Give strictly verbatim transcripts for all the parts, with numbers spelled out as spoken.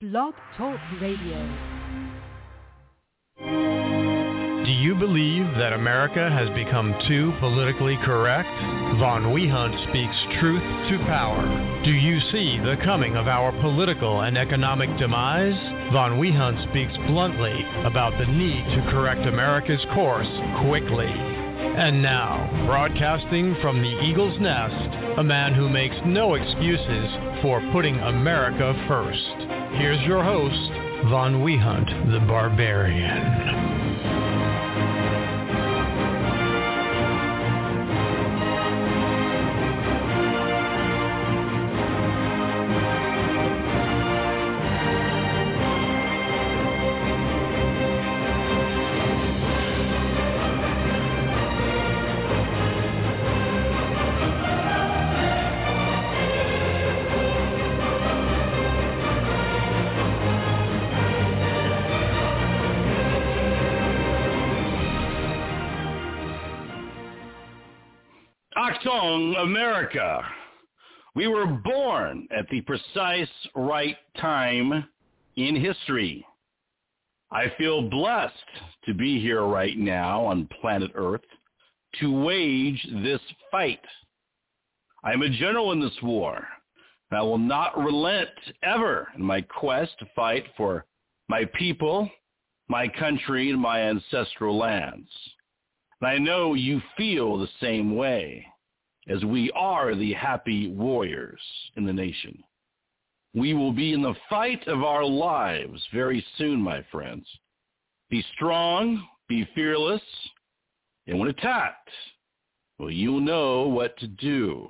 Blog Talk Radio. Do you believe that America has become too politically correct? Von Wehunt speaks truth to power. Do you see the coming of our political and economic demise? Von Wehunt speaks bluntly about the need to correct America's course quickly. And now, broadcasting from the Eagle's Nest, a man who makes no excuses for putting America first. Here's your host, Von Wehunt, the Barbarian. Achtung, America. We were born at the precise right time in history. I feel blessed to be here right now on planet Earth to wage this fight. I am a general in this war, and I will not relent ever in my quest to fight for my people, my country, and my ancestral lands. And I know you feel the same way, as we are the happy warriors in the nation. We will be in the fight of our lives very soon, my friends. Be strong, be fearless, and when attacked, well, you'll know what to do.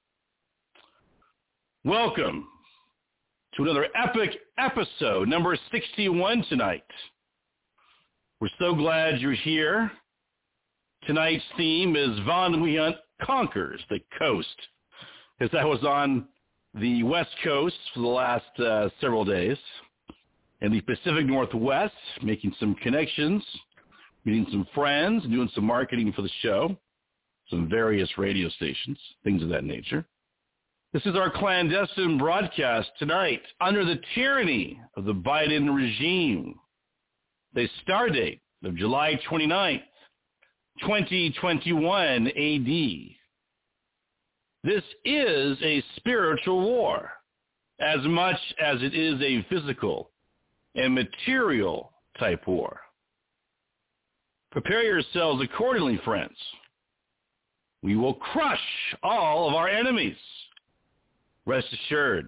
Welcome to another epic episode, number sixty-one tonight. We're so glad you're here. Tonight's theme is Von Wehunt Conquers the Coast, as I was on the West Coast for the last uh, several days, in the Pacific Northwest, making some connections, meeting some friends, doing some marketing for the show, some various radio stations, things of that nature. This is our clandestine broadcast tonight under the tyranny of the Biden regime. The start date of July twenty-ninth, twenty twenty-one A D. This is a spiritual war as much as it is a physical and material type war. Prepare yourselves accordingly, friends. We will crush all of our enemies. Rest assured.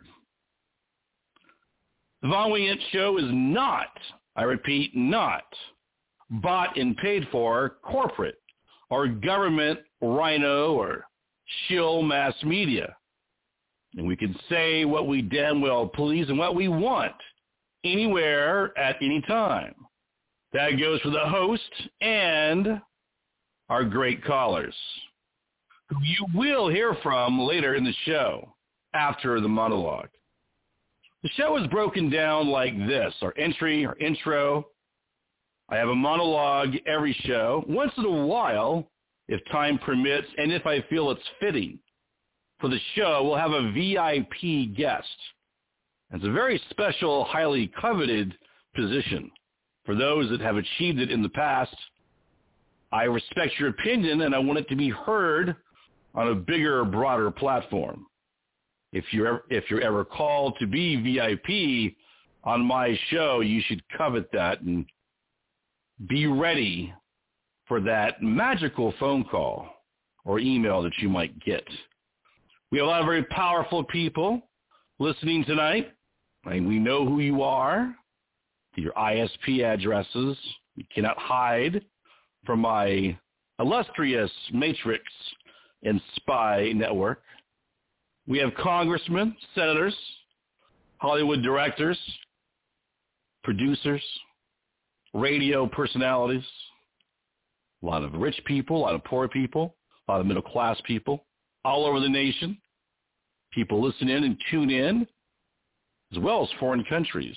The Von Wehunt Show is not, I repeat, not bought and paid for corporate or government, rhino, or shill mass media. And we can say what we damn well please and what we want, anywhere, at any time. That goes for the host and our great callers, who you will hear from later in the show, after the monologue. The show is broken down like this: our entry, our intro. I have a monologue every show. Once in a while, if time permits, and if I feel it's fitting for the show, we'll have a V I P guest. It's a very special, highly coveted position. For those that have achieved it in the past, I respect your opinion, and I want it to be heard on a bigger, broader platform. If you're ever, if you're ever called to be V I P on my show, you should covet that and be ready for that magical phone call or email that you might get. We have a lot of very powerful people listening tonight. And we know who you are, your I S P addresses. You cannot hide from my illustrious matrix and spy network. We have congressmen, senators, Hollywood directors, producers, radio personalities, a lot of rich people, a lot of poor people, a lot of middle-class people all over the nation. People listen in and tune in, as well as foreign countries.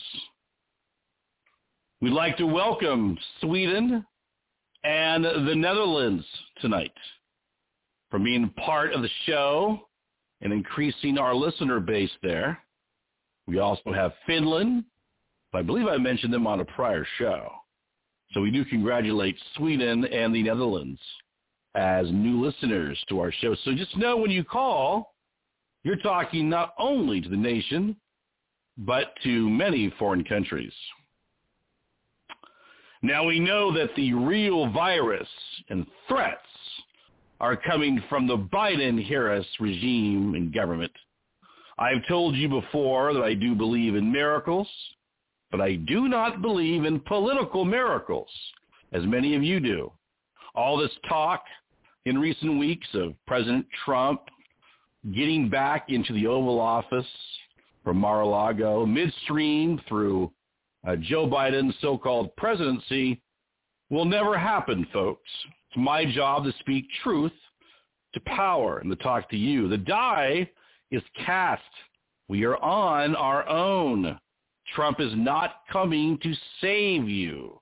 We'd like to welcome Sweden and the Netherlands tonight for being part of the show and increasing our listener base there. We also have Finland I believe I mentioned them on a prior show. So we do congratulate Sweden and the Netherlands as new listeners to our show. So just know when you call, you're talking not only to the nation, but to many foreign countries. Now we know that the real virus and threats are coming from the Biden-Harris regime and government. I've told you before that I do believe in miracles, but I do not believe in political miracles, as many of you do. All this talk in recent weeks of President Trump getting back into the Oval Office from Mar-a-Lago, midstream through uh, Joe Biden's so-called presidency, will never happen, folks. It's my job to speak truth to power and to talk to you. The die is cast. We are on our own. Trump is not coming to save you.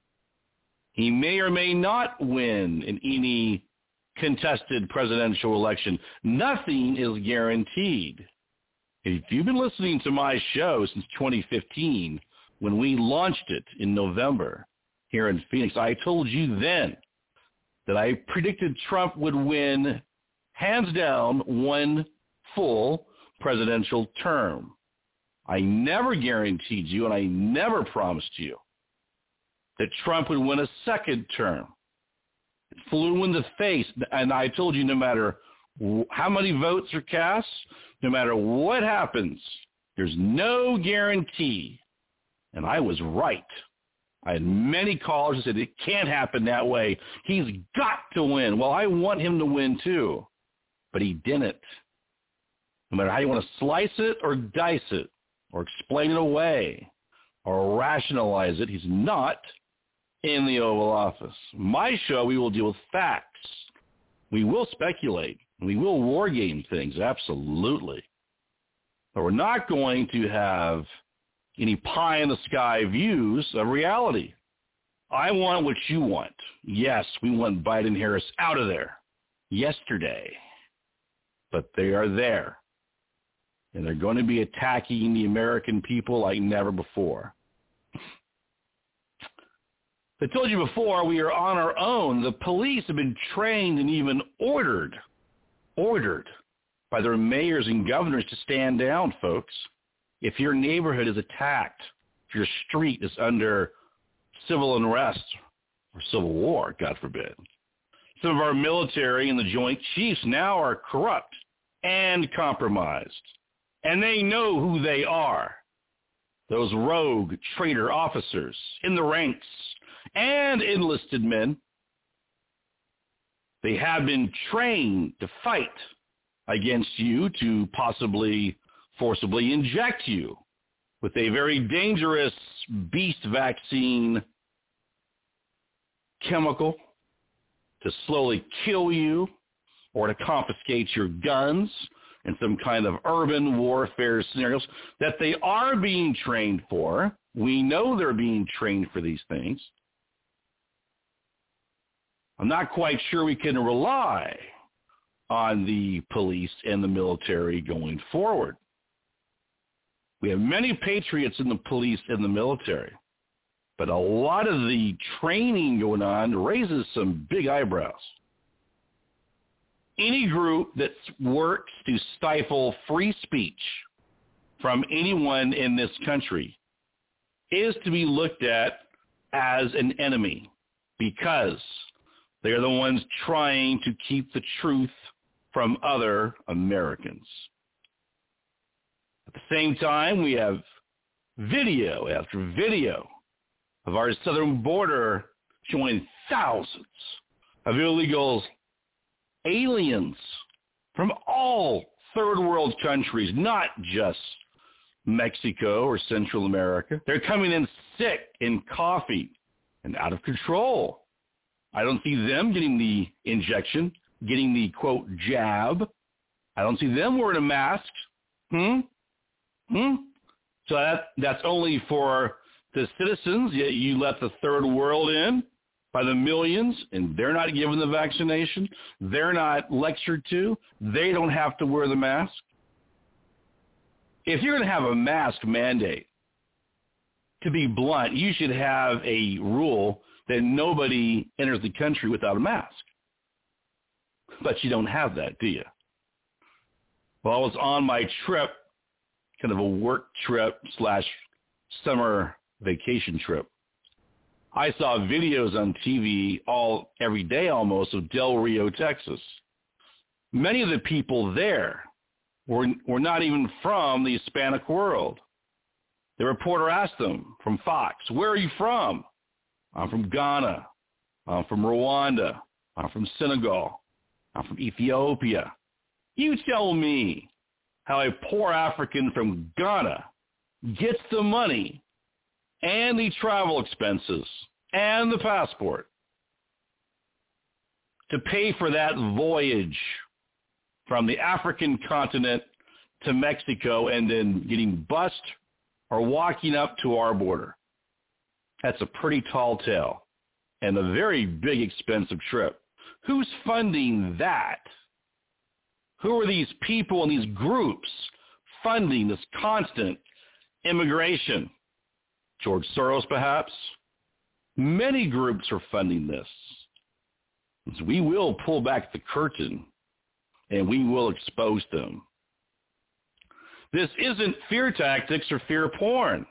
He may or may not win in any contested presidential election. Nothing is guaranteed. If you've been listening to my show since twenty fifteen, when we launched it in November here in Phoenix, I told you then that I predicted Trump would win, hands down, one full presidential term. I never guaranteed you, and I never promised you that Trump would win a second term. It flew in the face, and I told you no matter how many votes are cast, no matter what happens, there's no guarantee. And I was right. I had many callers who said it can't happen that way. He's got to win. Well, I want him to win too, but he didn't. No matter how you want to slice it or dice it or explain it away or rationalize it, he's not in the Oval Office. My show, we will deal with facts. We will speculate. We will war game things, absolutely. But we're not going to have any pie-in-the-sky views of reality. I want what you want. Yes, we want Biden-Harris out of there yesterday. But they are there. And they're going to be attacking the American people like never before. I told you before, we are on our own. The police have been trained and even ordered, ordered by their mayors and governors to stand down, folks. If your neighborhood is attacked, if your street is under civil unrest or civil war, God forbid. Some of our military and the Joint Chiefs now are corrupt and compromised. And they know who they are. Those rogue traitor officers in the ranks and enlisted men. They have been trained to fight against you, to possibly forcibly inject you with a very dangerous beast vaccine chemical to slowly kill you or to confiscate your guns in some kind of urban warfare scenarios that they are being trained for. We know they're being trained for these things. I'm not quite sure we can rely on the police and the military going forward. We have many patriots in the police and the military, but a lot of the training going on raises some big eyebrows. Any group that works to stifle free speech from anyone in this country is to be looked at as an enemy because they are the ones trying to keep the truth from other Americans. At the same time, we have video after video of our southern border showing thousands of illegals, aliens from all third world countries, not just Mexico or Central America. They're coming in sick and coughing and out of control. I don't see them getting the injection, getting the, quote, jab. I don't see them wearing a mask. Hmm? Hmm? So that that's only for the citizens, yet you let the third world in by the millions, and they're not given the vaccination. They're not lectured to. They don't have to wear the mask. If you're going to have a mask mandate to be blunt, you should have a rule that nobody enters the country without a mask. But you don't have that, do you? Well, I was on my trip, kind of a work trip slash summer vacation trip. I saw videos on T V all every day almost of Del Rio, Texas. Many of the people there were, were not even from the Hispanic world. The reporter asked them from Fox, "Where are you from?" "I'm from Ghana. I'm from Rwanda. I'm from Senegal. I'm from Ethiopia." You tell me how a poor African from Ghana gets the money and the travel expenses and the passport to pay for that voyage from the African continent to Mexico and then getting bused or walking up to our border. That's a pretty tall tale and a very big, expensive trip. Who's funding that? Who are these people and these groups funding this constant immigration? George Soros, perhaps? Many groups are funding this. So we will pull back the curtain and we will expose them. This isn't fear tactics or fear porn.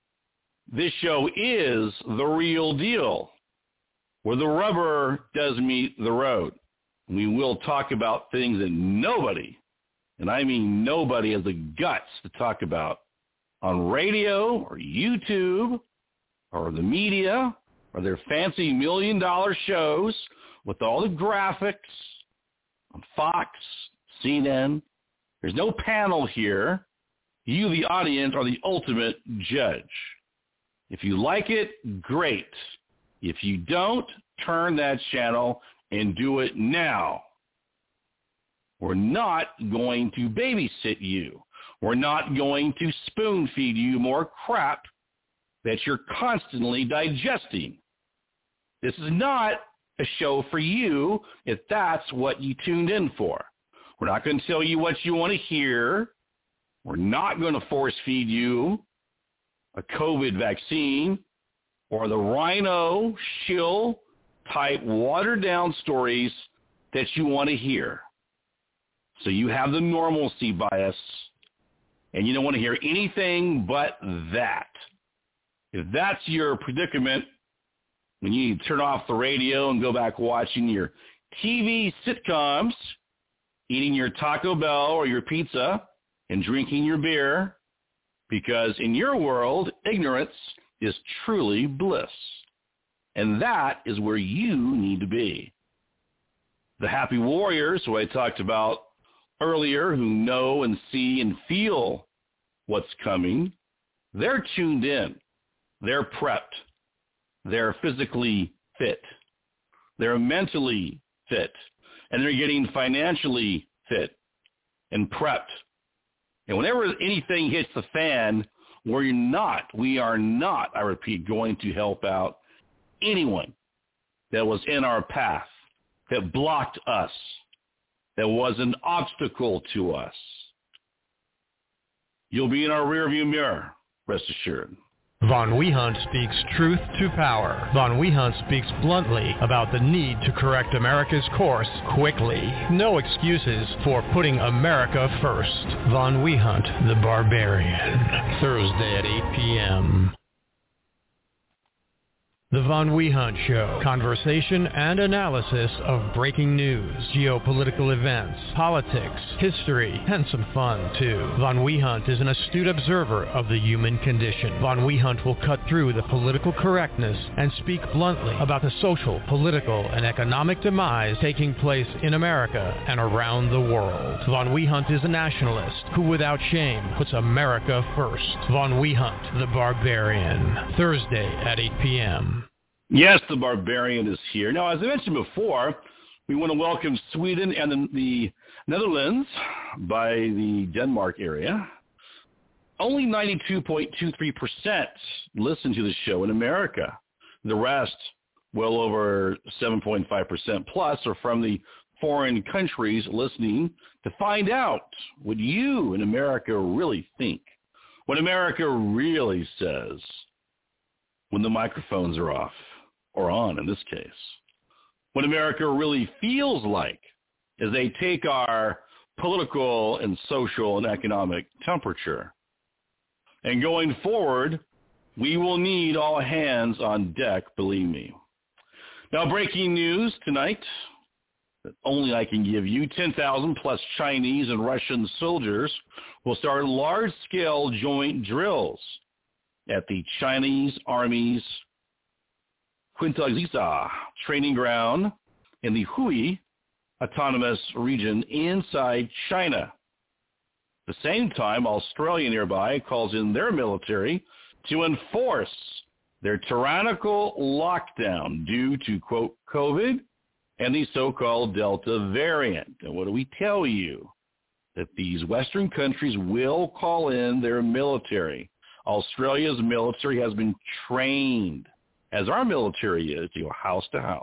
This show is the real deal, where the rubber does meet the road. We will talk about things that nobody, and I mean nobody, has the guts to talk about on radio or YouTube or the media or their fancy million-dollar shows with all the graphics on Fox, C N N. There's no panel here. You, the audience, are the ultimate judge. If you like it, great. If you don't, turn that channel and do it now. We're not going to babysit you. We're not going to spoon feed you more crap that you're constantly digesting. This is not a show for you if that's what you tuned in for. We're not going to tell you what you want to hear. We're not going to force feed you a COVID vaccine or the rhino shill type watered down stories that you want to hear. So you have the normalcy bias and you don't want to hear anything but that. If that's your predicament, then you need to turn off the radio and go back watching your T V sitcoms, eating your Taco Bell or your pizza, and drinking your beer, because in your world, ignorance is truly bliss. And that is where you need to be. The happy warriors, who I talked about earlier, who know and see and feel what's coming, they're tuned in. They're prepped. They're physically fit. They're mentally fit. And they're getting financially fit and prepped. And whenever anything hits the fan, we're not, we are not, I repeat, going to help out anyone that was in our path, that blocked us, that was an obstacle to us. You'll be in our rearview mirror, rest assured. Von Wehunt speaks truth to power. Von Wehunt speaks bluntly about the need to correct America's course quickly. No excuses for putting America first. Von Wehunt, the Barbarian. Thursday at eight p.m. The Von Wehunt Show. Conversation and analysis of breaking news, geopolitical events, politics, history, and some fun, too. Von Wehunt is an astute observer of the human condition. Von Wehunt will cut through the political correctness and speak bluntly about the social, political, and economic demise taking place in America and around the world. Von Wehunt is a nationalist who, without shame, puts America first. Von Wehunt, the Barbarian. Thursday at eight p.m. Yes, the Barbarian is here. Now, as I mentioned before, we want to welcome Sweden and the, the Netherlands by the Denmark area. Only ninety-two point two three percent listen to the show in America. The rest, well over seven point five percent plus, are from the foreign countries listening to find out what you in America really think, what America really says, when the microphones are off, or on in this case. What America really feels like is they take our political and social and economic temperature. And going forward, we will need all hands on deck, believe me. Now, breaking news tonight that only I can give you, ten thousand plus Chinese and Russian soldiers will start large-scale joint drills at the Chinese Army's Quintaziza training ground in the Hui Autonomous Region inside China. At the same time, Australia nearby calls in their military to enforce their tyrannical lockdown due to, quote, COVID and the so-called Delta variant. And what do we tell you? That these Western countries will call in their military. Australia's military has been trained, as our military is, to go house to house.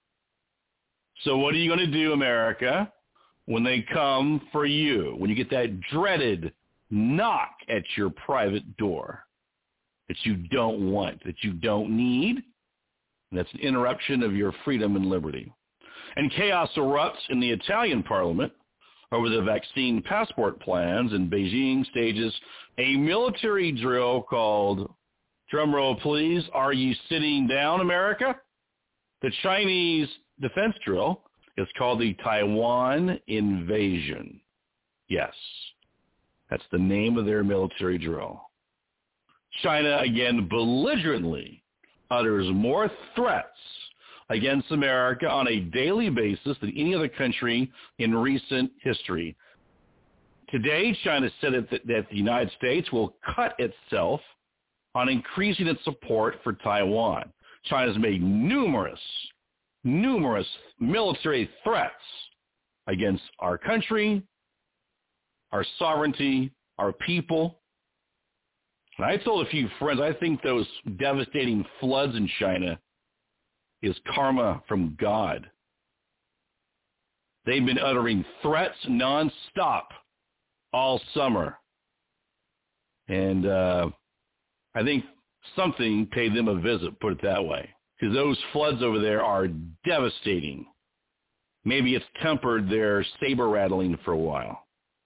So what are you going to do, America, when they come for you, when you get that dreaded knock at your private door that you don't want, that you don't need? And that's an interruption of your freedom and liberty. And chaos erupts in the Italian parliament over the vaccine passport plans, and Beijing stages a military drill called, drumroll please, Are You Sitting Down, America? The Chinese defense drill is called the Taiwan Invasion. Yes, that's the name of their military drill. China, again, belligerently utters more threats against America on a daily basis than any other country in recent history. Today, China said that, that the United States will cut itself on increasing its support for Taiwan. China's made numerous, numerous military threats against our country, our sovereignty, our people. And I told a few friends, I think those devastating floods in China is karma from God. They've been uttering threats nonstop all summer. And uh, I think something paid them a visit, put it that way, because those floods over there are devastating. Maybe it's tempered their saber rattling for a while.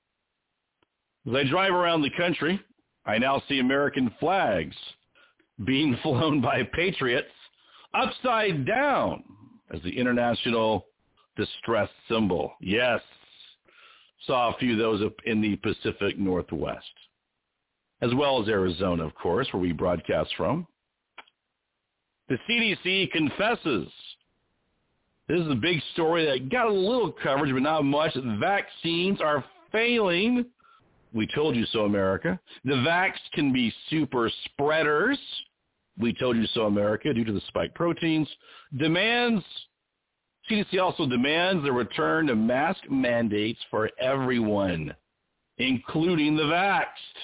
As I drive around the country, I now see American flags being flown by patriots upside down as the international distress symbol. Yes, saw a few of those up in the Pacific Northwest, as well as Arizona, of course, where we broadcast from. The C D C confesses. This is a big story that got a little coverage, but not much. Vaccines are failing. We told you so, America. The vax can be super spreaders. We told you so, America, due to the spike proteins. Demands, C D C also demands the return to mask mandates for everyone, including the vaxxed.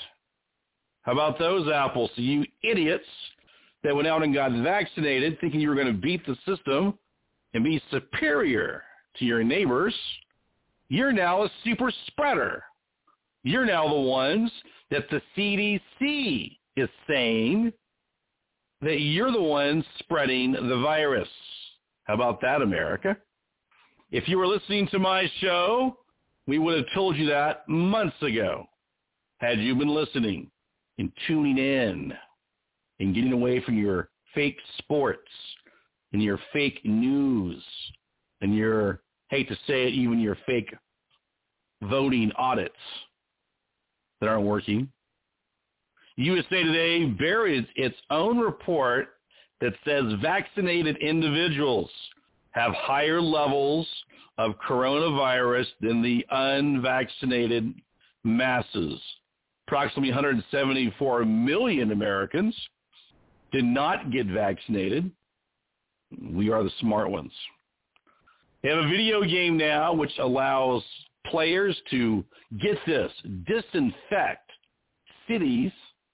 How about those apples? So you idiots that went out and got vaccinated thinking you were going to beat the system and be superior to your neighbors, you're now a super spreader. You're now the ones that the C D C is saying that you're the ones spreading the virus. How about that, America? If you were listening to my show, we would have told you that months ago, had you been listening and tuning in and getting away from your fake sports and your fake news and your, hate to say it, even your fake voting audits that aren't working. U S A Today buried its own report that says vaccinated individuals have higher levels of coronavirus than the unvaccinated masses. Approximately one hundred seventy-four million Americans did not get vaccinated. We are the smart ones. They have a video game now which allows players to, get this, disinfect cities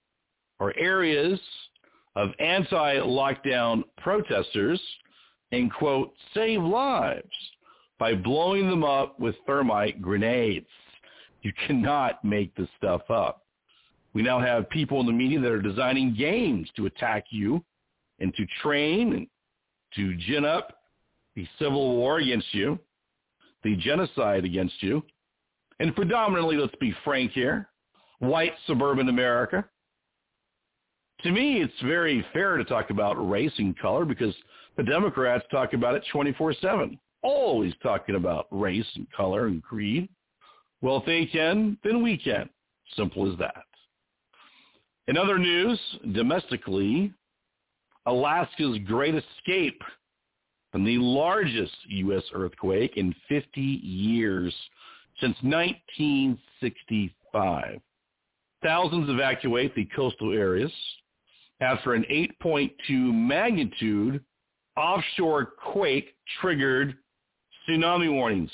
or areas of anti-lockdown protesters and, quote, save lives by blowing them up with thermite grenades. You cannot make this stuff up. We now have people in the media that are designing games to attack you and to train and to gin up the civil war against you, the genocide against you, and predominantly, let's be frank here, white suburban America. To me, it's very fair to talk about race and color because the Democrats talk about it twenty-four seven, always talking about race and color and creed. Well, if they can, then we can. Simple as that. In other news, domestically, Alaska's great escape from the largest U S earthquake in fifty years since nineteen sixty-five. Thousands evacuate the coastal areas after an eight point two magnitude offshore quake triggered tsunami warnings.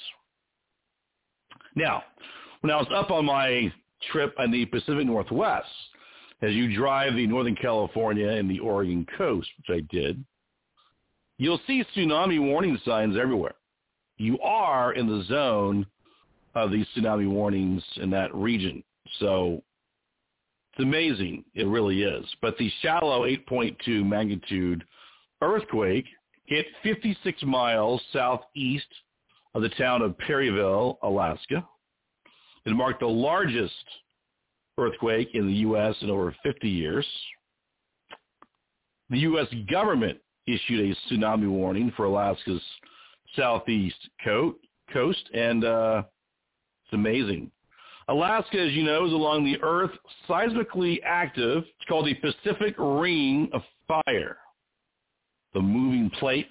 Now, when I was up on my trip on the Pacific Northwest, as you drive the Northern California and the Oregon coast, which I did, you'll see tsunami warning signs everywhere. You are in the zone of these tsunami warnings in that region. So it's amazing. It really is. But the shallow eight point two magnitude earthquake hit fifty-six miles southeast of the town of Perryville, Alaska. It marked the largest earthquake in the U S in over fifty years. The U S government issued a tsunami warning for Alaska's southeast coast, and uh, it's amazing. Alaska, as you know, is along the Earth seismically active. It's called the Pacific Ring of Fire. The moving plates,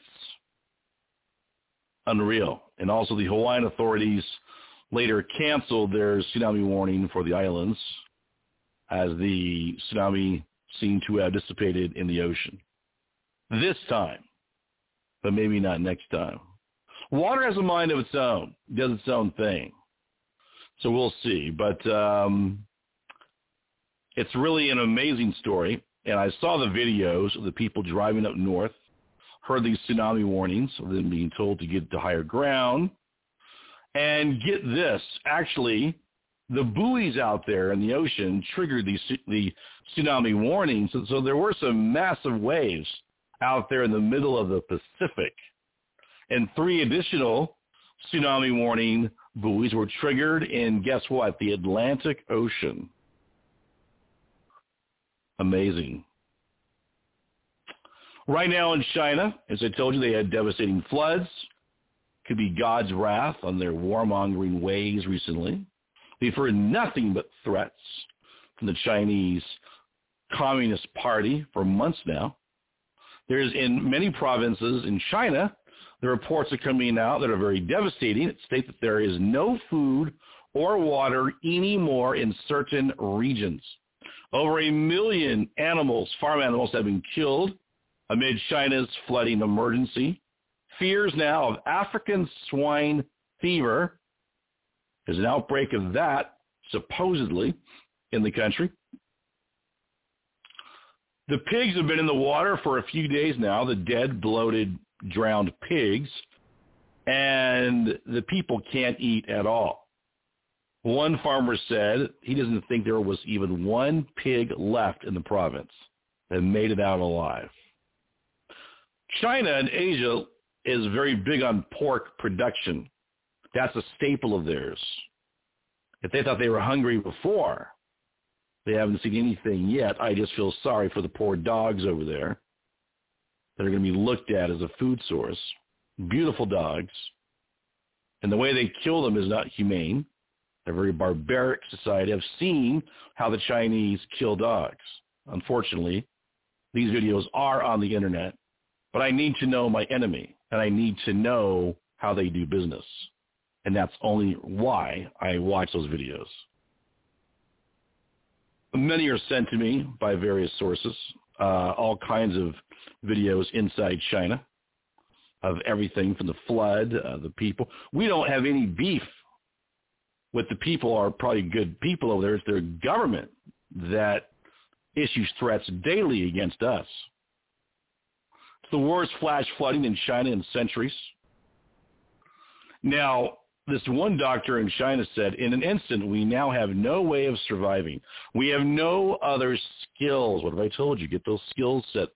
unreal. And also the Hawaiian authorities later canceled their tsunami warning for the islands as the tsunami seemed to have dissipated in the ocean. This time, but maybe not next time. Water has a mind of its own, does its own thing. So we'll see. But um, it's really an amazing story. And I saw the videos of the people driving up north, heard these tsunami warnings, of them being told to get to higher ground. And get this, actually, the buoys out there in the ocean triggered the, the tsunami warnings. And so there were some massive waves out there in the middle of the Pacific. And three additional tsunami warning buoys were triggered in, guess what, the Atlantic Ocean. Amazing. Right now in China, as I told you, they had devastating floods. Could be God's wrath on their warmongering ways recently. We've heard nothing but threats from the Chinese Communist Party for months now. There's in many provinces in China, the reports are coming out that are very devastating. It states that there is no food or water anymore in certain regions. Over a million animals, farm animals, have been killed amid China's flooding emergency. Fears now of African swine fever. There's an outbreak of that, supposedly, in the country. The pigs have been in the water for a few days now, the dead, bloated, drowned pigs, and the people can't eat at all. One farmer said he doesn't think there was even one pig left in the province that made it out alive. China and Asia is very big on pork production. That's a staple of theirs. If they thought they were hungry before, they haven't seen anything yet. I just feel sorry for the poor dogs over there that are going to be looked at as a food source. Beautiful dogs. And the way they kill them is not humane. They're a very barbaric society. I've seen how the Chinese kill dogs. Unfortunately, these videos are on the internet. But I need to know my enemy, and I need to know how they do business. And that's only why I watch those videos. Many are sent to me by various sources, uh, all kinds of videos inside China of everything from the flood, uh, the people. We don't have any beef with the people, are probably good people over there. It's their government that issues threats daily against us. It's the worst flash flooding in China in centuries. Now, this one doctor in China said, in an instant, we now have no way of surviving. We have no other skills. What have I told you? Get those skill sets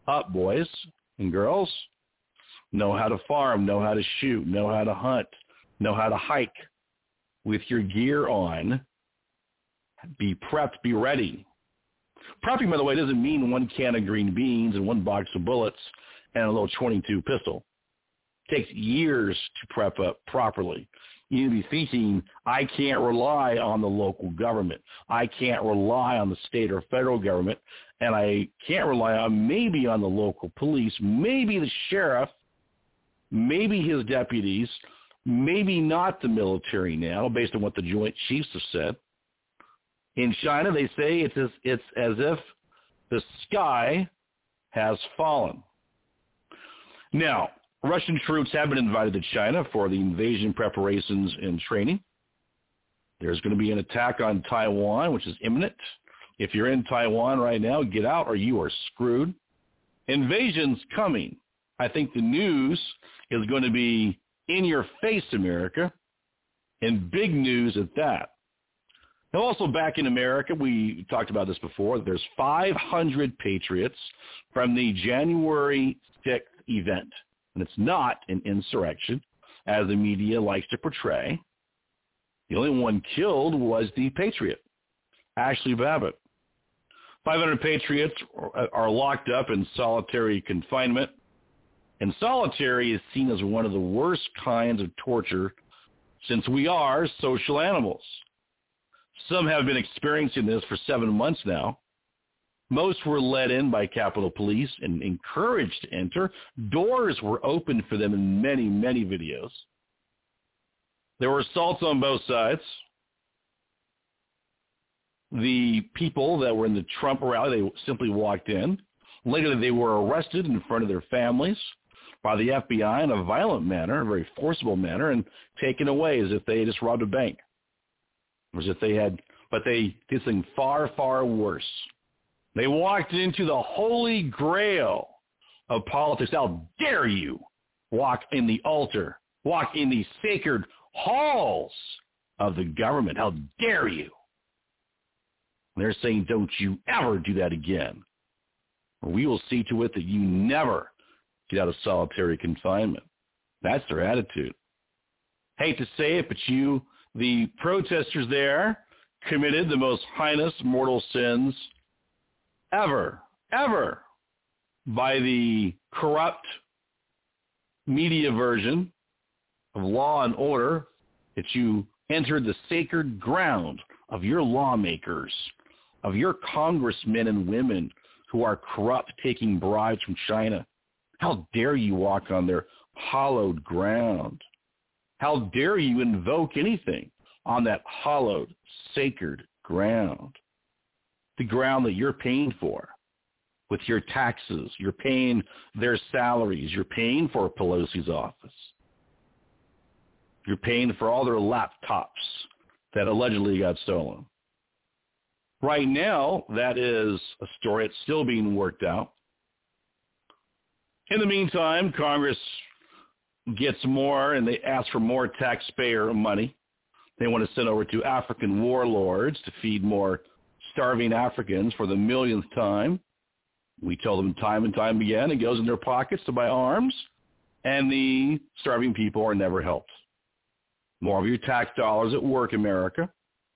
up, boys and girls. Know how to farm, know how to shoot, know how to hunt, know how to hike with your gear on. Be prepped, be ready. Prepping, by the way, doesn't mean one can of green beans and one box of bullets and a little twenty-two pistol. It takes years to prep up properly. You need to be thinking, I can't rely on the local government. I can't rely on the state or federal government, and I can't rely on maybe on the local police, maybe the sheriff, maybe his deputies, maybe not the military now, based on what the Joint Chiefs have said. In China, they say it's as, it's as if the sky has fallen. Now, Russian troops have been invited to China for the invasion preparations and training. There's going to be an attack on Taiwan, which is imminent. If you're in Taiwan right now, get out or you are screwed. Invasion's coming. I think the news is going to be in your face, America, and big news at that. Now, also back in America, we talked about this before, there's five hundred patriots from the January sixth event. And it's not an insurrection, as the media likes to portray. The only one killed was the patriot, Ashley Babbitt. five hundred patriots are locked up in solitary confinement. And solitary is seen as one of the worst kinds of torture since we are social animals. Some have been experiencing this for seven months now. Most were let in by Capitol Police and encouraged to enter. Doors were opened for them in many, many videos. There were assaults on both sides. The people that were in the Trump rally, they simply walked in. Later, they were arrested in front of their families by the F B I in a violent manner, a very forcible manner, and taken away as if they had just robbed a bank. As if they had, but they did something far, far worse. They walked into the holy grail of politics. How dare you walk in the altar, walk in the sacred halls of the government? How dare you? And they're saying, don't you ever do that again. Or we will see to it that you never get out of solitary confinement. That's their attitude. Hate to say it, but you, the protesters there, committed the most heinous mortal sins ever, ever by the corrupt media version of Law and Order, that you entered the sacred ground of your lawmakers, of your congressmen and women who are corrupt, taking bribes from China. How dare you walk on their hallowed ground? How dare you invoke anything on that hallowed, sacred ground? The ground that you're paying for with your taxes. You're paying their salaries. You're paying for Pelosi's office. You're paying for all their laptops that allegedly got stolen. Right now, that is a story that's still being worked out. In the meantime, Congress gets more, and they ask for more taxpayer money. They want to send over to African warlords to feed more starving Africans for the millionth time. We tell them time and time again, it goes in their pockets to buy arms, and the starving people are never helped. More of your tax dollars at work, America.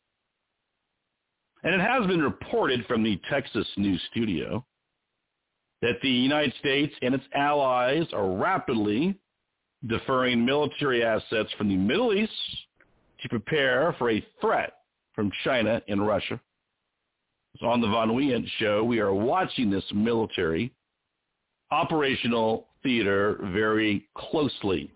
And it has been reported from the Texas News Studio that the United States and its allies are rapidly deferring military assets from the Middle East to prepare for a threat from China and Russia. So on the Von Weant Show, we are watching this military operational theater very closely.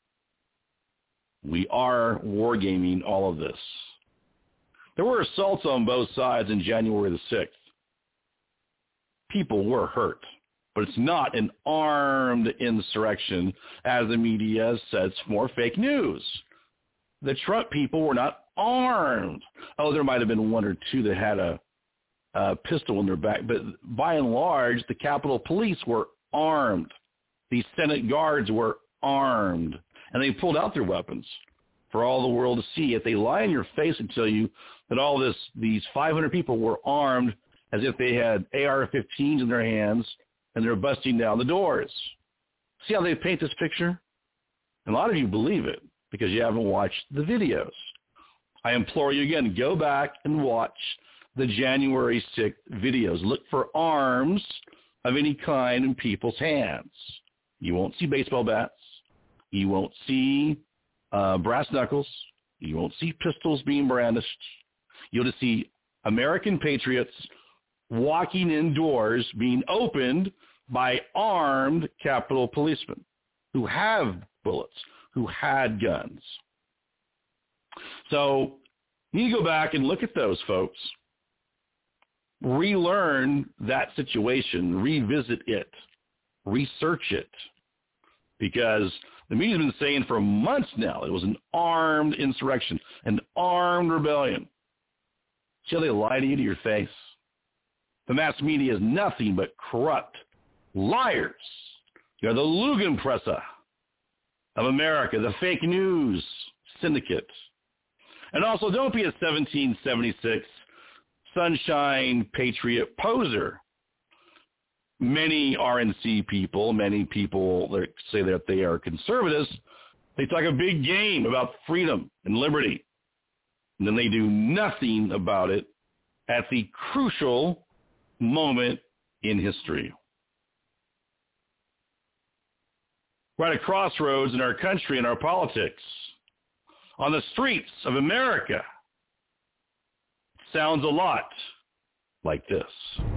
We are wargaming all of this. There were assaults on both sides in January the sixth. People were hurt, but it's not an armed insurrection, as the media says more fake news. The Trump people were not armed. Oh, there might have been one or two that had a, a pistol in their back, but by and large, the Capitol Police were armed. The Senate guards were armed, and they pulled out their weapons for all the world to see. If they lie in your face and tell you that all this, these five hundred people were armed as if they had A R fifteens in their hands and they're busting down the doors. See how they paint this picture? And a lot of you believe it because you haven't watched the videos. I implore you again, go back and watch the January sixth videos. Look for arms of any kind in people's hands. You won't see baseball bats. You won't see uh, brass knuckles. You won't see pistols being brandished. You'll just see American patriots walking indoors being opened by armed Capitol policemen who have bullets, who had guns. So you need to go back and look at those folks, relearn that situation, revisit it, research it, because the media's been saying for months now it was an armed insurrection, an armed rebellion. See how they lie to you to your face? The mass media is nothing but corrupt liars. You're the Lügenpresse of America, the fake news syndicate. And also, don't be a seventeen seventy-six sunshine patriot poser. Many R N C people, many people that say that they are conservatives, they talk a big game about freedom and liberty. And then they do nothing about it at the crucial moment in history. We're at a crossroads in our country and our politics. On the streets of America, it sounds a lot like this.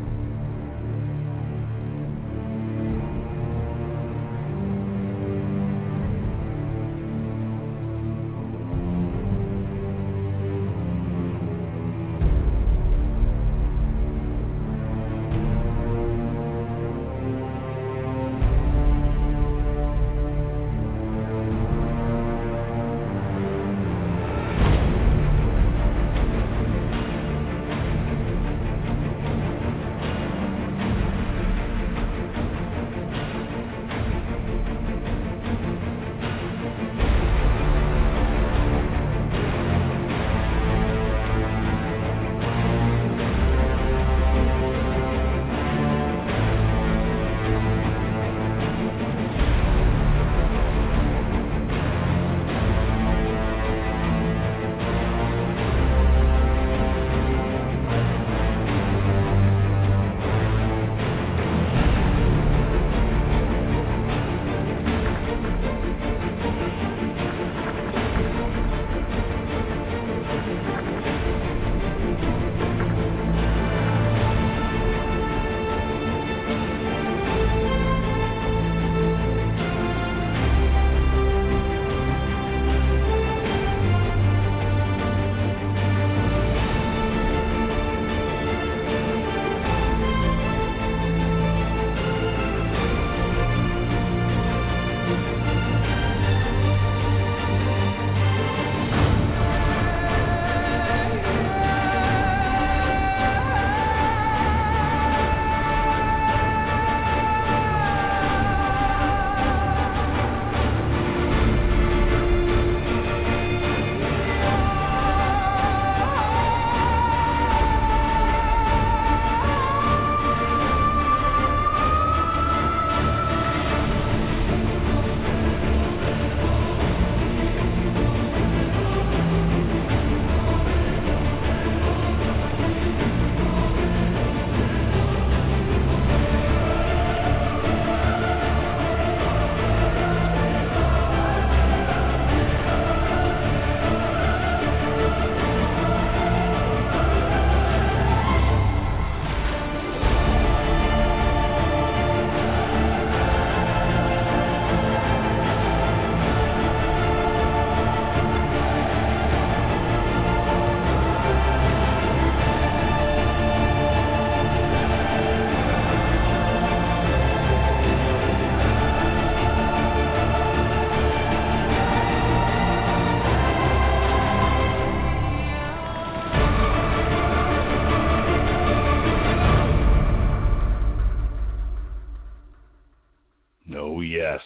Yes.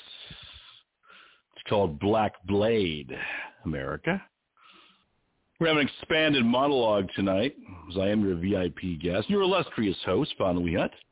It's called Black Blade, America. We're having an expanded monologue tonight, as I am your V I P guest, your illustrious host, Von Lehunt,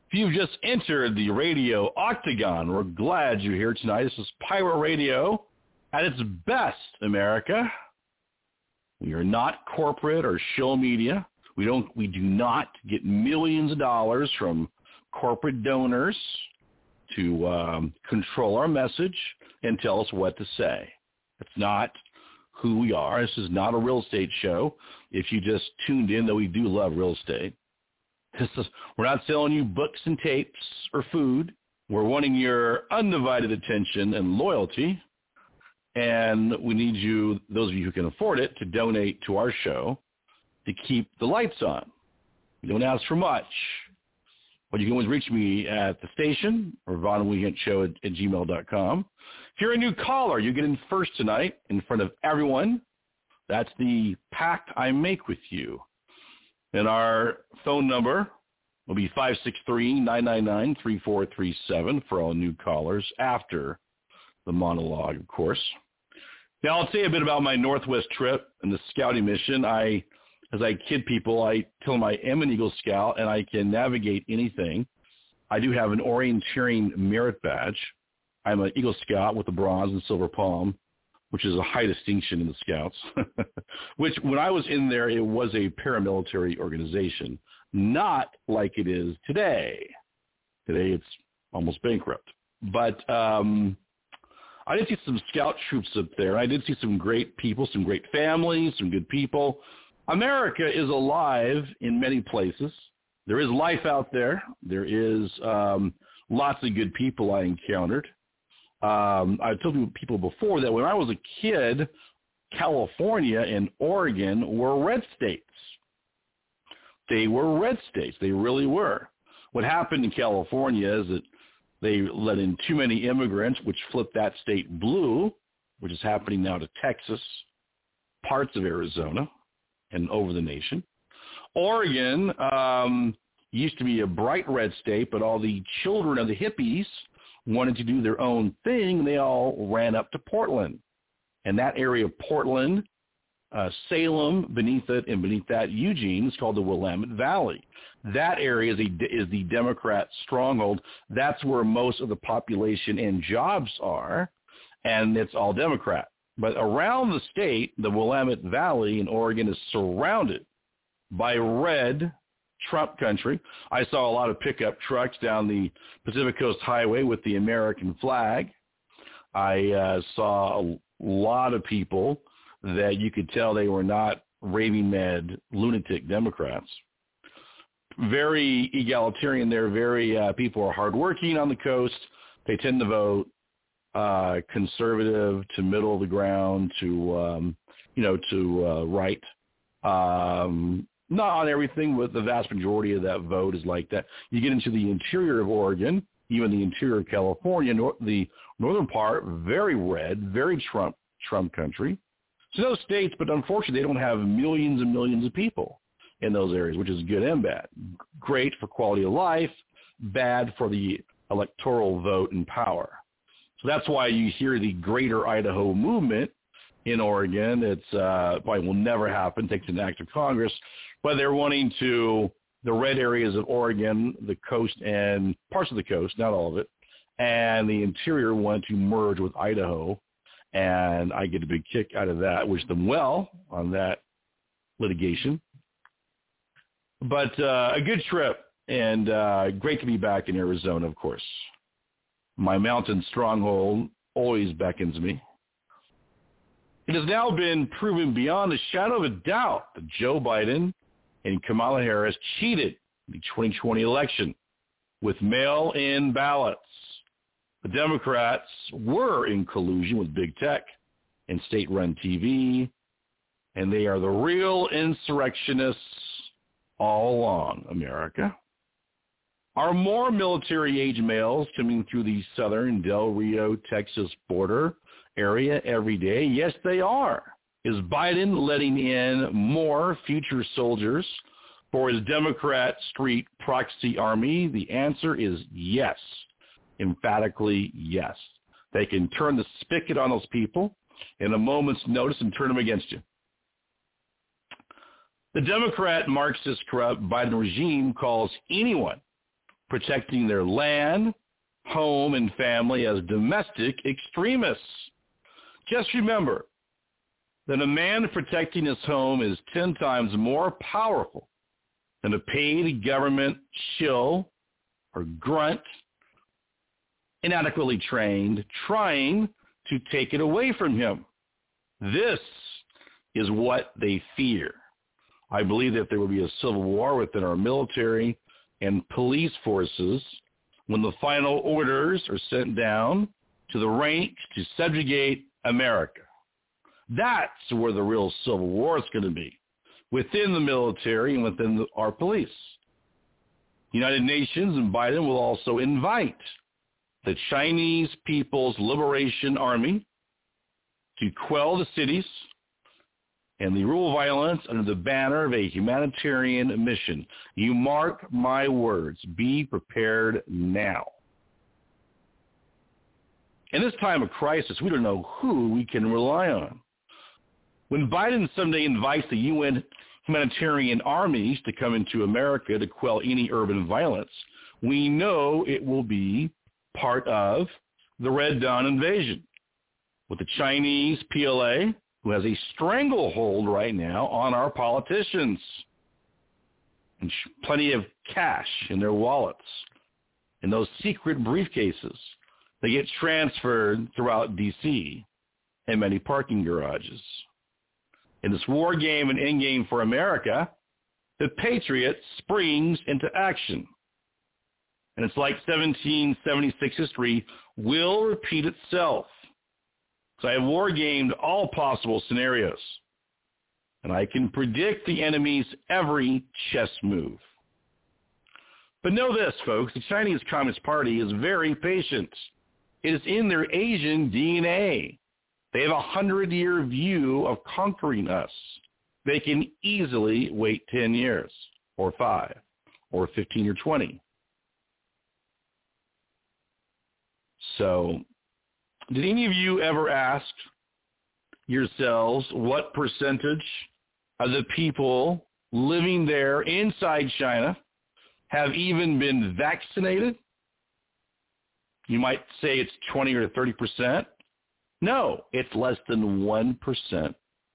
If you've just entered the radio octagon, we're glad you're here tonight. This is Pirate Radio at its best, America. We are not corporate or shill media. We don't. We do not get millions of dollars from corporate donors to um, control our message and tell us what to say. It's not who we are. This is not a real estate show. If you just tuned in, though we do love real estate. This is, we're not selling you books and tapes or food. We're wanting your undivided attention and loyalty. And we need you, those of you who can afford it, to donate to our show to keep the lights on. We don't ask for much. But you can always reach me at the station or Von Weekend Show at, at gmail dot com. If you're a new caller, you get in first tonight in front of everyone. That's the pact I make with you. And our phone number will be five six three, nine nine nine, three four three seven for all new callers after the monologue, of course. Now, I'll tell you a bit about my Northwest trip and the scouting mission. I, as I kid people, I tell them I am an Eagle Scout and I can navigate anything. I do have an orienteering merit badge. I'm an Eagle Scout with a bronze and silver palm, which is a high distinction in the Scouts, which when I was in there, it was a paramilitary organization, not like it is today. Today, it's almost bankrupt. But um, I did see some Scout troops up there. I did see some great people, some great families, some good people. America is alive in many places. There is life out there. There is um, lots of good people I encountered. Um, I told people before that when I was a kid, California and Oregon were red states. They were red states. They really were. What happened in California is that they let in too many immigrants, which flipped that state blue, which is happening now to Texas, parts of Arizona, and over the nation. Oregon um, used to be a bright red state, but all the children of the hippies wanted to do their own thing. They all ran up to Portland. And that area of Portland, uh, Salem, beneath it, and beneath that, Eugene, is called the Willamette Valley. That area is, a, is the Democrat stronghold. That's where most of the population and jobs are, and it's all Democrat. But around the state, the Willamette Valley in Oregon is surrounded by red Trump country. I saw a lot of pickup trucks down the Pacific Coast Highway with the American flag. I uh, saw a lot of people that you could tell they were not raving mad lunatic Democrats. Very egalitarian there. Very uh, people are hardworking on the coast. They tend to vote uh, conservative to middle of the ground to um, you know to uh, right. Um, Not on everything, but the vast majority of that vote is like that. You get into the interior of Oregon, even the interior of California, nor- the northern part, very red, very Trump Trump country. So those states, but unfortunately, they don't have millions and millions of people in those areas, which is good and bad. Great for quality of life, bad for the electoral vote and power. So that's why you hear the Greater Idaho movement in Oregon. It's uh, probably will never happen. Takes an act of Congress. But they're wanting to, the red areas of Oregon, the coast and parts of the coast, not all of it, and the interior want to merge with Idaho. And I get a big kick out of that. Wish them well on that litigation. But uh, a good trip, and uh, great to be back in Arizona, of course. My mountain stronghold always beckons me. It has now been proven beyond a shadow of a doubt that Joe Biden and Kamala Harris cheated the twenty twenty election with mail-in ballots. The Democrats were in collusion with big tech and state-run T V, and they are the real insurrectionists all along, America. Are more military-age males coming through the southern Del Rio, Texas border area every day? Yes, they are. Is Biden letting in more future soldiers for his Democrat street proxy army? The answer is yes, emphatically yes. They can turn the spigot on those people in a moment's notice and turn them against you. The Democrat Marxist corrupt Biden regime calls anyone protecting their land, home, and family as domestic extremists. Just remember that a man protecting his home is ten times more powerful than a paid government shill or grunt, inadequately trained, trying to take it away from him. This is what they fear. I believe that there will be a civil war within our military and police forces when the final orders are sent down to the ranks to subjugate America. That's where the real civil war is going to be, within the military and within the, our police. United Nations and Biden will also invite the Chinese People's Liberation Army to quell the cities and the rule of violence under the banner of a humanitarian mission. You mark my words. Be prepared now. In this time of crisis, we don't know who we can rely on. When Biden someday invites the U N humanitarian armies to come into America to quell any urban violence, we know it will be part of the Red Dawn invasion, with the Chinese P L A, who has a stranglehold right now on our politicians, and plenty of cash in their wallets, in those secret briefcases. They get transferred throughout D C and many parking garages. In this war game and endgame for America, the Patriot springs into action. And it's like seventeen seventy-six history will repeat itself. So I have war gamed all possible scenarios. And I can predict the enemy's every chess move. But know this, folks, the Chinese Communist Party is very patient. It is in their Asian D N A. They have a hundred-year view of conquering us. They can easily wait ten years, or five, or fifteen, or twenty. So, did any of you ever ask yourselves what percentage of the people living there inside China have even been vaccinated? You might say it's twenty or thirty percent. No, it's less than one percent.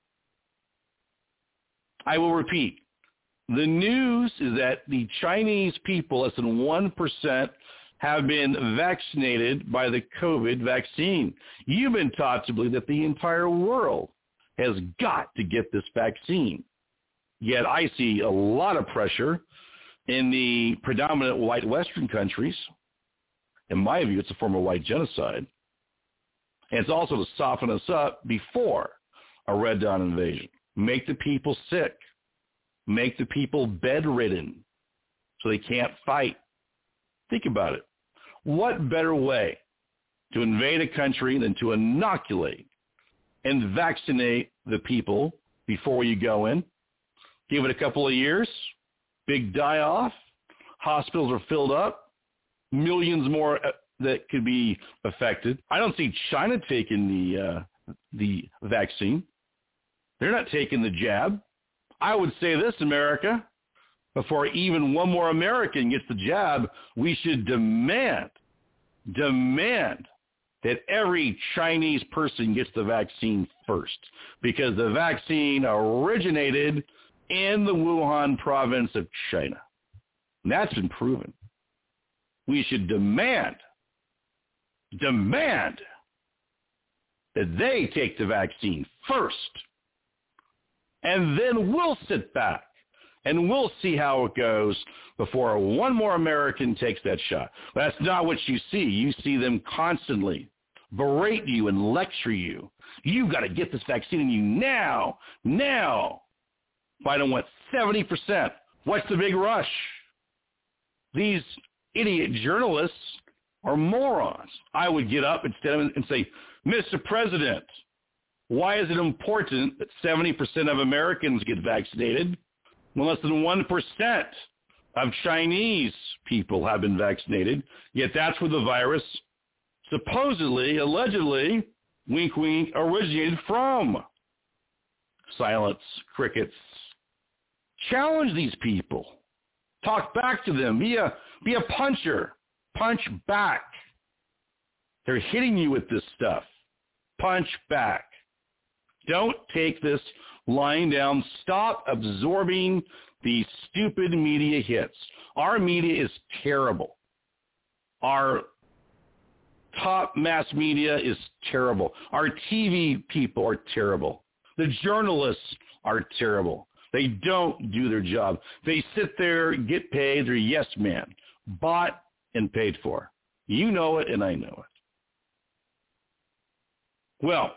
I will repeat. The news is that the Chinese people, less than one percent, have been vaccinated by the COVID vaccine. You've been taught to believe that the entire world has got to get this vaccine. Yet I see a lot of pressure in the predominant white Western countries. In my view, it's a form of white genocide. And it's also to soften us up before a Red Dawn invasion. Make the people sick. Make the people bedridden so they can't fight. Think about it. What better way to invade a country than to inoculate and vaccinate the people before you go in? Give it a couple of years, big die-off, hospitals are filled up, millions more that could be affected. I don't see China taking the uh, the vaccine. They're not taking the jab. I would say this, America, before even one more American gets the jab, we should demand, demand that every Chinese person gets the vaccine first, because the vaccine originated in the Wuhan province of China. And that's been proven. We should demand, demand that they take the vaccine first. And then we'll sit back and we'll see how it goes before one more American takes that shot. But that's not what you see. You see them constantly berate you and lecture you. You've got to get this vaccine in you now, now. Biden went seventy percent. What's the big rush? These idiot journalists are morons. I would get up instead of and say, Mister President, why is it important that seventy percent of Americans get vaccinated when less than one percent of Chinese people have been vaccinated? Yet that's where the virus supposedly, allegedly, wink, wink, originated from. Silence, crickets. Challenge these people. Talk back to them. Be a, be a puncher. Punch back. They're hitting you with this stuff. Punch back. Don't take this lying down. Stop absorbing these stupid media hits. Our media is terrible. Our top mass media is terrible. Our T V people are terrible. The journalists are terrible. They don't do their job. They sit there, get paid. They're yes man, bought and paid for. You know it, and I know it. Well,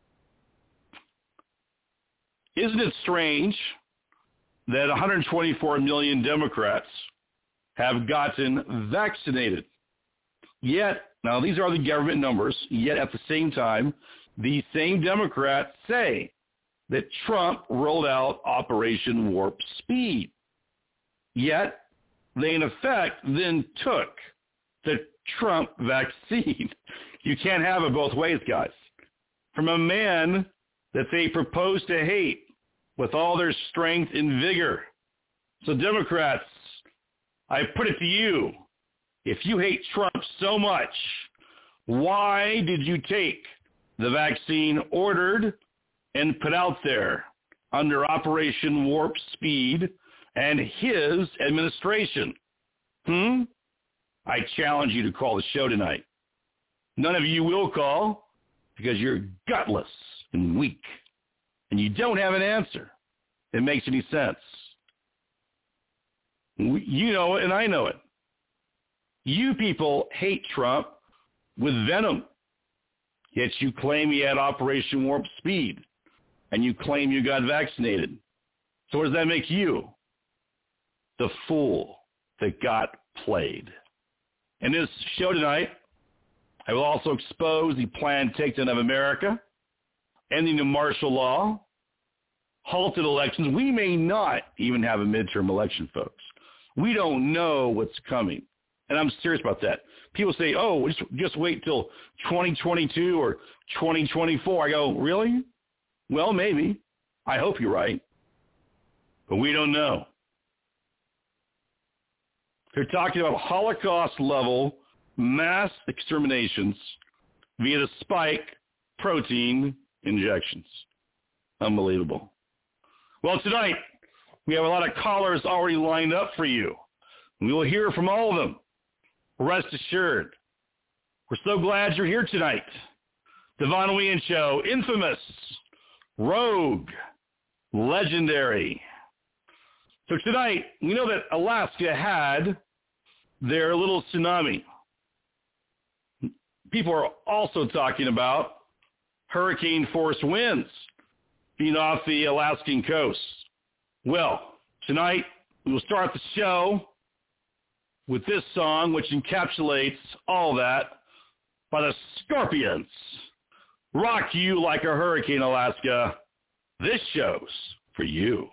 isn't it strange that one hundred twenty-four million Democrats have gotten vaccinated? Yet, now these are the government numbers, yet at the same time, these same Democrats say that Trump rolled out Operation Warp Speed. Yet, they in effect then took the Trump vaccine. You can't have it both ways, guys. From a man that they propose to hate with all their strength and vigor. So Democrats, I put it to you, if you hate Trump so much, why did you take the vaccine ordered and put out there under Operation Warp Speed and his administration? Hmm? I challenge you to call the show tonight. None of you will call because you're gutless and weak, and you don't have an answer that makes any sense. You know it, and I know it. You people hate Trump with venom, yet you claim he had Operation Warp Speed, and you claim you got vaccinated. So what does that make you? The fool that got played. In this show tonight, I will also expose the planned takedown of America, ending the martial law, halted elections. We may not even have a midterm election, folks. We don't know what's coming. And I'm serious about that. People say, oh, just, just wait till twenty twenty-two or twenty twenty-four. I go, really? Well, maybe. I hope you're right. But we don't know. They're talking about Holocaust-level mass exterminations via the spike protein injections. Unbelievable. Well, tonight, we have a lot of callers already lined up for you. We will hear from all of them. Rest assured. We're so glad you're here tonight. The Von Wien Show, infamous, rogue, legendary. So tonight, we know that Alaska had their little tsunami. People are also talking about hurricane-force winds being off the Alaskan coast. Well, tonight we will start the show with this song, which encapsulates all that, by the Scorpions. Rock you like a hurricane, Alaska. This show's for you.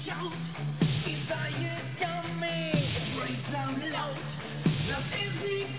Nothing's engaged.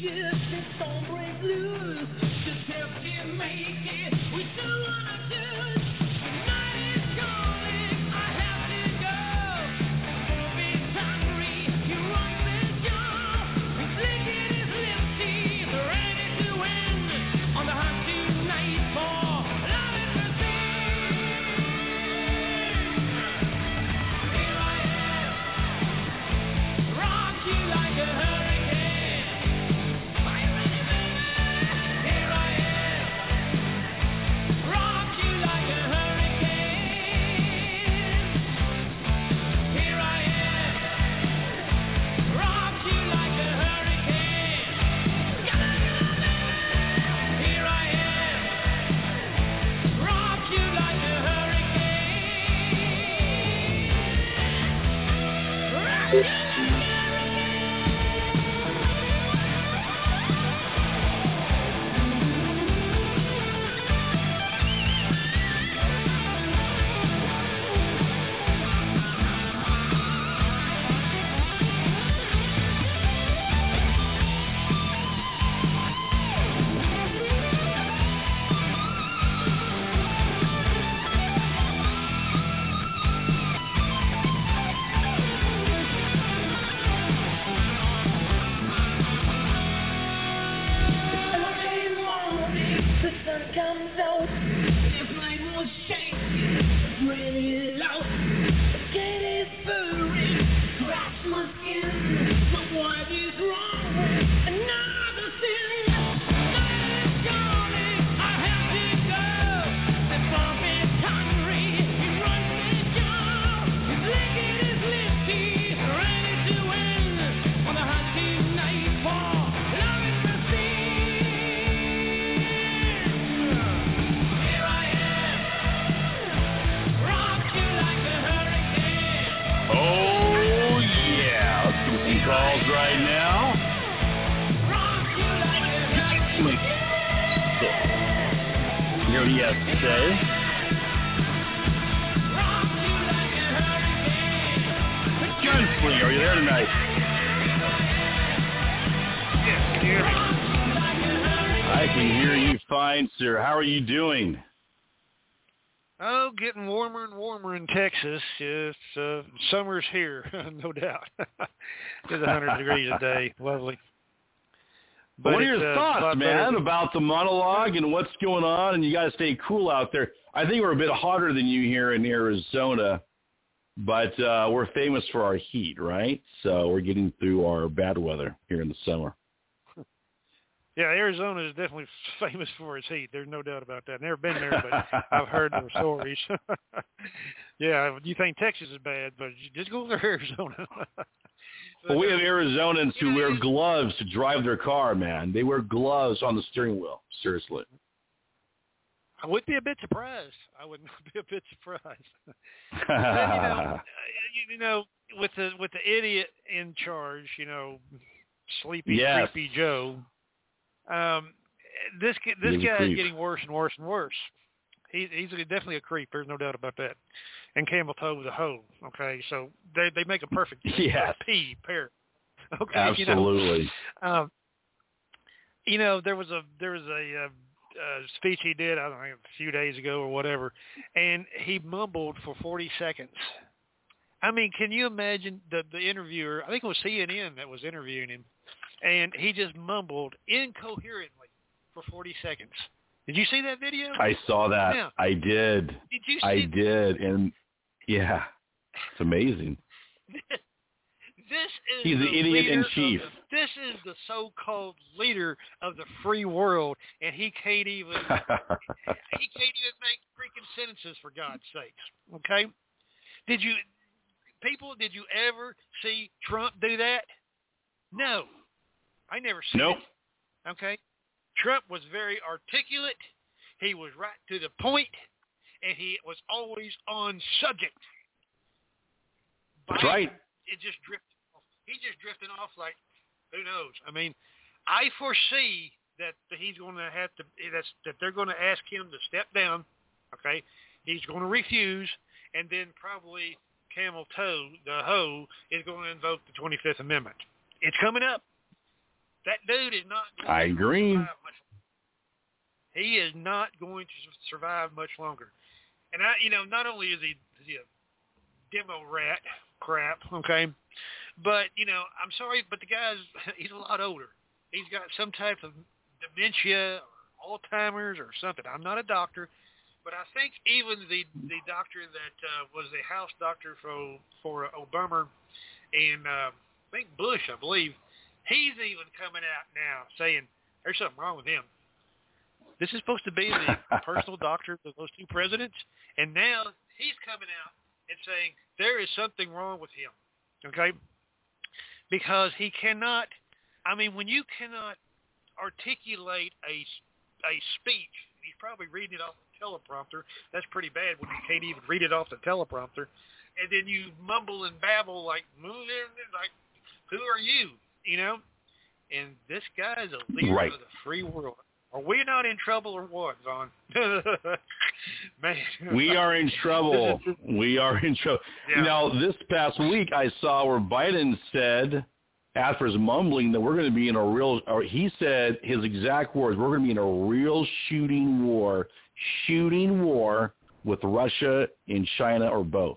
How are you doing? Oh, getting warmer and warmer in Texas. It's uh, summer's here, no doubt. It's one hundred degrees a day. Lovely. But what are your uh, thoughts, man, about the monologue and what's going on? And you got to stay cool out there. I think we're a bit hotter than you here in Arizona, but uh, we're famous for our heat, right? So we're getting through our bad weather here in the summer. Yeah, Arizona is definitely famous for its heat. There's no doubt about that. Never been there, but I've heard the stories. Yeah, you think Texas is bad, but just go to Arizona. Well, we have Arizonans who wear gloves to drive their car, man. They wear gloves on the steering wheel. Seriously. I would be a bit surprised. I would be a bit surprised. Then, you know, you know, with the with the idiot in charge, you know, Sleepy yes. Creepy Joe. Um, this this guy is getting worse and worse and worse. He, he's a, definitely a creep. There's no doubt about that. And Camel Toe the hoe. Okay, so they they make a perfect yes. P pair. Okay, absolutely. You know, um, you know there was a there was a, a, a speech he did I don't know a few days ago or whatever, and he mumbled for forty seconds. I mean, can you imagine the the interviewer? I think it was C N N that was interviewing him. And he just mumbled incoherently for forty seconds. Did you see that video? I saw that. Now, I did. Did you see I that? did. And, yeah, it's amazing. This is He's the, the idiot in chief. The, this is the so-called leader of the free world, and he can't even he can't even make freaking sentences, for God's sakes. Okay? Did you, people, did you ever see Trump do that? No. I never seen nope. it. Okay? Trump was very articulate. He was right to the point, and he was always on subject. That's Biden, right. It just drifted off. He just drifted off like, who knows? I mean, I foresee that he's going to have to, that's, that they're going to ask him to step down. Okay? He's going to refuse, and then probably Camel Toe, the hoe, is going to invoke the twenty-fifth Amendment. It's coming up. That dude is not going I agree. to survive much. He is not going to survive much longer. And, I, you know, not only is he, is he a demo rat crap, okay, but, you know, I'm sorry, but the guy's, he's a lot older. He's got some type of dementia or Alzheimer's or something. I'm not a doctor, but I think even the, the doctor that uh, was the house doctor for, for Obama and uh, I think Bush, I believe, he's even coming out now saying there's something wrong with him. This is supposed to be the personal doctor of those two presidents, and now he's coming out and saying there is something wrong with him, okay? Because he cannot, I mean, when you cannot articulate a, a speech, he's probably reading it off the teleprompter. That's pretty bad when you can't even read it off the teleprompter. And then you mumble and babble like, like, who are you, you know? And this guy is a leader right. of the free world. Are we not in trouble or what, Vaughn? Man. We are in trouble. We are in trouble. Yeah. You know, this past week I saw where Biden said, after his mumbling, that we're going to be in a real, or he said his exact words, we're going to be in a real shooting war, shooting war with Russia and China or both.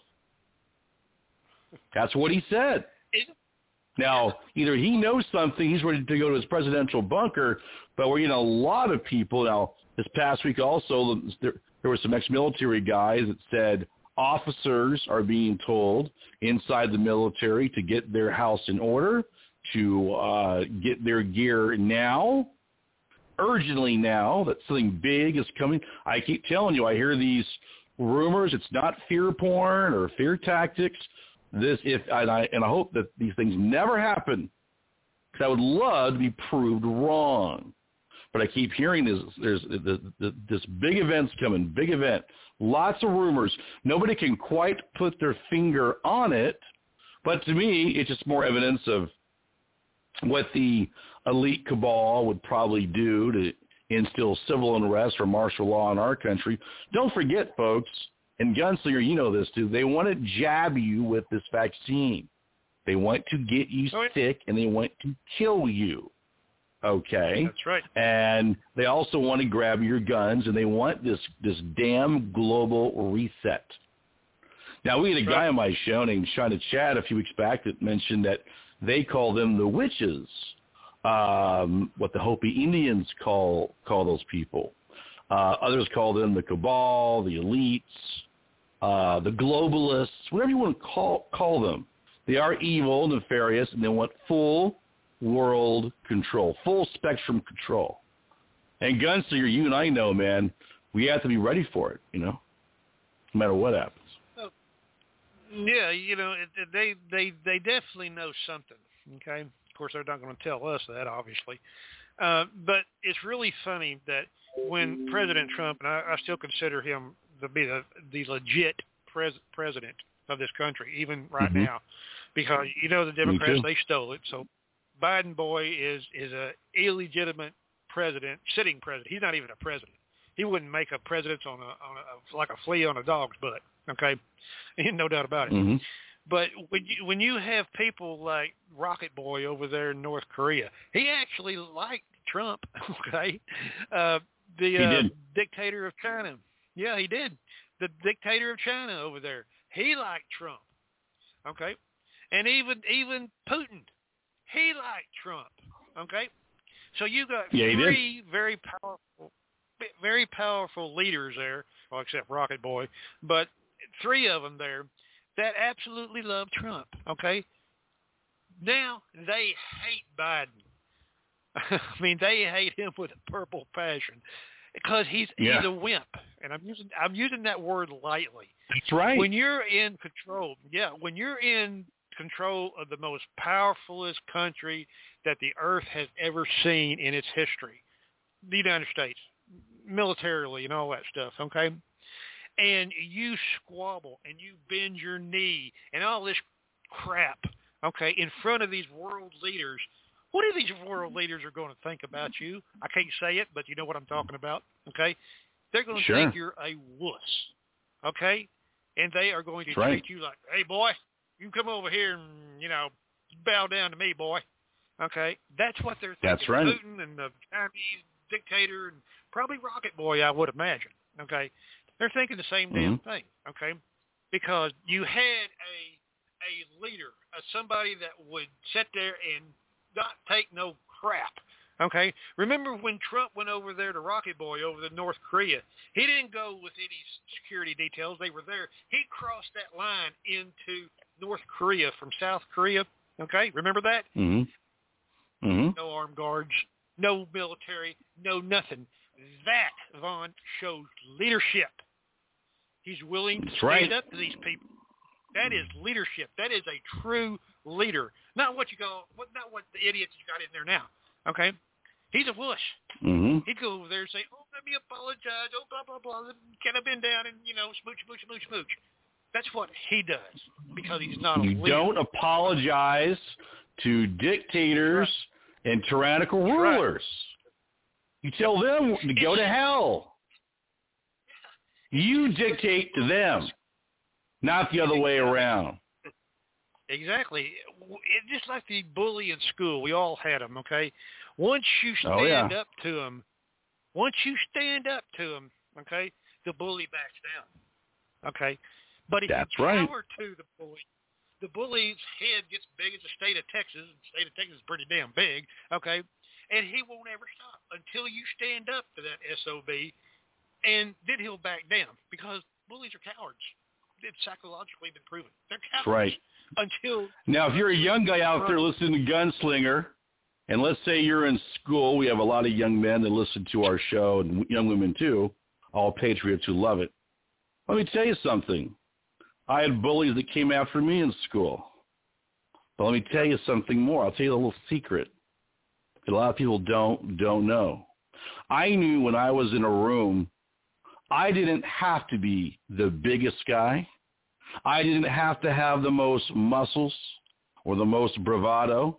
That's what he said. Now, either he knows something, he's ready to go to his presidential bunker, but we're, you know, a lot of people. Now, this past week also, there, there were some ex-military guys that said officers are being told inside the military to get their house in order, to uh, get their gear now, urgently now, that something big is coming. I keep telling you, I hear these rumors. It's not fear porn or fear tactics. This, if and I and I hope that these things never happen, because I would love to be proved wrong. But I keep hearing this. There's the, the, this big event's coming, big event. Lots of rumors. Nobody can quite put their finger on it, but to me, it's just more evidence of what the elite cabal would probably do to instill civil unrest or martial law in our country. Don't forget, folks. And Gunslinger, you know this too, they want to jab you with this vaccine. They want to get you oh, yeah. sick, and they want to kill you. Okay? That's right. And they also want to grab your guns, and they want this, this damn global reset. Now, we had a That's guy right. on my show named China Chad a few weeks back that mentioned that they call them the witches, um, what the Hopi Indians call call those people. Uh, others call them the cabal, the elites, uh, the globalists, whatever you want to call call them. They are evil, nefarious, and they want full world control, full spectrum control. And Gunslinger, you and I know, man, we have to be ready for it, you know, no matter what happens. Oh, yeah, you know, it, it, they, they, they definitely know something, okay? Of course, they're not going to tell us that, obviously. Uh, but it's really funny that when President Trump, and I, I still consider him to be the, the legit pres, president of this country, even right mm-hmm. now, because, you know, the Democrats, they stole it. So Biden boy is, is a illegitimate president, sitting president. He's not even a president. He wouldn't make a president on a, on a like a flea on a dog's butt, okay? No doubt about it. Mm-hmm. But when you, when you have people like Rocket Boy over there in North Korea, he actually liked Trump, okay? Uh, the uh, dictator of China. Yeah, he did. The dictator of China over there. He liked Trump, okay? And even even Putin, he liked Trump, okay? So you got yeah, three very powerful, very powerful leaders there, well, except Rocket Boy, but three of them there that absolutely love Trump, okay? Now they hate Biden. I mean, they hate him with a purple passion because he's yeah. he's a wimp, and I'm using I'm using that word lightly. That's right. When you're in control, yeah, when you're in control of the most powerfulest country that the earth has ever seen in its history, the United States, militarily and all that stuff, okay? And you squabble and you bend your knee and all this crap, okay, in front of these world leaders. What do these world leaders are going to think about you? I can't say it, but you know what I'm talking about, okay? They're going to sure. think you're a wuss, okay? And they are going to That's treat right. you like, hey, boy, you come over here and, you know, bow down to me, boy. Okay, that's what they're thinking. That's right. Putin and the Chinese dictator and probably Rocket Boy, I would imagine. Okay, they're thinking the same mm-hmm. damn thing. Okay, because you had a a leader, a, somebody that would sit there and not take no crap. Okay, remember when Trump went over there to Rocket Boy over to North Korea? He didn't go with any security details. They were there. He crossed that line into North Korea from South Korea. Okay, remember that? Mm-hmm. Mm-hmm. No armed guards, no military, no nothing. That, Vaughn, shows leadership. He's willing to That's stand right. up to these people. That is leadership. That is a true leader. Not what you call, not what the idiots you got in there now. Okay? He's a wuss. Mm-hmm. He'd go over there and say, oh, let me apologize. Oh, blah, blah, blah. Can I bend down and, you know, smooch, smooch, smooch, smooch. That's what he does because he's not a You leader. don't apologize to dictators right. and tyrannical Right. rulers. You tell them to go to hell. You dictate to them, not the other way around. Exactly. It's just like the bully in school. We all had them, okay? Once you stand Oh, yeah. up to them, once you stand up to them, okay, the bully backs down, okay? But if That's you right. cower to the bully, the bully's head gets big as the state of Texas. The state of Texas is pretty damn big, okay? And he won't ever stop until you stand up to that S O B, and then he'll back down because bullies are cowards. It's psychologically been proven. They're cowards. That's right. Until Now, if you're a young guy out there listening to Gunslinger, and let's say you're in school, we have a lot of young men that listen to our show, and young women too, all patriots who love it. Let me tell you something. I had bullies that came after me in school. But let me tell you something more. I'll tell you a little secret that a lot of people don't don't know. I knew when I was in a room, I didn't have to be the biggest guy. I didn't have to have the most muscles or the most bravado.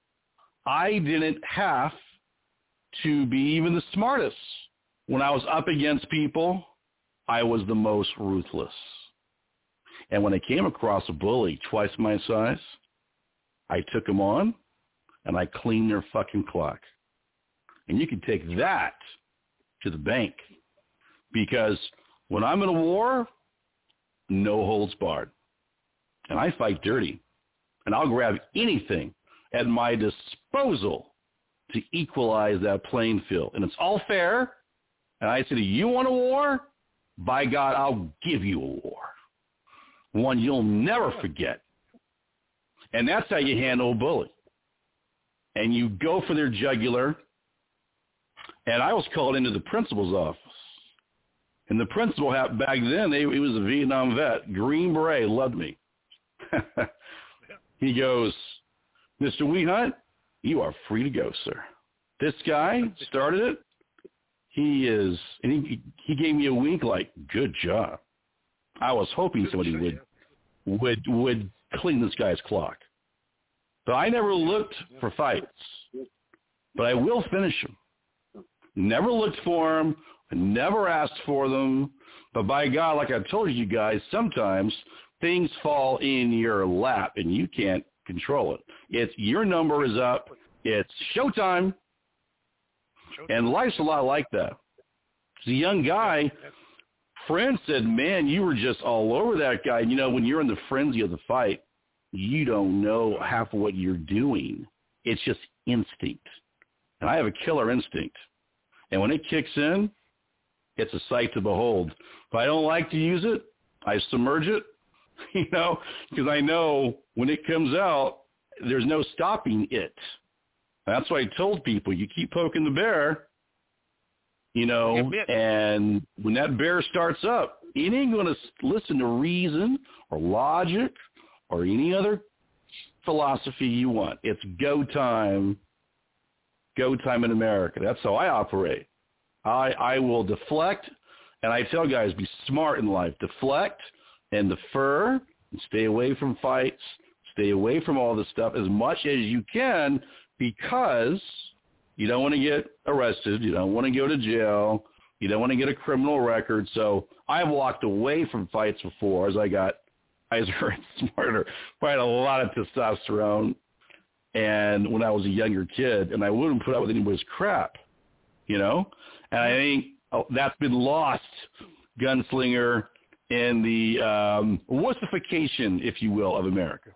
I didn't have to be even the smartest. When I was up against people, I was the most ruthless. And when I came across a bully twice my size, I took him on and I cleaned their fucking clock. And you can take that to the bank because when I'm in a war, no holds barred. And I fight dirty. And I'll grab anything at my disposal to equalize that playing field. And it's all fair. And I say, do you want a war? By God, I'll give you a war. One you'll never forget. And that's how you handle a bully. And you go for their jugular. And I was called into the principal's office. And the principal, back then, he was a Vietnam vet. Green Beret, loved me. He goes, Mister Wehunt, you are free to go, sir. This guy started it. He is, and he, he gave me a wink like, good job. I was hoping somebody would would would clean this guy's clock. But I never looked for fights. But I will finish them. Never looked for them. Never asked for them. But by God, like I told you guys, sometimes things fall in your lap and you can't control it. It's your number is up. It's showtime. And life's a lot like that. As a young guy, friends said, man, you were just all over that guy. You know, when you're in the frenzy of the fight, you don't know half of what you're doing. It's just instinct. And I have a killer instinct. And when it kicks in, it's a sight to behold. If I don't like to use it, I submerge it, you know, because I know when it comes out, there's no stopping it. That's why I told people, you keep poking the bear, you know, and when that bear starts up, it ain't going to listen to reason or logic or any other philosophy you want. It's go time, go time in America. That's how I operate. I, I will deflect, and I tell guys, be smart in life. Deflect and defer and stay away from fights, stay away from all this stuff as much as you can because you don't want to get arrested. You don't want to go to jail. You don't want to get a criminal record. So I've walked away from fights before as I got wiser and smarter. I had a lot of testosterone. and when I was a younger kid, and I wouldn't put up with anybody's crap, you know? And I think oh, that's been lost, gunslinger, in the um, wussification, if you will, of America.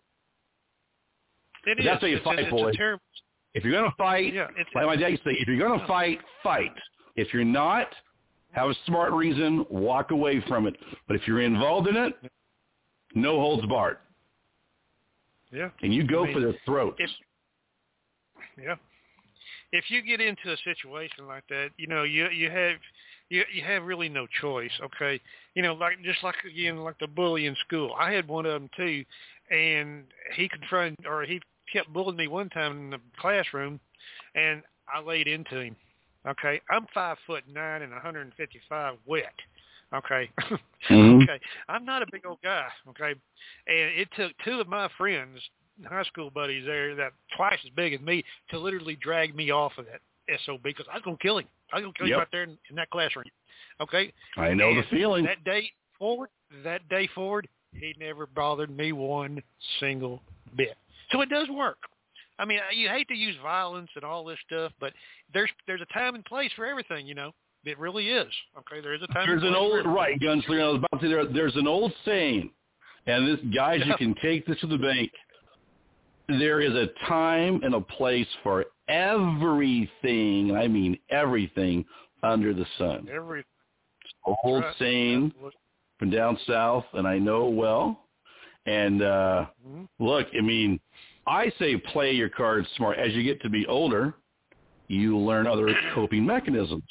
It but is. That's how you it's, fight, it's boy. Terrible... If you're going to fight, yeah, it's, like my dad used to say, if you're going to fight, fight. If you're not, have a smart reason, walk away from it. But if you're involved in it, no holds barred. Yeah. And you go I mean, for their throats. If, yeah. If you get into a situation like that, you know, you you have you you have really no choice, okay? You know, like just like again, like the bully in school. I had one of them too, and he confronted or he kept bullying me one time in the classroom, and I laid into him. Okay, I'm five foot nine and one hundred fifty-five wet. Okay, mm-hmm. okay, I'm not a big old guy. Okay, and it took two of my friends, high school buddies there, that twice as big as me, to literally drag me off of that S O B because I was gonna kill him. I was gonna kill yep. him right there in, in that classroom. Okay, I know and the feeling. That day forward, that day forward, he never bothered me one single bit. So it does work. I mean, you hate to use violence and all this stuff, but there's there's a time and place for everything, you know. It really is. Okay, there is a time There's and an place old, for right, Gunslinger, I was about to say, there, there's an old saying, and this, guys, you can take this to the bank. There is a time and a place for everything, I mean everything, under the sun. Every Old right. saying from down south, and I know well. And uh, mm-hmm. look, I mean, I say play your cards smart. As you get to be older, you learn other coping mechanisms.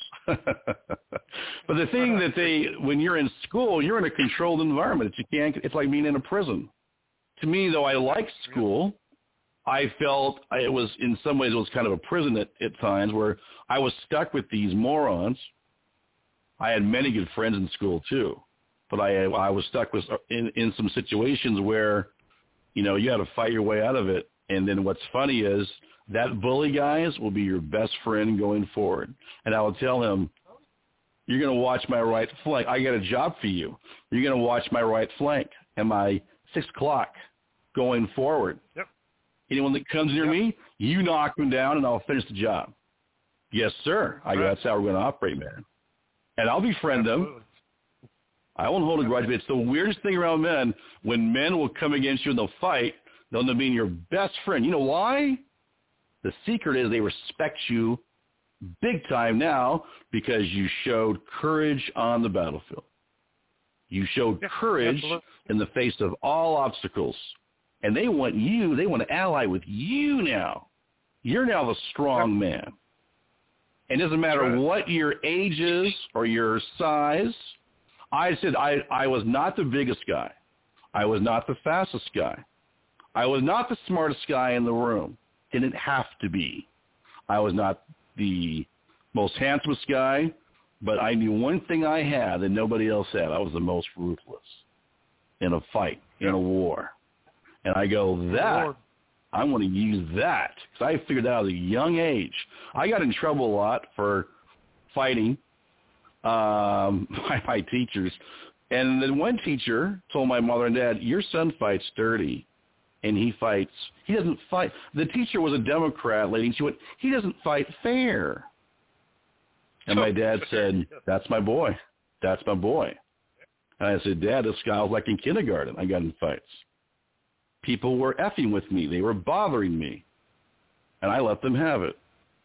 But the thing that they, when you're in school, you're in a controlled environment. You can't. It's like being in a prison. To me, though, I liked school. I felt it was, in some ways, it was kind of a prison at, at times where I was stuck with these morons. I had many good friends in school too, but I I was stuck with in in some situations where, you know, you had to fight your way out of it. And then what's funny is that bully, guys, will be your best friend going forward. And I will tell him, you're going to watch my right flank. I got a job for you. You're going to watch my right flank and my six o'clock going forward. Yep. Anyone that comes near yep. me, you knock them down and I'll finish the job. Yes, sir. I, right. That's how we're going to operate, man. And I'll befriend Absolutely. them. I won't hold a grudge, but it's the weirdest thing around men. When men will come against you and they'll fight, they'll end up being your best friend. You know why? The secret is they respect you big time now because you showed courage on the battlefield. You showed yeah, courage absolutely. in the face of all obstacles. And they want you, they want to ally with you now. You're now the strong yeah. man. And it doesn't matter right. what your age is or your size. I said I, I was not the biggest guy. I was not the fastest guy. I was not the smartest guy in the room. Didn't have to be. I was not the most handsomest guy, but I knew one thing I had that nobody else had. I was the most ruthless in a fight, in a war. And I go, that, I want to use that. Because I figured out at a young age. I got in trouble a lot for fighting um, by my teachers. And then one teacher told my mother and dad, your son fights dirty. And he fights, he doesn't fight. The teacher was a Democrat lady. And she went, he doesn't fight fair. And my dad said, that's my boy. That's my boy. And I said, Dad, this guy was like in kindergarten. I got in fights. People were effing with me. They were bothering me. And I let them have it.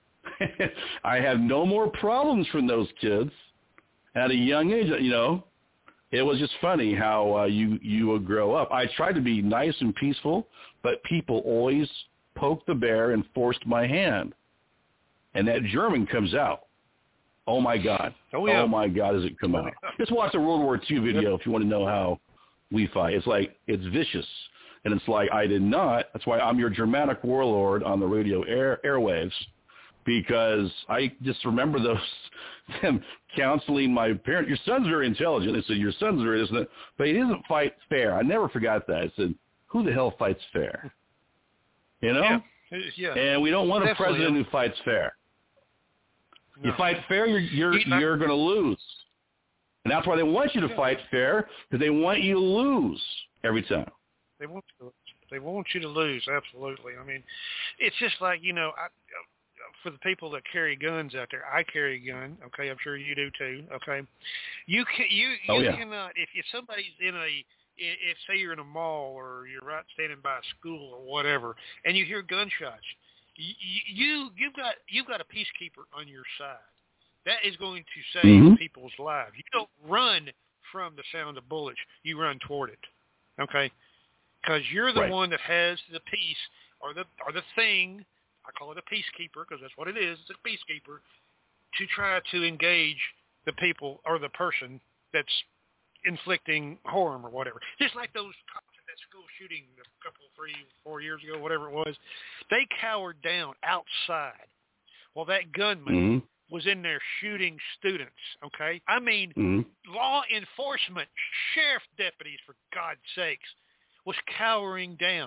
I had no more problems from those kids at a young age, you know. It was just funny how uh, you, you would grow up. I tried to be nice and peaceful, but people always poked the bear and forced my hand. And that German comes out. Oh, my God. Oh, yeah. Oh my God, does it come out. Just watch a World War Two video yep. if you want to know how we fight. It's like, it's vicious. And it's like, I did not. That's why I'm your Germanic warlord on the radio air, airwaves. Because I just remember those, them counseling my parents. Your son's very intelligent. They said, your son's very, isn't it? But he doesn't fight fair. I never forgot that. I said, who the hell fights fair? You know? Yeah. yeah. And we don't want Definitely. a president who fights fair. No. You fight fair, you're you're, you're going to lose. And that's why they want you to fight fair, because they want you to lose every time. They want to. They want you to lose, absolutely. I mean, it's just like, you know, I, for the people that carry guns out there, I carry a gun, okay? I'm sure you do too, okay? You can, you, you oh, yeah. cannot, if, if somebody's in a, if say you're in a mall or you're right standing by a school or whatever, and you hear gunshots, you, you you've got you've got a peacekeeper on your side. That is going to save mm-hmm. people's lives. You don't run from the sound of bullets. You run toward it, okay? Because you're the right. one that has the peace or the or the thing. I call it a peacekeeper because that's what it is. It's a peacekeeper to try to engage the people or the person that's inflicting harm or whatever. Just like those cops at that school shooting a couple, three, four years ago, whatever it was. They cowered down outside while that gunman mm-hmm. was in there shooting students, okay? I mean, mm-hmm. law enforcement, sheriff deputies, for God's sakes, was cowering down.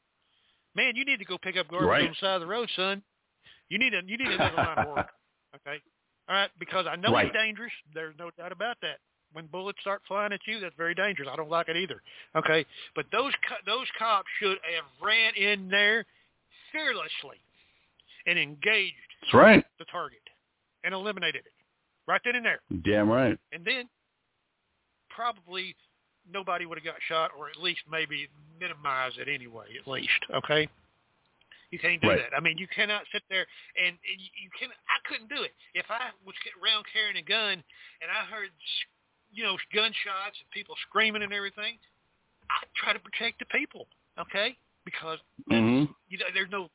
Man, you need to go pick up garbage right. on the side of the road, son. You need a you need another line of work, okay? All right, because I know right. it's dangerous. There's no doubt about that. When bullets start flying at you, that's very dangerous. I don't like it either, okay? But those co- those cops should have ran in there fearlessly and engaged that's right. the target and eliminated it right then and there. Damn right. And then probably nobody would have got shot, or at least maybe minimize it anyway, at least, okay? You can't do right. that. I mean, you cannot sit there and, and you, you can. I couldn't do it. If I was around carrying a gun and I heard, you know, gunshots and people screaming and everything, I'd try to protect the people, okay? Because mm-hmm. you know, there's no,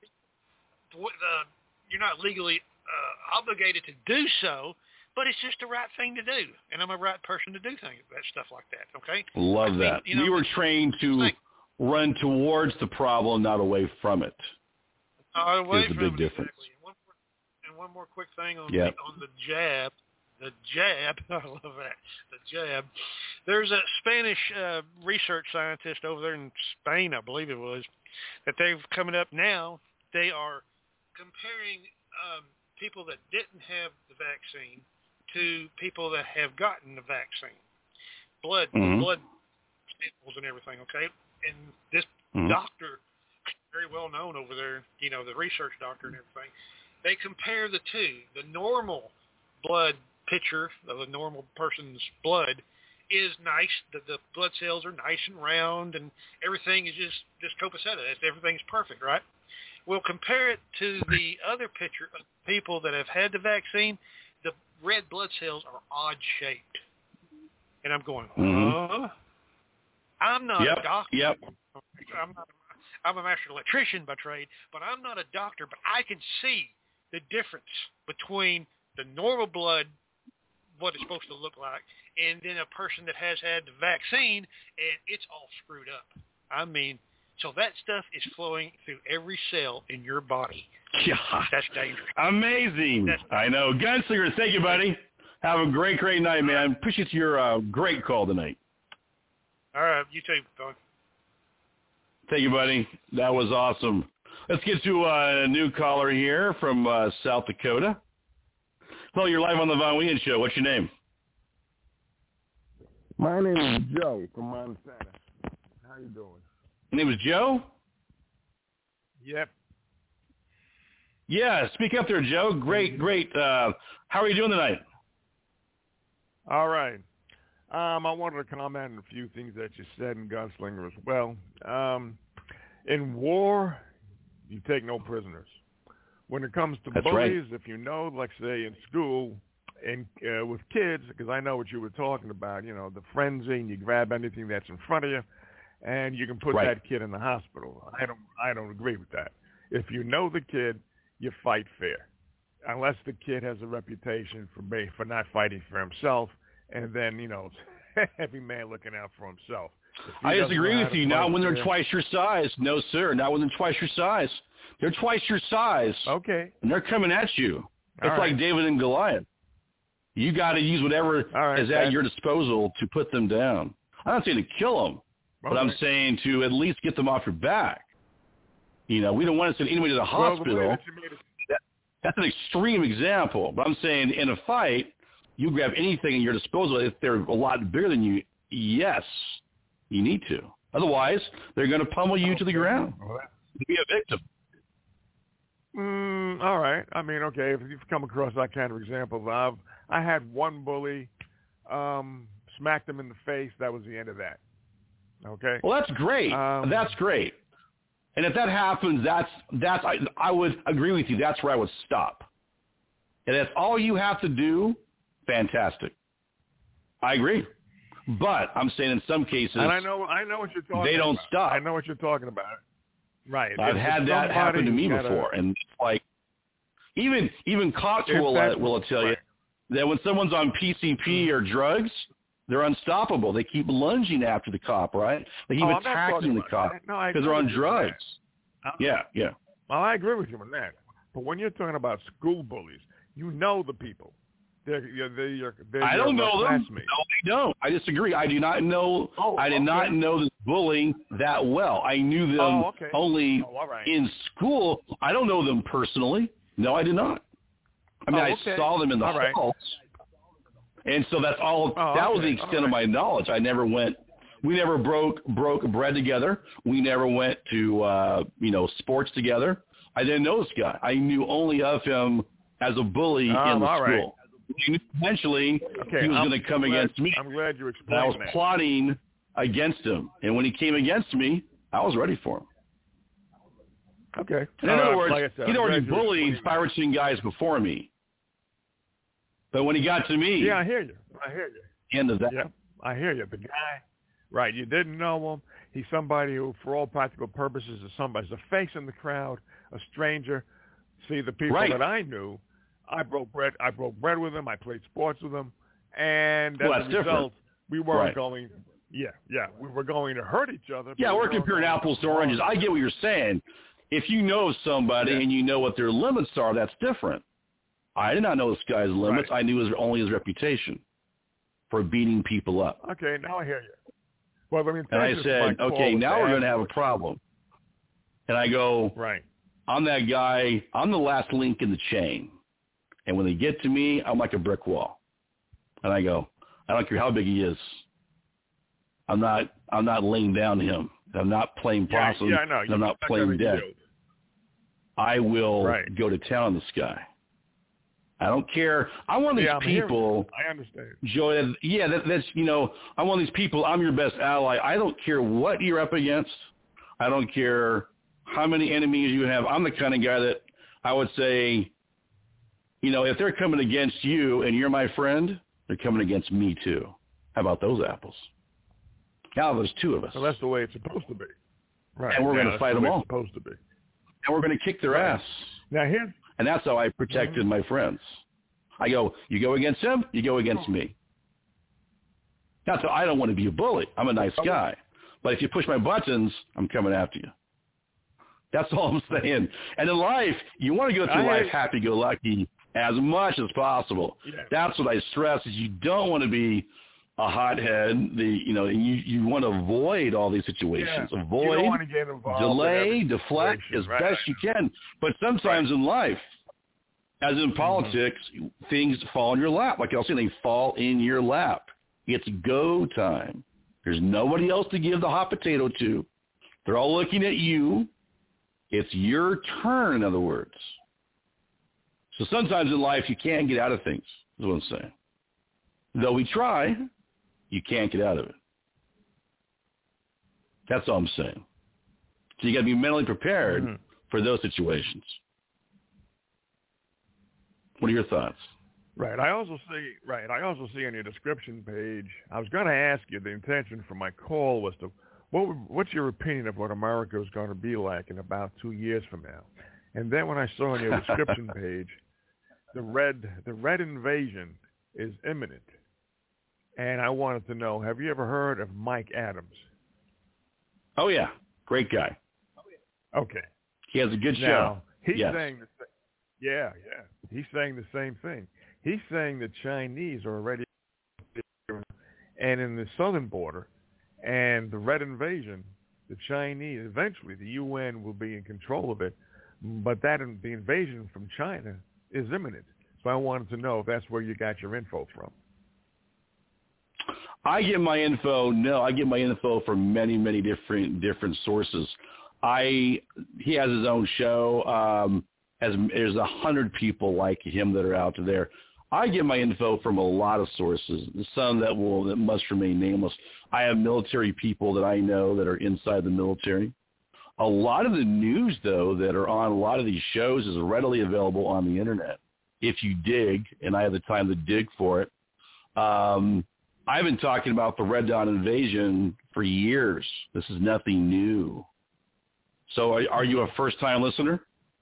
uh, you're not legally uh, obligated to do so, but it's just the right thing to do, and I'm a right person to do things, that stuff like that, okay? Love I mean, that. you know, we were trained to like, run towards the problem, not away from it. Uh, away There's a from big it, difference. Exactly. And, one more, and one more quick thing on, yep. the, on the jab. The jab. I love that. The jab. There's a Spanish uh, research scientist over there in Spain, I believe it was, that they've coming up now. They are comparing um, people that didn't have the vaccine to people that have gotten the vaccine. Blood, mm-hmm. blood samples and everything, okay? And this mm-hmm. doctor, very well known over there, you know, the research doctor and everything, they compare the two. The normal blood picture of a normal person's blood is nice. The, the blood cells are nice and round, and everything is just, just copacetic. Everything's perfect, right? We'll compare it to the other picture of people that have had the vaccine. The red blood cells are odd-shaped. And I'm going, mm-hmm. huh? I'm not yep. a doctor. Yep. I'm not a I'm a master electrician by trade, but I'm not a doctor, but I can see the difference between the normal blood, what it's supposed to look like, and then a person that has had the vaccine, and it's all screwed up. I mean, so that stuff is flowing through every cell in your body. God. That's dangerous. Amazing. That's I know. Gunslinger, thank you, buddy. Have a great, great night, man. Appreciate your uh, great call tonight. All right. You too, Don. Thank you, buddy. That was awesome. Let's get to uh, a new caller here from uh, South Dakota. Hello, you're live on the Von Weeden Show. What's your name? My name is Joe from Montana. How you doing? Your name is Joe? Yep. Yeah, speak up there, Joe. Great, great. Uh, how are you doing tonight? All right. Um, I wanted to comment on a few things that you said in Gunslinger as well. Um, in war, you take no prisoners. When it comes to That's bullies, right. if you know, like say in school and uh, with kids, because I know what you were talking about, you know, the frenzy, and you grab anything that's in front of you, and you can put right. that kid in the hospital. I don't, I don't agree with that. If you know the kid, you fight fair, unless the kid has a reputation for be, for not fighting for himself. And then, you know, every man looking out for himself. I disagree with you. Not when they're twice your size. No, sir. Not when they're twice your size. They're twice your size. Okay. And they're coming at you. It's All like right. David and Goliath. You got to use whatever right, is at your disposal to put them down. I'm not saying to kill them, but okay. I'm saying to at least get them off your back. You know, we don't want to send anybody to the hospital. Well, the it... that, that's an extreme example. But I'm saying in a fight, you grab anything at your disposal. If they're a lot bigger than you, yes, you need to. Otherwise, they're going to pummel you okay. to the ground. Well, that, Be a victim. Mm, all right. I mean, okay, if you've come across that kind of example, I've I had one bully, um, smacked him in the face. That was the end of that. Okay. Well, that's great. Um, that's great. And if that happens, that's that's I, I would agree with you. That's where I would stop. And if all you have to do, fantastic. I agree. But I'm saying in some cases, and I know I know what you're talking. They don't about. stop. I know what you're talking about. Right. I've if had that happen to me gotta, before, and it's like even even cops will uh, will tell right. you that when someone's on P C P or drugs, they're unstoppable. They keep lunging after the cop, right? They keep oh, attacking the cop because no, they're on drugs. Yeah, yeah. Well, I agree with you on that. But when you're talking about school bullies, you know the people. They're, they're, they're, they're I don't know them. Classmates. No, I don't. I disagree. I do not know. Oh, I did okay. not know this bullying that well. I knew them oh, okay. only oh, all right. in school. I don't know them personally. No, I did not. I mean, oh, I okay. saw them in the all right. halls, and so that's all. Oh, that okay. was the extent right. of my knowledge. I never went. We never broke broke bread together. We never went to uh, you know sports together. I didn't know this guy. I knew only of him as a bully um, in the all school. Right. Eventually, okay, he was I'm going to come glad, against me. I'm glad you explained and I was that. plotting against him, and when he came against me, I was ready for him. Okay. In uh, other words, like I said, he'd I'm already glad you bullied explained that. Pirates and guys before me. But when he got to me, Yeah, I hear you. I hear you. end of that. Yeah, I hear you. The guy, right? You didn't know him. He's somebody who, for all practical purposes, is somebody. He's a face in the crowd, a stranger. See, the people Right. that I knew, I broke bread. I broke bread with them. I played sports with them, and Well, as that's a result, different. we weren't Right. going. Yeah, yeah, we were going to hurt each other. Yeah, but we're we weren't comparing going apples to oranges. I get what you're saying. If you know somebody Yeah. and you know what their limits are, that's different. I did not know this guy's limits. Right. I knew his, only his reputation for beating people up. Okay, now I hear you. Well, I mean, And I said, okay, now we're going to have a a problem. And I go, Right. I'm that guy. I'm the last link in the chain. And when they get to me, I'm like a brick wall. And I go, I don't care how big he is. I'm not. I'm not laying down to him. I'm not playing Yeah, possum. yeah, I know. And I'm not You're playing gonna dead. yield. I will Right. go to town on this guy. I don't care. I want these Yeah, I'm hearing people. you. I understand. Joy, that- yeah, that, that's, you know, I want these people, I'm your best ally. I don't care what you're up against. I don't care how many enemies you have. I'm the kind of guy that I would say, you know, if they're coming against you and you're my friend, they're coming against me too. How about those apples? Now there's two of us. So that's the way it's supposed to be. Right. And we're yeah, gonna that's fight the them way all. It's supposed to be. And we're going to kick their Right. ass. Now here's And that's how I protected Mm-hmm. my friends. I go, you go against him, you go against me. Not that I don't want to be a bully. I'm a nice guy. But if you push my buttons, I'm coming after you. That's all I'm saying. And in life, you want to go through I- life happy-go-lucky as much as possible. Yeah. That's what I stress is you don't want to be a hothead. The you know you you want to avoid all these situations. yeah. Avoid, You don't want to get involved delay, in every deflect situation. as right. best you can. But sometimes in life, as in politics, Mm-hmm. things fall in your lap. Like I was saying, they fall in your lap. It's go time. There's nobody else to give the hot potato to. They're all looking at you. It's your turn, in other words. So sometimes in life, you can't get out of things, is what I'm saying. Though we try, you can't get out of it. That's all I'm saying. So you got to be mentally prepared Mm-hmm. for those situations. What are your thoughts? Right. I also see. Right. I also see on your description page. I was going to ask you. The intention for my call was to, what? would- What's your opinion of what America is going to be like in about two years from now? And then when I saw on your description page, the red, the red invasion is imminent, and I wanted to know: have you ever heard of Mike Adams? Oh, yeah. Great guy. Okay. He has a good show. Now he's Yes. saying the sa- yeah, yeah. He's saying the same thing. He's saying the Chinese are already and in the southern border, and the red invasion, the Chinese, eventually the U N will be in control of it, but that the invasion from China is imminent. So I wanted to know if that's where you got your info from. I get my info. No, I get my info from many, many different different sources. I he has his own show. Um, as there's a hundred people like him that are out there. I get my info from a lot of sources. Some that will that must remain nameless. I have military people that I know that are inside the military. A lot of the news, though, that are on a lot of these shows is readily available on the internet if you dig, and I have the time to dig for it. Um, I've been talking about the Red Dawn invasion for years. This is nothing new. So are, are you a first-time listener?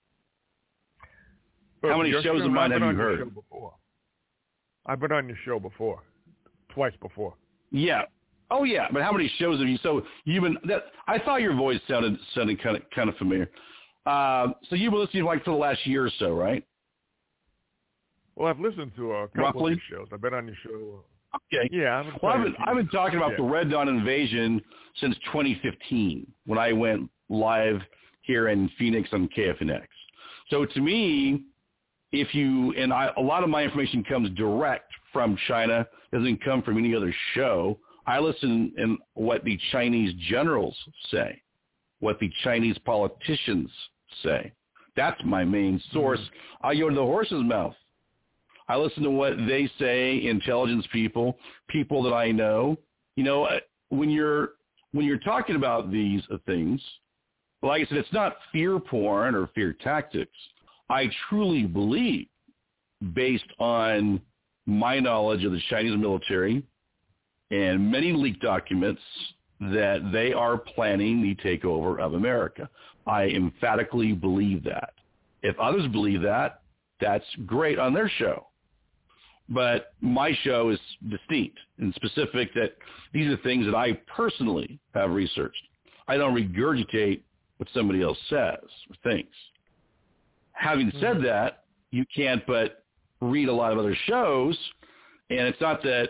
Well, how many shows of mine have you heard? I've been on your show before, twice before. Yeah. Oh yeah, but how many shows have you? So you've been. That, I thought your voice sounded sounded kind of kind of familiar. Uh, so you've been listening like for the last year or so, right? Well, I've listened to a couple Roughly? of your shows. I've been on your show. Okay. Yeah. I've been, well, I've been, I've been talking about yeah. the Red Dawn invasion since twenty fifteen when I went live here in Phoenix on K F N X. So to me, if you and I, a lot of my information comes direct from China. Doesn't come from any other show. I listen in what the Chinese generals say, what the Chinese politicians say. That's my main source. Mm-hmm. I go to the horse's mouth. I listen to what they say, intelligence people, people that I know. You know, when you're when you're talking about these things, like I said, it's not fear porn or fear tactics. I truly believe, based on my knowledge of the Chinese military, and many leaked documents, that they are planning the takeover of America. I emphatically believe that. If others believe that, that's great on their show. But my show is distinct and specific that these are things that I personally have researched. I don't regurgitate what somebody else says or thinks. Having said mm-hmm. that, you can't but read a lot of other shows, and it's not that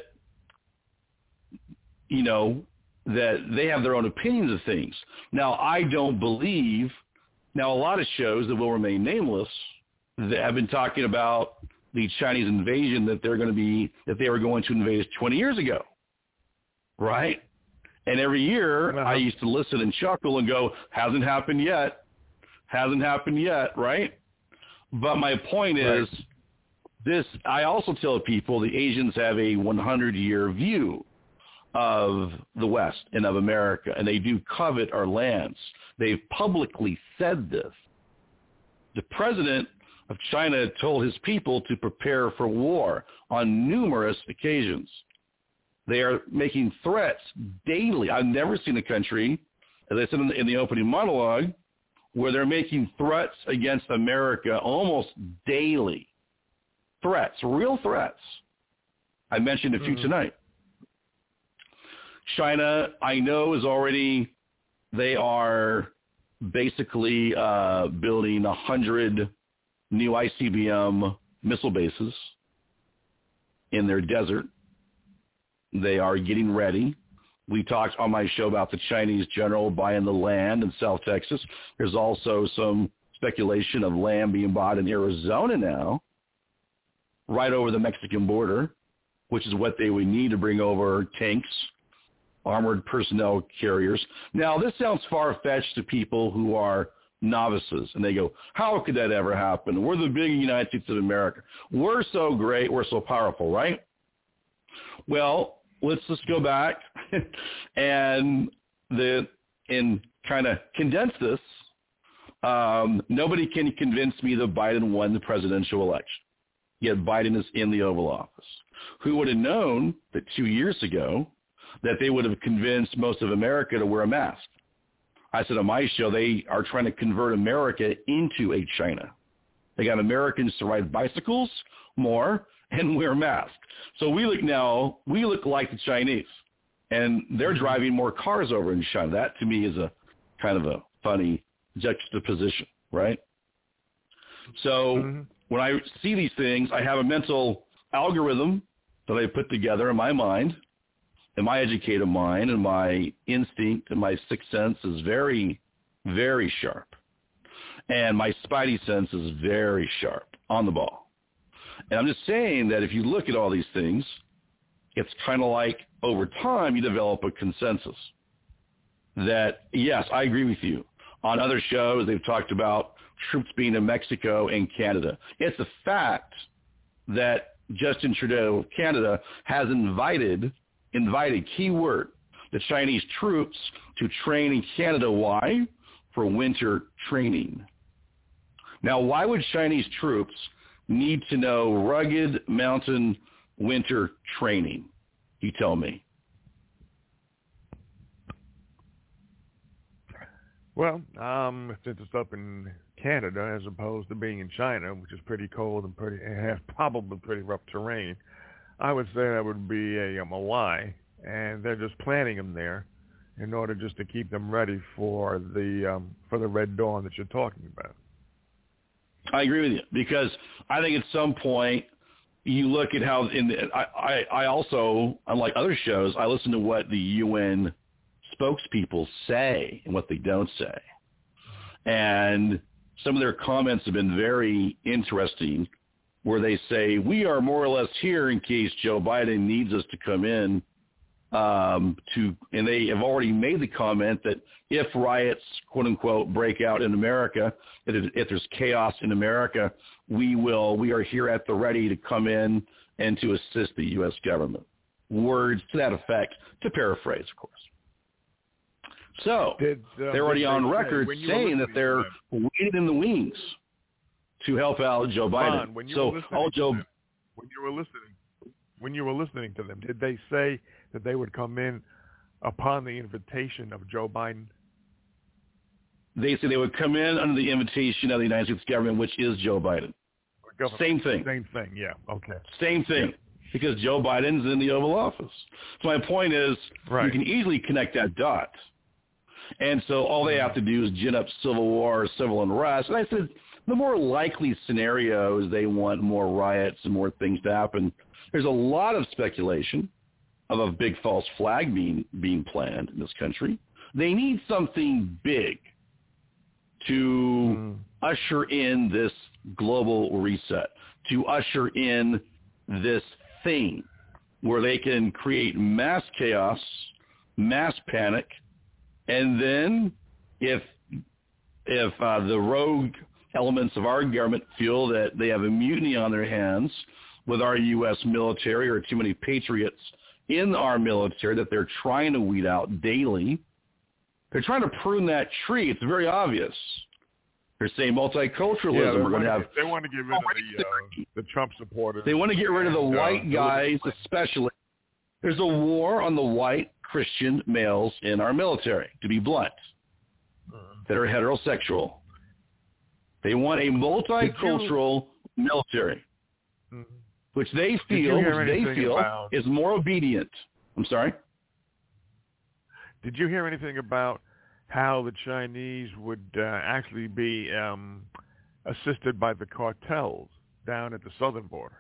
you know, that they have their own opinions of things. Now, I don't believe, now a lot of shows that will remain nameless that have been talking about the Chinese invasion that they're going to be, that they were going to invade us twenty years ago, right? And every year uh-huh. I used to listen and chuckle and go, hasn't happened yet, hasn't happened yet, right? But my point is right. this, I also tell people the Asians have a hundred-year view of the West and of America, and they do covet our lands. They've publicly said this. The president of China told his people to prepare for war on numerous occasions. They are making threats daily. I've never seen a country, as I said in the, in the opening monologue, where they're making threats against America almost daily. Threats, real threats. I mentioned a few mm-hmm. tonight. China, I know, is already, they are basically uh, building one hundred new I C B M missile bases in their desert. They are getting ready. We talked on my show about the Chinese general buying the land in South Texas. There's also some speculation of land being bought in Arizona now, right over the Mexican border, which is what they would need to bring over tanks, armored personnel carriers. Now, this sounds far-fetched to people who are novices, and they go, how could that ever happen? We're the big United States of America. We're so great. We're so powerful, right? Well, let's just go back and the and kind of condense this. Um, nobody can convince me that Biden won the presidential election, yet Biden is in the Oval Office. Who would have known that two years ago that they would have convinced most of America to wear a mask? I said on my show, they are trying to convert America into a China. They got Americans to ride bicycles more and wear masks. So we look now, we look like the Chinese, and they're driving more cars over in China. That to me is a kind of a funny juxtaposition, right? So mm-hmm. when I see these things, I have a mental algorithm that I put together in my mind, and my educated mind, and my instinct and my sixth sense is very, very sharp. And my spidey sense is very sharp, on the ball. And I'm just saying that if you look at all these things, it's kind of like over time you develop a consensus that, yes, I agree with you. On other shows, they've talked about troops being in Mexico and Canada. It's the fact that Justin Trudeau of Canada has invited, invited, key word, the Chinese troops to train in Canada. Why? For winter training. Now, why would Chinese troops need to know rugged mountain winter training? You tell me. Well, um, since it's up in Canada as opposed to being in China, which is pretty cold and pretty and has probably pretty rough terrain, I would say that would be a, um, a lie, and they're just planting them there in order just to keep them ready for the um, for the Red Dawn that you're talking about. I agree with you, because I think at some point you look at how in the, I, I, I also, unlike other shows, I listen to what the U N spokespeople say and what they don't say. And some of their comments have been very interesting, where they say, we are more or less here in case Joe Biden needs us to come in um, to, and they have already made the comment that if riots, quote unquote, break out in America, if, if there's chaos in America, we will, we are here at the ready to come in and to assist the U S government. Words to that effect, to paraphrase, of course. So did, uh, they're already on they record saying that they're waiting in the wings to help out Joe Biden. Ron, when you so were all Joe, them, when you were listening, when you were listening to them, did they say that they would come in upon the invitation of Joe Biden? They said they would come in under the invitation of the United States government, which is Joe Biden. Government. Same thing. Same thing. Yeah. Okay. Same thing. Yeah. Because Joe Biden's in the Oval Office. So my point is, right. You can easily connect that dot. And so all they have to do is gin up civil war or civil unrest. And I said the more likely scenario is they want more riots and more things to happen. There's a lot of speculation of a big false flag being being planned in this country. They need something big to mm. usher in this global reset, to usher in this thing where they can create mass chaos, mass panic, and then if if uh, the rogue elements of our government feel that they have a mutiny on their hands with our U S military or too many patriots in our military that they're trying to weed out daily, they're trying to prune that tree. It's very obvious. They're saying multiculturalism. Yeah, We're going to have. They want to get rid of the, uh, the Trump supporters. They want to get rid of the and, white uh, guys, especially. There's a war on the white Christian males in our military, to be blunt, uh-huh. that are heterosexual. They want a multicultural you, military, mm-hmm. which they feel, which they feel about, is more obedient. I'm sorry? Did you hear anything about how the Chinese would uh, actually be um, assisted by the cartels down at the southern border?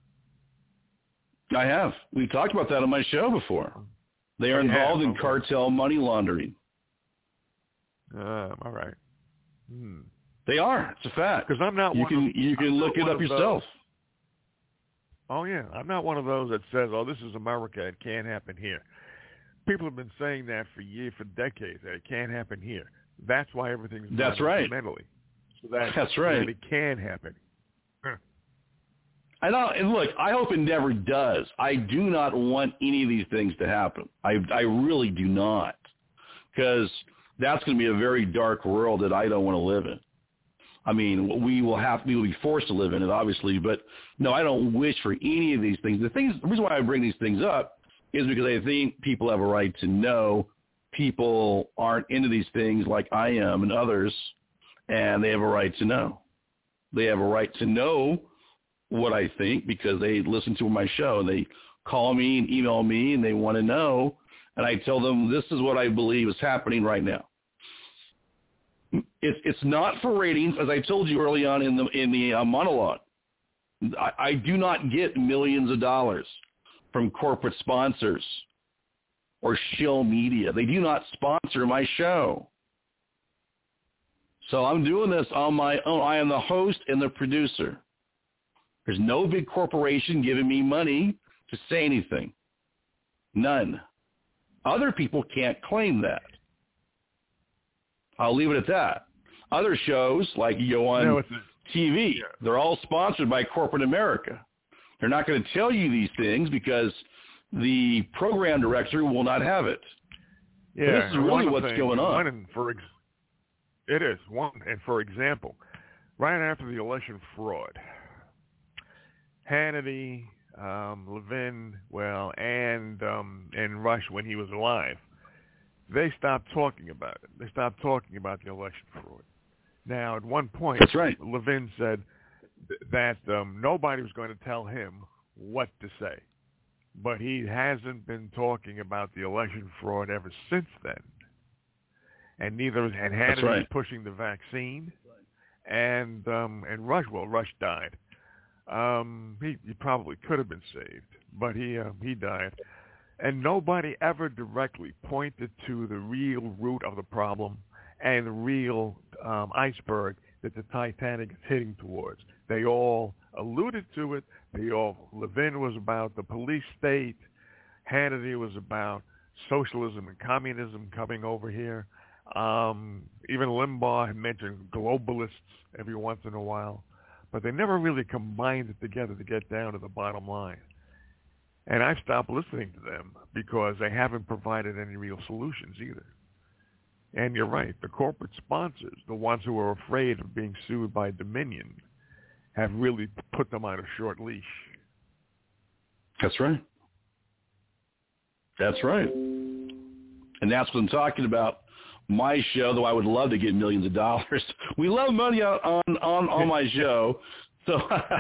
I have. We talked about that on my show before. They are involved yeah, in okay. cartel money laundering. Uh, all right. Hmm. They are. It's a fact. Because I'm not. You one can of, you can I'm look it up yourself. Oh yeah, I'm not one of those that says, "Oh, this is America. It can't happen here." People have been saying that for years, for decades, that it can't happen here. That's why everything's That's right. Mentally. So that, That's right. That it can happen. Huh. I know, and look, I hope it never does. I do not want any of these things to happen. I I really do not, because that's going to be a very dark world that I don't want to live in. I mean, we will have we will be forced to live in it, obviously, but no, I don't wish for any of these things. The things, the reason why I bring these things up is because I think people have a right to know. People aren't into these things like I am and others, and they have a right to know. They have a right to know what I think because they listen to my show, and they call me and email me, and they want to know, and I tell them this is what I believe is happening right now. It's it's not for ratings, as I told you early on in the in the uh, monologue. I, I do not get millions of dollars from corporate sponsors or shill media. They do not sponsor my show. So I'm doing this on my own. I am the host and the producer. There's no big corporation giving me money to say anything. None. Other people can't claim that. I'll leave it at that. Other shows, like you go on no, T V, yeah. they're all sponsored by corporate America. They're not going to tell you these things because the program director will not have it. Yeah, but this is really what's thing, going on. One and for ex- it is. One, and for example, right after the election fraud, Hannity, um, Levin, well, and um, and Rush, when he was alive, they stopped talking about it. They stopped talking about the election fraud. Now, at one point, that's right. Levin said th- that um, nobody was going to tell him what to say. But he hasn't been talking about the election fraud ever since then. And neither and Hannity right. is pushing the vaccine. And um, and Rush, well, Rush died. Um, he, he probably could have been saved, but he uh, he died. And nobody ever directly pointed to the real root of the problem and the real um, iceberg that the Titanic is heading towards. They all alluded to it. They all, Levin was about the police state. Hannity was about socialism and communism coming over here. Um, even Limbaugh had mentioned globalists every once in a while. But they never really combined it together to get down to the bottom line. And I've stopped listening to them because they haven't provided any real solutions either. And you're right, the corporate sponsors, the ones who are afraid of being sued by Dominion, have really put them on a short leash. That's right. That's right. And that's what I'm talking about. My show, though I would love to get millions of dollars. We love money on on, on my show. So,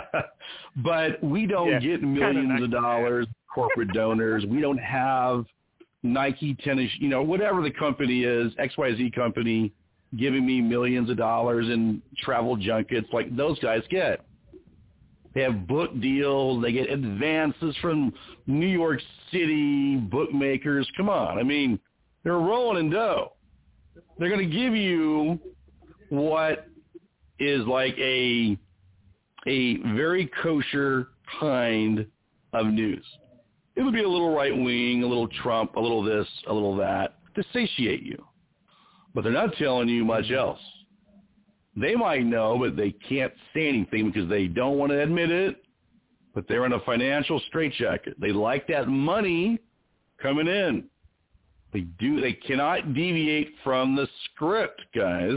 but we don't yeah, get millions of dollars, corporate donors. We don't have Nike tennis, you know, whatever the company is, X Y Z company, giving me millions of dollars in travel junkets like those guys get. They have book deals. They get advances from New York City bookmakers. Come on. I mean, they're rolling in dough. They're going to give you what is like a a very kosher kind of news. It would be a little right-wing, a little Trump, a little this, a little that, to satiate you. But they're not telling you much else. They might know, but they can't say anything because they don't want to admit it, but they're in a financial straitjacket. They like that money coming in. They do. They cannot deviate from the script, guys.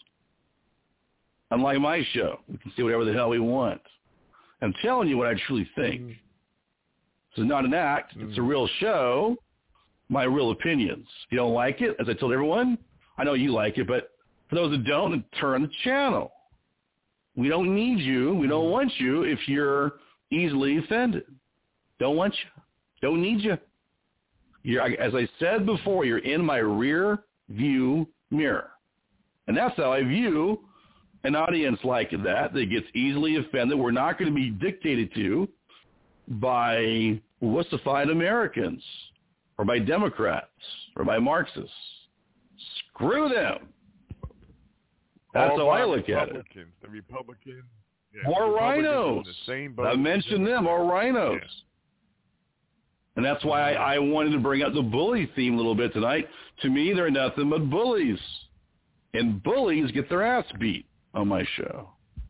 Unlike my show, we can say whatever the hell we want. I'm telling you what I truly think. Mm. This is not an act. Mm. It's a real show. My real opinions. If you don't like it, as I told everyone, I know you like it, but for those that don't, turn the channel. We don't need you. We don't want you if you're easily offended. Don't want you. Don't need you. You're, as I said before, you're in my rear view mirror. And that's how I view an audience like that that gets easily offended. We're not going to be dictated to by wussified Americans or by Democrats or by Marxists. Screw them. That's how I look at it. The Republicans. Yeah, or the rhinos. I mentioned them, or rhinos. Yeah. And that's why I, I wanted to bring up the bully theme a little bit tonight. To me, they're nothing but bullies. And bullies get their ass beat on my show.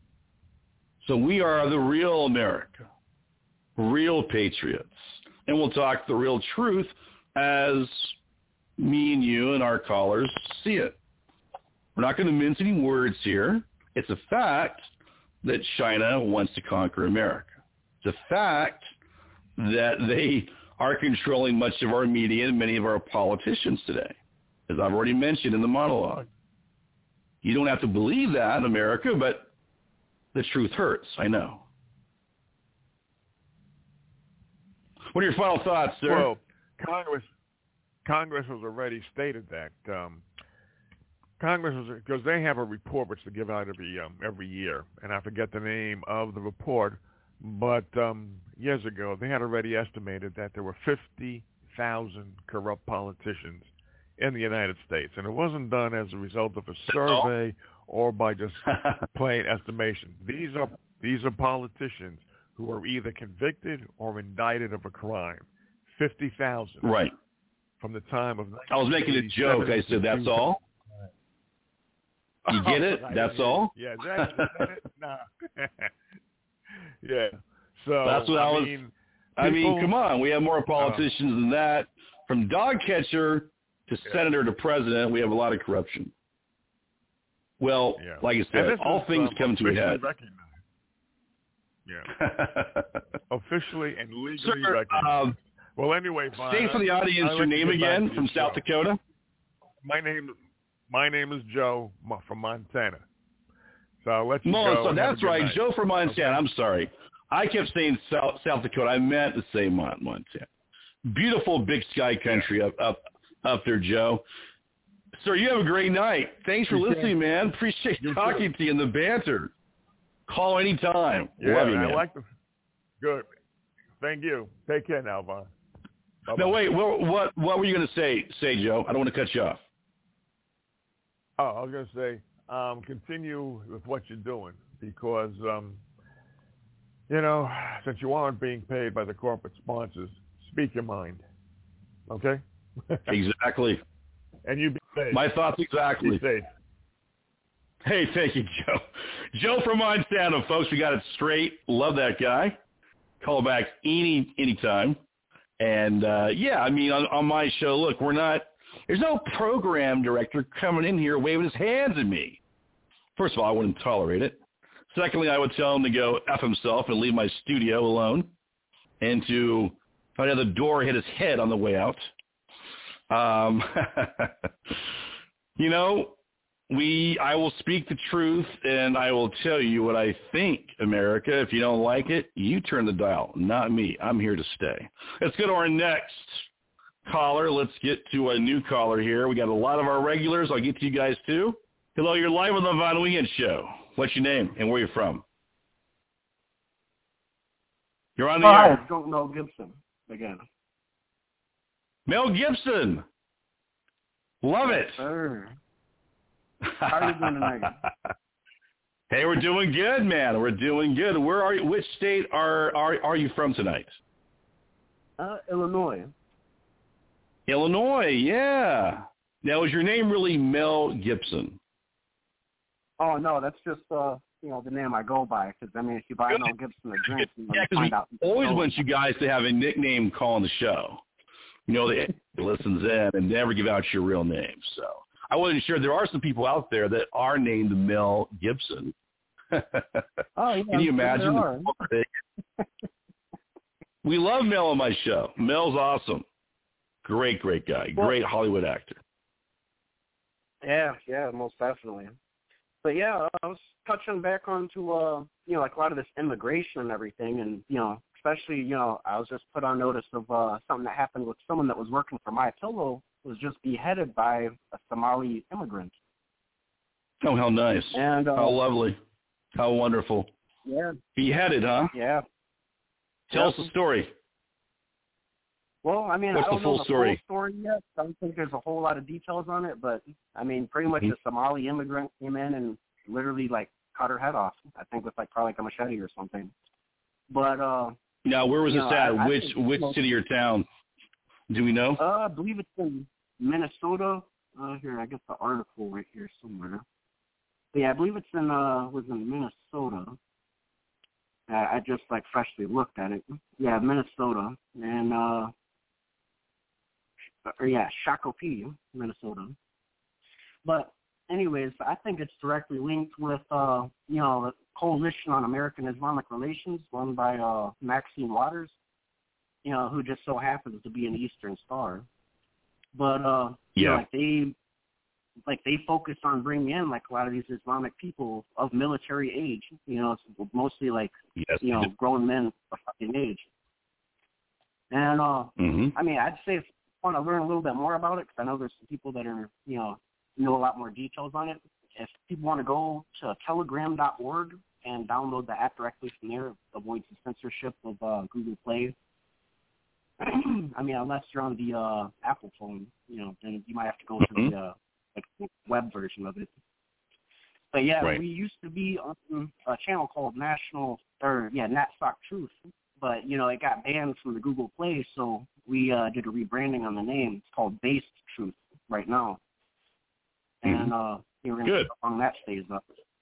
So we are the real America, real patriots. And we'll talk the real truth as me and you and our callers see it. We're not going to mince any words here. It's a fact that China wants to conquer America. It's a fact that they are controlling much of our media and many of our politicians today, as I've already mentioned in the monologue. You don't have to believe that in America, but the truth hurts, I know. What are your final thoughts, sir? Well, Congress Congress has already stated that. Um, Congress was, because they have a report which they give out every um, every year, and I forget the name of the report, but um, years ago they had already estimated that there were fifty thousand corrupt politicians in the United States, and it wasn't done as a result of a survey or by just plain estimation. These are these are politicians who are either convicted or indicted of a crime. fifty thousand. Right. From the time of I was making a joke. I said, that's all? You get it? That's all? Yeah, is that, is that it? Nah. Yeah. So that's what I, I was. Mean, I people, mean, come on. We have more politicians uh, than that. From dog catcher to yeah. senator to president, we have a lot of corruption. Well, yeah. like I said, all is, things um, come to a head. Recognized. Yeah. Officially and legally Sir, recognized. Um, well, anyway, Vaughn, state for the audience your name again from South show. Dakota. My name, my name is Joe from Montana. So I'll let you no, go. So that's right, night. Joe from Montana. Okay. I'm sorry. I kept saying South, South Dakota. I meant to say Montana. Beautiful Big Sky country up up up there, Joe. Sir, you have a great night. Thanks for listening, man. Appreciate you talking too. to you in the banter. Call anytime. Yeah, Love you, man. I like the good. Thank you. Take care now, Vaughn. Bye-bye. No, wait. What what what were you going to say, say, Joe? I don't want to cut you off. Oh, I was going to say, um, continue with what you're doing because, um, you know, since you aren't being paid by the corporate sponsors, speak your mind. Okay? Exactly. And you be safe. My thoughts exactly. Be safe. Hey, thank you, Joe. Joe from Montana, folks. We got it straight. Love that guy. Call back any anytime. And, uh, yeah, I mean, on, on my show, look, we're not – there's no program director coming in here waving his hands at me. First of all, I wouldn't tolerate it. Secondly, I would tell him to go F himself and leave my studio alone and to find out the door hit his head on the way out. Um, you know, we, I will speak the truth and I will tell you what I think, America. If you don't like it, you turn the dial, not me. I'm here to stay. Let's go to our next caller. Let's get to a new caller here. We got a lot of our regulars. I'll get to you guys too. Hello, you're live on the Von Weekend Show. What's your name and where are you from? You're on the Hi, air. Hi, Mel Gibson again. Mel Gibson. Love it. Sir. How are you doing tonight? Hey, we're doing good, man. We're doing good. Where are you? Which state are are are you from tonight? Uh, Illinois. Illinois, yeah. Now, is your name really Mel Gibson? Oh no, that's just uh, you know, the name I go by. Because I mean, if you buy Mel Gibson a drink, you yeah, find out. We always want you guys to have a nickname calling the show. You know, that listens in and never give out your real name. So I wasn't sure. There are some people out there that are named Mel Gibson. Oh, yeah, can you imagine? There We love Mel on my show. Mel's awesome. Great, great guy. Well, great Hollywood actor. Yeah, yeah, most definitely. But yeah, I was touching back onto uh, you know, like a lot of this immigration and everything, and you know, especially you know, I was just put on notice of uh, something that happened with someone that was working for My Pillow was just beheaded by a Somali immigrant. Oh, how nice! And uh, how lovely! How wonderful! Yeah, beheaded, huh? Yeah. Tell yeah. us the story. Well, I mean, What's I don't the full know the story? full story yet. I don't think there's a whole lot of details on it, but I mean, pretty much mm-hmm. a Somali immigrant came in and literally like cut her head off. I think with like probably like a machete or something. But uh, now, where was this know, at? I, which I which know, city or town? Do we know? Uh, I believe it's in Minnesota. Uh, here, I got the article right here somewhere. But yeah, I believe it's in uh was in Minnesota. Uh, I just like freshly looked at it. Yeah, Minnesota and uh. Or yeah, Shakopee, Minnesota. But anyways, I think it's directly linked with, uh, you know, the Coalition on American Islamic Relations, run by uh, Maxine Waters, you know, who just so happens to be an Eastern Star. But uh, yeah, you know, like they, like they focus on bringing in like a lot of these Islamic people of military age. You know, it's mostly like yes, you know grown men of fucking age. And uh, mm-hmm. I mean, I'd say if want to learn a little bit more about it, because I know there's some people that are, you know, know a lot more details on it. If people want to go to telegram dot org and download the app directly from there, avoid the censorship of uh, Google Play. I mean, unless you're on the uh, Apple phone, you know, then you might have to go mm-hmm. to the uh, like web version of it. But yeah, right. we used to be on a channel called National, or yeah, NatSoc Truth, but, you know, it got banned from the Google Play, so we uh, did a rebranding on the name. It's called Based Truth right now. And uh, we we're going to on that stays up.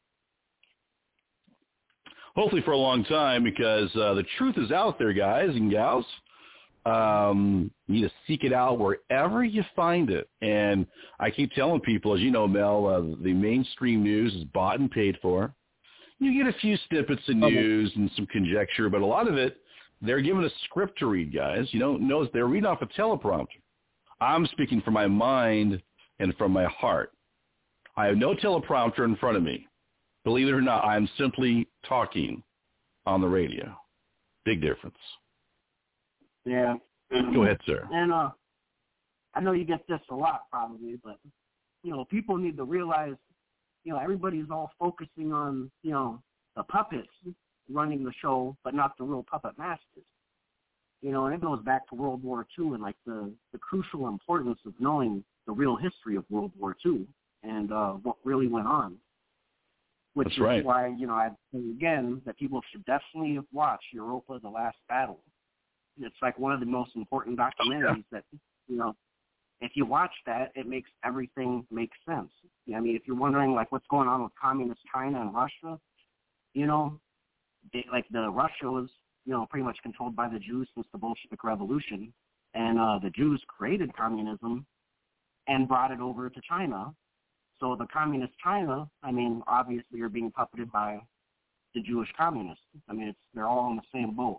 Hopefully for a long time, because uh, the truth is out there, guys and gals. Um, you need to seek it out wherever you find it. And I keep telling people, as you know, Mel, uh, the mainstream news is bought and paid for. You get a few snippets of news and some conjecture, but a lot of it, they're given a script to read, guys. You don't know, they're reading off a teleprompter. I'm speaking from my mind and from my heart. I have no teleprompter in front of me. Believe it or not, I'm simply talking on the radio. Big difference. Yeah. Go ahead, sir. And uh, I know you get this a lot probably, but, you know, people need to realize, you know, everybody's all focusing on, you know, the puppets running the show, but not the real puppet masters. You know, and it goes back to World War Two and, like, the, the crucial importance of knowing the real history of World War Two and uh, what really went on. Which That's is right. why, you know, I say again that people should definitely watch Europa: The Last Battle. It's like one of the most important documentaries that, you know, if you watch that, it makes everything make sense. I mean, if you're wondering, like, what's going on with communist China and Russia, you know, they, like the Russia was, you know, pretty much controlled by the Jews since the Bolshevik Revolution. And uh, the Jews created communism and brought it over to China. So the communist China, I mean, obviously are being puppeted by the Jewish communists. I mean, it's they're all in the same boat.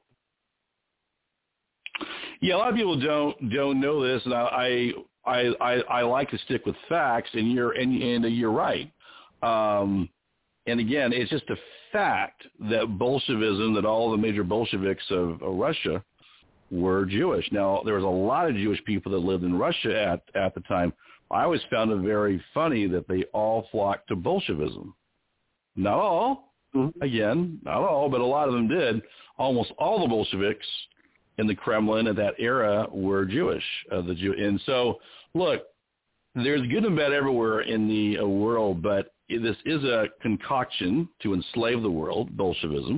Yeah, a lot of people don't don't know this, and I I I, I like to stick with facts, and you're and, and you're right. Um, and again, it's just a fact that Bolshevism, that all the major Bolsheviks of, of Russia were Jewish. Now, there was a lot of Jewish people that lived in Russia at at the time. I always found it very funny that they all flocked to Bolshevism. Not all, mm-hmm. again, not all, but a lot of them did. Almost all the Bolsheviks in the Kremlin at that era were Jewish. Uh, the Jew, and so, look, there's good and bad everywhere in the uh, world, but this is a concoction to enslave the world, Bolshevism.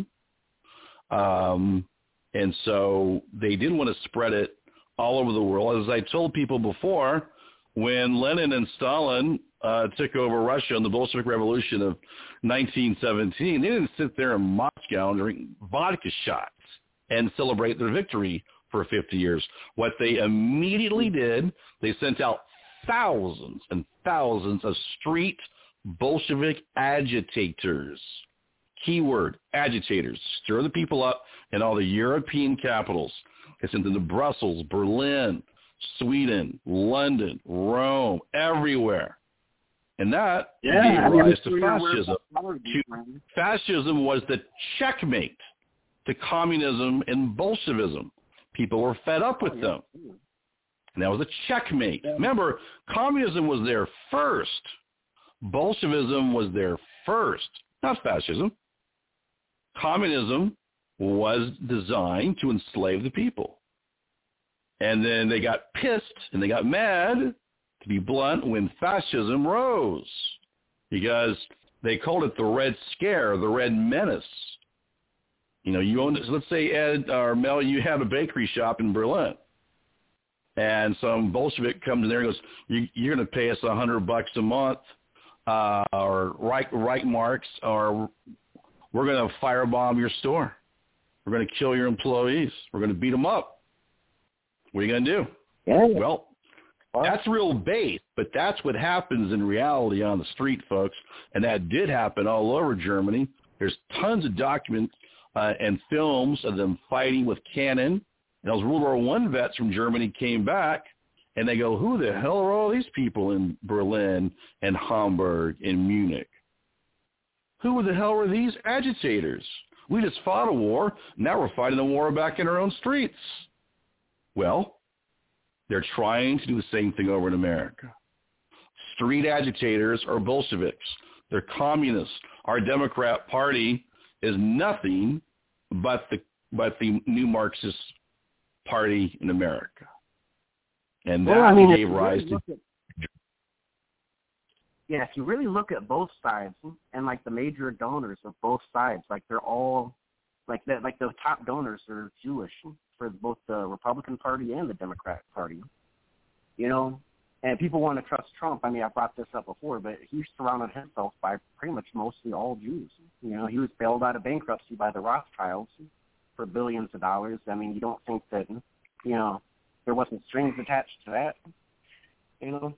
Um, and so they did want to spread it all over the world. As I told people before, when Lenin and Stalin uh, took over Russia in the Bolshevik Revolution of nineteen seventeen, they didn't sit there in Moscow and drink vodka shots and celebrate their victory for fifty years. What they immediately did, they sent out thousands and thousands of street Bolshevik agitators. Keyword, agitators. Stir the people up in all the European capitals. They sent them to Brussels, Berlin, Sweden, London, Rome, everywhere. And that yeah, gave I mean, rise to fascism. Fascism was the checkmate to communism and Bolshevism. People were fed up with them. And that was a checkmate. Remember, communism was there first. Bolshevism was there first, not fascism. Communism was designed to enslave the people. And then they got pissed and they got mad, to be blunt, when fascism rose. Because they called it the Red Scare, the Red Menace. You know, you own this. Let's say, Ed or Mel, you have a bakery shop in Berlin. And some Bolshevik comes in there and goes, you, you're going to pay us a hundred bucks a month, uh, or Reich, Reichmarks, or we're going to firebomb your store. We're going to kill your employees. We're going to beat them up. What are you going to do? Yeah. Well, that's real base, but that's what happens in reality on the street, folks. And that did happen all over Germany. There's tons of documents uh, and films of them fighting with cannon. And those World War One vets from Germany came back, and they go, who the hell are all these people in Berlin and Hamburg and Munich? Who the hell are these agitators? We just fought a war. Now we're fighting a war back in our own streets. Well, they're trying to do the same thing over in America. Street agitators are Bolsheviks. They're communists. Our Democrat Party is nothing but the but the new Marxist Party in America. And that well, I mean, gave rise really to... At, yeah, if you really look at both sides and, like, the major donors of both sides, like, they're all like that, like the top donors are Jewish for both the Republican Party and the Democratic Party. You know, and people want to trust Trump. I mean, I brought this up before, but he surrounded himself by pretty much mostly all Jews. You know, he was bailed out of bankruptcy by the Rothschilds for billions of dollars. I mean, you don't think that, you know, there wasn't strings attached to that, you know?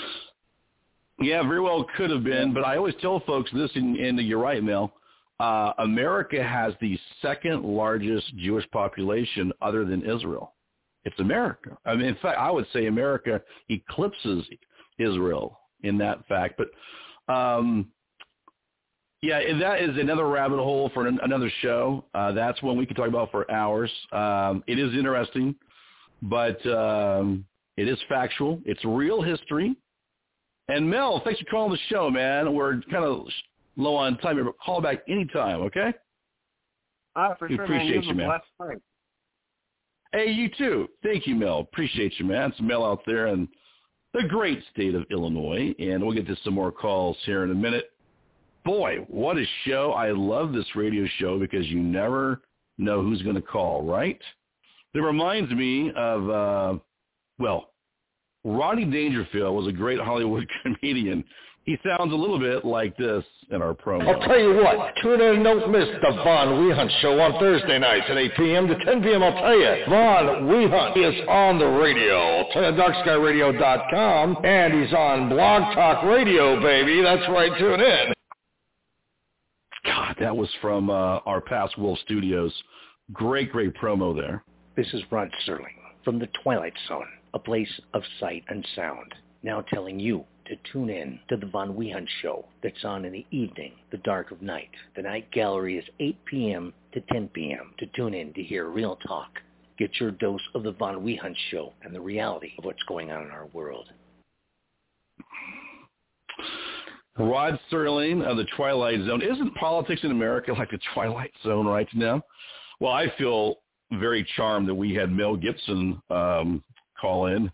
Yeah, very well could have been, but I always tell folks this, and, and you're right, Mel. Uh, America has the second largest Jewish population other than Israel. It's America. I mean, in fact, I would say America eclipses Israel in that fact. But, um, yeah, that is another rabbit hole for an, another show. Uh, that's one we could talk about for hours. Um, it is interesting, but um, it is factual. It's real history. And, Mel, thanks for calling the show, man. We're kind of low on time here, but call back anytime, okay? Uh, for we sure, appreciate man. you, man. Blessed Hey, you too. Thank you, Mel. Appreciate you, man. It's Mel out there in the great state of Illinois, and we'll get to some more calls here in a minute. Boy, what a show. I love this radio show because you never know who's going to call, right? It reminds me of, uh, well, Rodney Dangerfield was a great Hollywood comedian. He sounds a little bit like this in our promo. I'll tell you what, tune in and don't miss the Von Wehunt Show on Thursday nights at eight p.m. to ten p.m. I'll tell you, Von Wehunt is on the radio. I'll tell you, dark sky radio dot com, and he's on Blog Talk Radio, baby. That's right, tune in. God, that was from uh, our past Wolf Studios. Great, great promo there. This is Rod Serling from the Twilight Zone, a place of sight and sound, now telling you to tune in to the Von Wehunt Show that's on in the evening, the dark of night. The night gallery is eight p.m. to ten p.m. to tune in to hear real talk. Get your dose of the Von Wehunt Show and the reality of what's going on in our world. Rod Serling of the Twilight Zone. Isn't politics in America like the Twilight Zone right now? Well, I feel very charmed that we had Mel Gibson um, call in.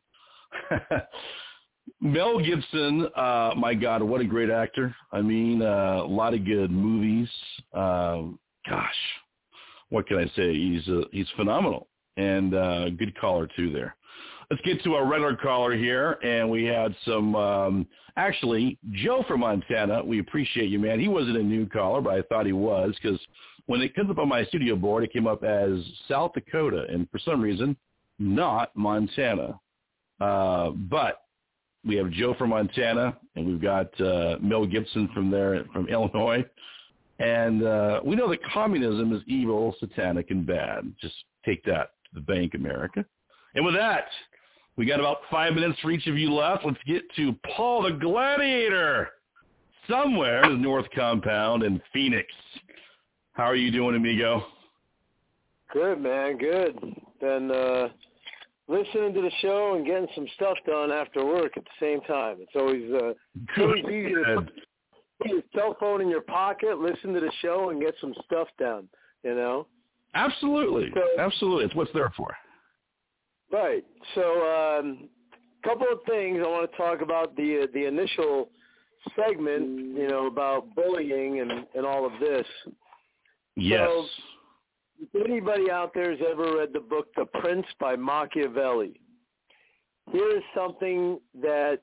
Mel Gibson, uh, my God, what a great actor. I mean, uh, a lot of good movies. Um, gosh, what can I say? He's uh, he's phenomenal, and uh, good caller, too, there. Let's get to our regular caller here, and we had some, um, actually, Joe from Montana. We appreciate you, man. He wasn't a new caller, but I thought he was, because when it comes up on my studio board, it came up as South Dakota, and for some reason, not Montana. Uh, but we have Joe from Montana, and we've got uh, Mel Gibson from there, from Illinois. And uh, we know that communism is evil, satanic, and bad. Just take that to the bank, America. And with that, we got about five minutes for each of you left. Let's get to Paul the Gladiator, somewhere in the North Compound in Phoenix. How are you doing, amigo? Good, man, good. Been uh, listening to the show and getting some stuff done after work at the same time. It's always, uh, it's always easy to put your cell phone in your pocket, listen to the show, and get some stuff done, you know? Absolutely. So, Absolutely. It's what's there for. Right. So a um, couple of things I want to talk about the uh, the initial segment, you know, about bullying and, and all of this. Yes. So if anybody out there has ever read the book The Prince by Machiavelli, here's something that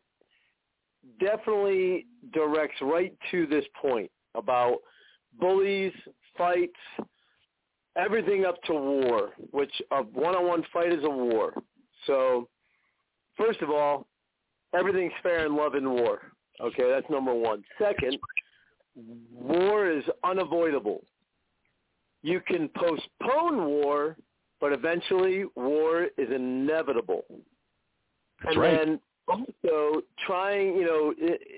definitely directs right to this point about bullies, fights, everything up to war, which a one-on-one fight is a war. So, first of all, everything's fair in love and war. Okay, that's number one. Second, war is unavoidable. You can postpone war, but eventually war is inevitable. That's and right. then also trying, you know,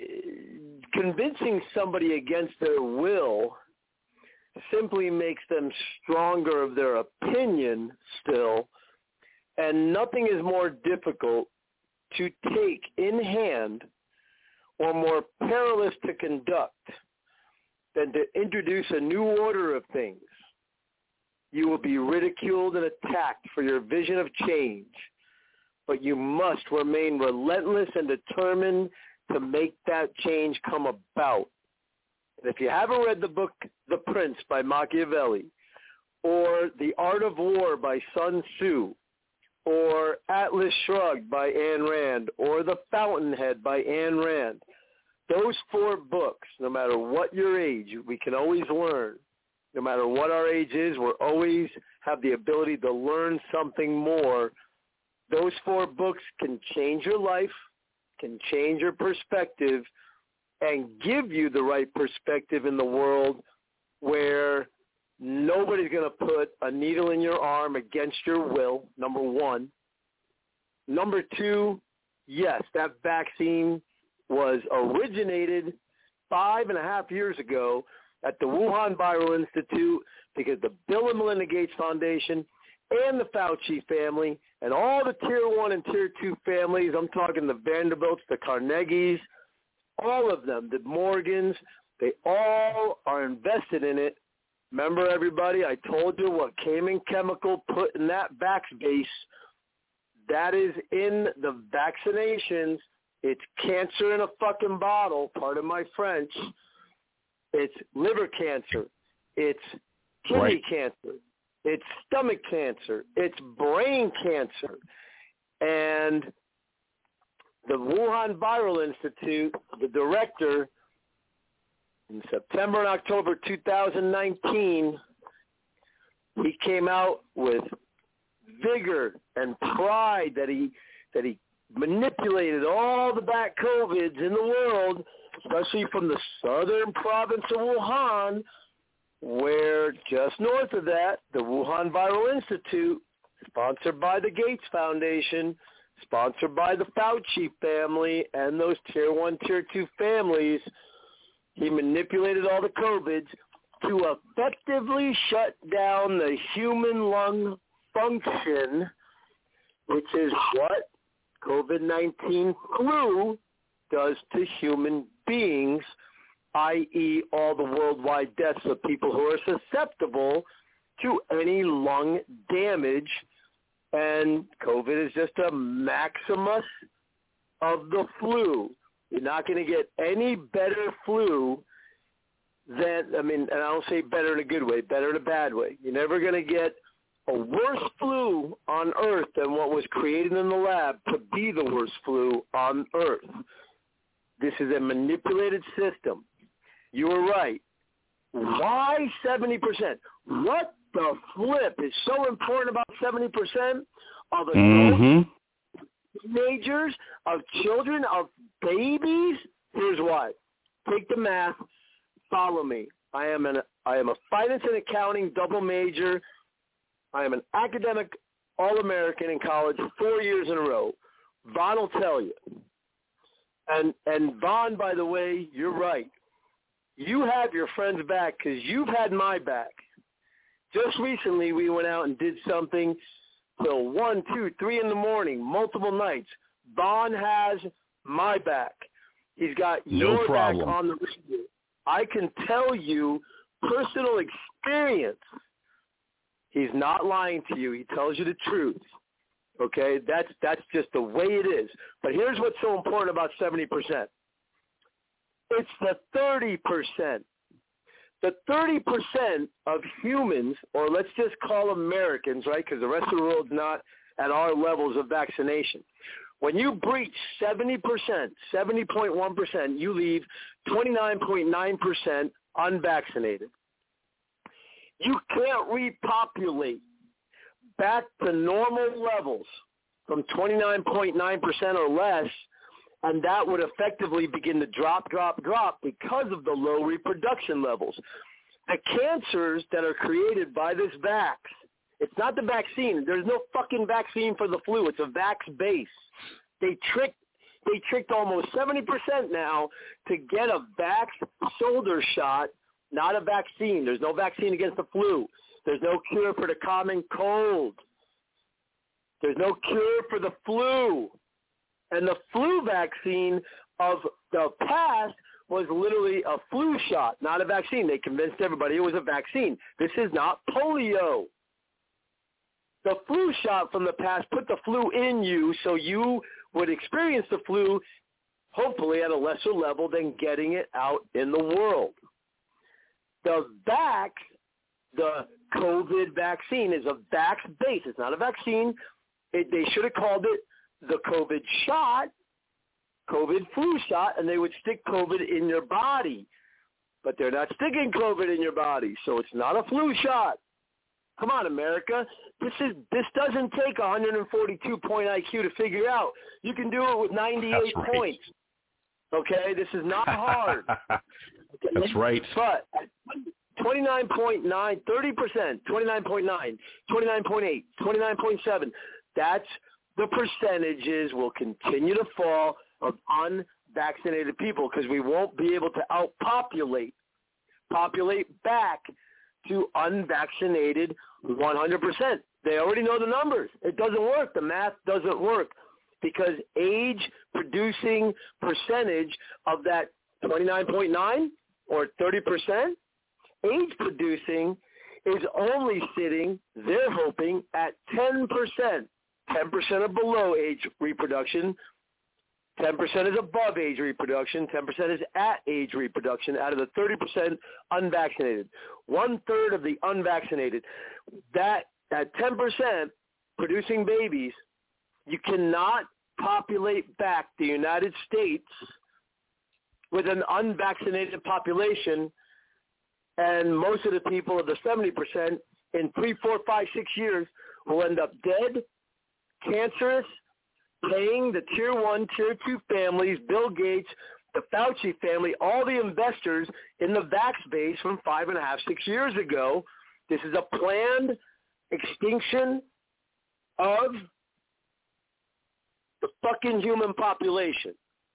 convincing somebody against their will simply makes them stronger of their opinion still, and nothing is more difficult to take in hand or more perilous to conduct than to introduce a new order of things. You will be ridiculed and attacked for your vision of change, but you must remain relentless and determined to make that change come about. And if you haven't read the book The Prince by Machiavelli, or The Art of War by Sun Tzu, or Atlas Shrugged by Ayn Rand, or The Fountainhead by Ayn Rand. Those four books, no matter what your age, we can always learn. No matter what our age is, we're always have the ability to learn something more. Those four books can change your life, can change your perspective, and give you the right perspective in the world where nobody's going to put a needle in your arm against your will, number one. Number two, yes, that vaccine was originated five and a half years ago at the Wuhan Viral Institute because the Bill and Melinda Gates Foundation and the Fauci family and all the tier one and tier two families, I'm talking the Vanderbilts, the Carnegies, all of them, the Morgans, they all are invested in it. Remember, everybody, I told you what Cayman Chemical put in that vax base. That is in the vaccinations. It's cancer in a fucking bottle, pardon my French. It's liver cancer. It's kidney right. cancer. It's stomach cancer. It's brain cancer. And the Wuhan Viral Institute, the director, in September and October two thousand nineteen, he came out with vigor and pride that he that he manipulated all the back COVIDs in the world, especially from the southern province of Wuhan, where just north of that, the Wuhan Viral Institute, sponsored by the Gates Foundation, sponsored by the Fauci family and those tier one, tier two families, he manipulated all the COVIDs to effectively shut down the human lung function, which is what COVID nineteen flu does to human beings, that is all the worldwide deaths of people who are susceptible to any lung damage. And COVID is just a maximus of the flu. You're not going to get any better flu than, I mean, and I don't say better in a good way, better in a bad way. You're never going to get a worse flu on Earth than what was created in the lab to be the worst flu on Earth. This is a manipulated system. You were right. Why seventy percent? What the flip is so important about seventy percent of adults, mm-hmm. teenagers, of children, of babies? Here's why. Take the math. Follow me. I am an I am a finance and accounting double major. I am an academic All-American in college four years in a row. Vaughn will tell you. And and Vaughn, by the way, you're right. You have your friend's back because you've had my back. Just recently we went out and did something till one, two, three in the morning, multiple nights. Vaughn has my back. He's got no your problem. back on the radio. I can tell you personal experience. He's not lying to you. He tells you the truth. Okay? That's that's just the way it is. But here's what's so important about seventy percent. It's the thirty percent. The thirty percent of humans, or let's just call Americans, right, because the rest of the world's not at our levels of vaccination. When you breach seventy percent, seventy point one percent, you leave twenty-nine point nine percent unvaccinated. You can't repopulate back to normal levels from twenty-nine point nine percent or less, and that would effectively begin to drop, drop, drop because of the low reproduction levels. The cancers that are created by this vax, it's not the vaccine. There's no fucking vaccine for the flu. It's a vax base. They tricked, they tricked almost seventy percent now to get a vax shoulder shot, not a vaccine. There's no vaccine against the flu. There's no cure for the common cold. There's no cure for the flu. And the flu vaccine of the past was literally a flu shot, not a vaccine. They convinced everybody it was a vaccine. This is not polio. The flu shot from the past put the flu in you so you would experience the flu hopefully at a lesser level than getting it out in the world. The vax, the COVID vaccine is a vax base. It's not a vaccine. It, they should have called it the COVID shot, COVID flu shot, and they would stick COVID in your body. But they're not sticking COVID in your body, so it's not a flu shot. Come on, America. This is this doesn't take a one hundred forty-two point I Q to figure out. You can do it with ninety-eight That's right. points. Okay, this is not hard. Okay? That's right. But twenty-nine point nine, thirty percent, twenty-nine point nine, twenty-nine point eight, twenty-nine point seven, that's the percentages will continue to fall of unvaccinated people because we won't be able to outpopulate, populate back to unvaccinated one hundred percent. They already know the numbers. It doesn't work. The math doesn't work because age-producing percentage of that twenty-nine point nine or thirty percent, age-producing is only sitting, they're hoping, at ten percent. ten percent are below age reproduction. ten percent is above age reproduction. ten percent is at age reproduction out of the thirty percent unvaccinated. One-third of the unvaccinated. That, that ten percent producing babies, you cannot populate back the United States with an unvaccinated population, and most of the people of the seventy percent in three, four, five, six years will end up dead, cancerous, paying the tier one, tier two families, Bill Gates, the Fauci family, all the investors in the vax base from five and a half, six years ago. This is a planned extinction of the fucking human population.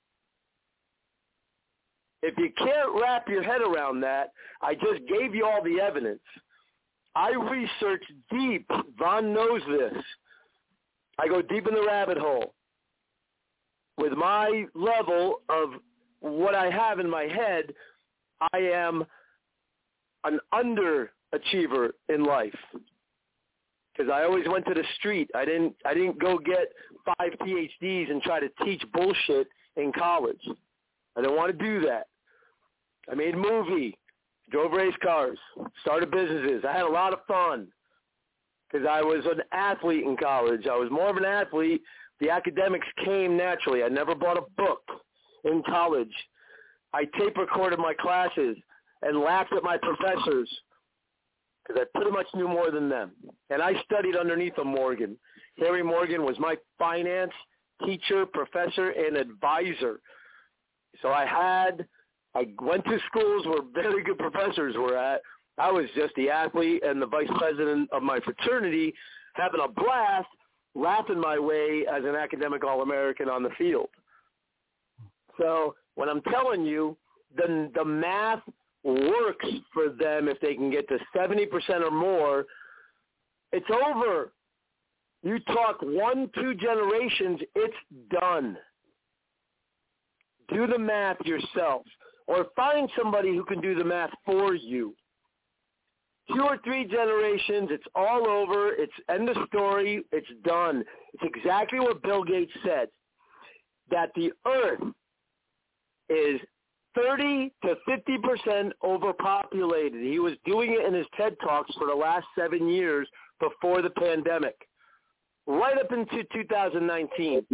If you can't wrap your head around that, I just gave you all the evidence. I researched deep. Von knows this. I go deep in the rabbit hole. With my level of what I have in my head, I am an underachiever in life because I always went to the street. I didn't. I didn't go get five P H Ds and try to teach bullshit in college. I didn't want to do that. I made a movie, drove race cars, started businesses. I had a lot of fun because I was an athlete in college. I was more of an athlete. The academics came naturally. I never bought a book in college. I tape recorded my classes and laughed at my professors because I pretty much knew more than them. And I studied underneath a Morgan. Harry Morgan was my finance teacher, professor, and advisor. So I had, I went to schools where very good professors were at. I was just the athlete and the vice president of my fraternity, having a blast, laughing my way as an academic All-American on the field. So when I'm telling you, the, the math works for them if they can get to seventy percent or more, it's over. You talk one, two generations, it's done. Do the math yourself or find somebody who can do the math for you. Two or three generations, it's all over. It's end of story. It's done. It's exactly what Bill Gates said, that the earth is thirty to fifty percent overpopulated. He was doing it in his TED Talks for the last seven years before the pandemic, right up into two thousand nineteen.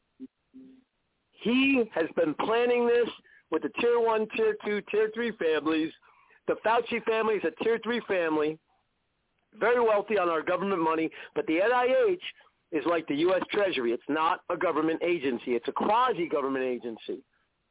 He has been planning this with the tier one, tier two, tier three families. The Fauci family is a tier three family, very wealthy on our government money, but the N I H is like the U S Treasury. It's not a government agency. It's a quasi-government agency.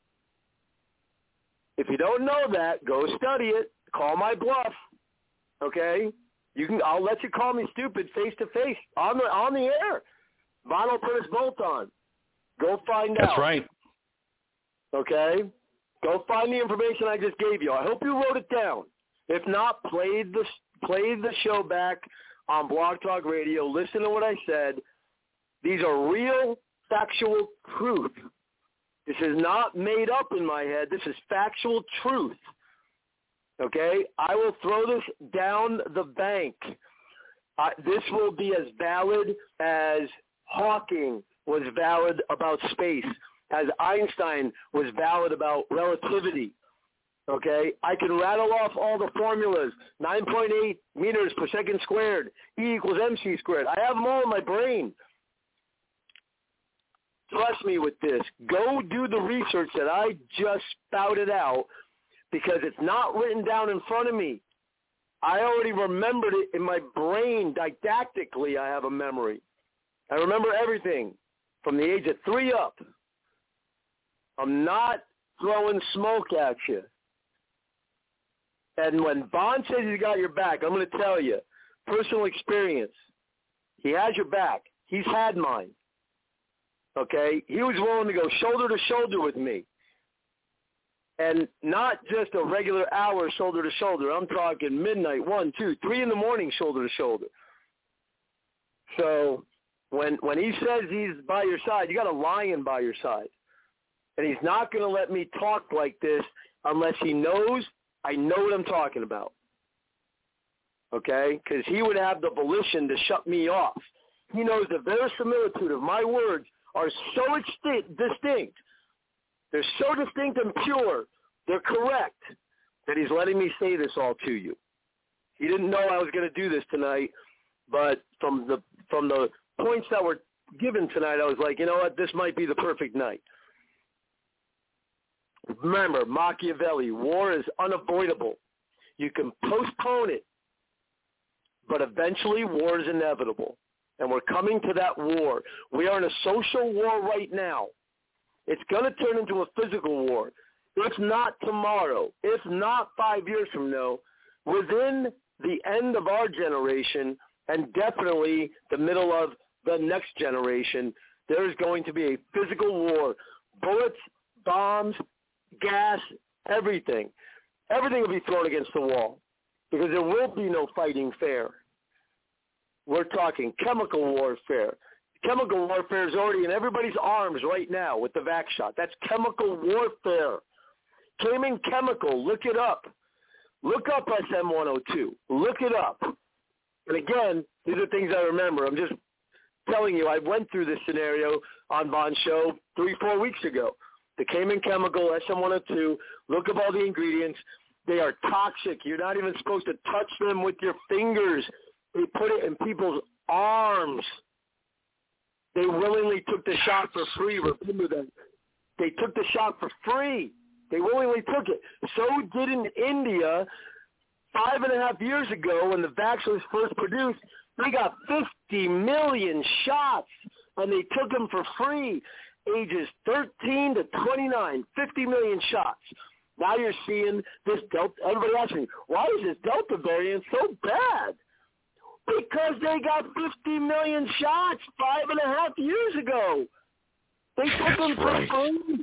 If you don't know that, go study it. Call my bluff, okay? You can. I'll let you call me stupid face to face on the on the air. Von will put his bolt on. Go find That's out. That's right. Okay? Go find the information I just gave you. I hope you wrote it down. If not, play the, play the show back on Blog Talk Radio. Listen to what I said. These are real, factual truth. This is not made up in my head. This is factual truth. Okay? I will throw this down the bank. Uh, this will be as valid as Hawking was valid about space, as Einstein was valid about relativity. Okay? I can rattle off all the formulas. nine point eight meters per second squared. E equals mc squared. I have them all in my brain. Trust me with this. Go do the research that I just spouted out because it's not written down in front of me. I already remembered it in my brain. Didactically, I have a memory. I remember everything from the age of three up. I'm not throwing smoke at you. And when Bond says he's got your back, I'm going to tell you, personal experience, he has your back. He's had mine. Okay? He was willing to go shoulder to shoulder with me. And not just a regular hour shoulder to shoulder. I'm talking midnight, one, two, three in the morning shoulder to shoulder. So when when he says he's by your side, you got a lion by your side. And he's not going to let me talk like this unless he knows I know what I'm talking about. Okay? Because he would have the volition to shut me off. He knows the verisimilitude of my words are so exti- distinct. They're so distinct and pure, they're correct, that he's letting me say this all to you. He didn't know I was going to do this tonight, but from the from the points that were given tonight, I was like, you know what, this might be the perfect night. Remember, Machiavelli, war is unavoidable. You can postpone it, but eventually war is inevitable. And we're coming to that war. We are in a social war right now. It's going to turn into a physical war. If not tomorrow, if not five years from now, within the end of our generation and definitely the middle of the next generation, there is going to be a physical war. Bullets, bombs, gas, everything. Everything will be thrown against the wall because there will be no fighting fair. We're talking chemical warfare. Chemical warfare is already in everybody's arms right now with the vax shot. That's chemical warfare. Cayman Chemical, look it up. Look up S M one oh two. Look it up. And again, these are things I remember. I'm just telling you, I went through this scenario on Bond's show three, four weeks ago. The Cayman Chemical, S M one oh two, look up all the ingredients. They are toxic. You're not even supposed to touch them with your fingers. They put it in people's arms. They willingly took the shot for free. Remember that. They took the shot for free. They willingly took it. So did in India five and a half years ago when the vaccine was first produced. They got fifty million shots, and they took them for free. Ages thirteen to twenty-nine, fifty million shots. Now you're seeing this Delta. Everybody asking me, why is this Delta variant so bad? Because they got fifty million shots five and a half years ago. They took That's them for right. free.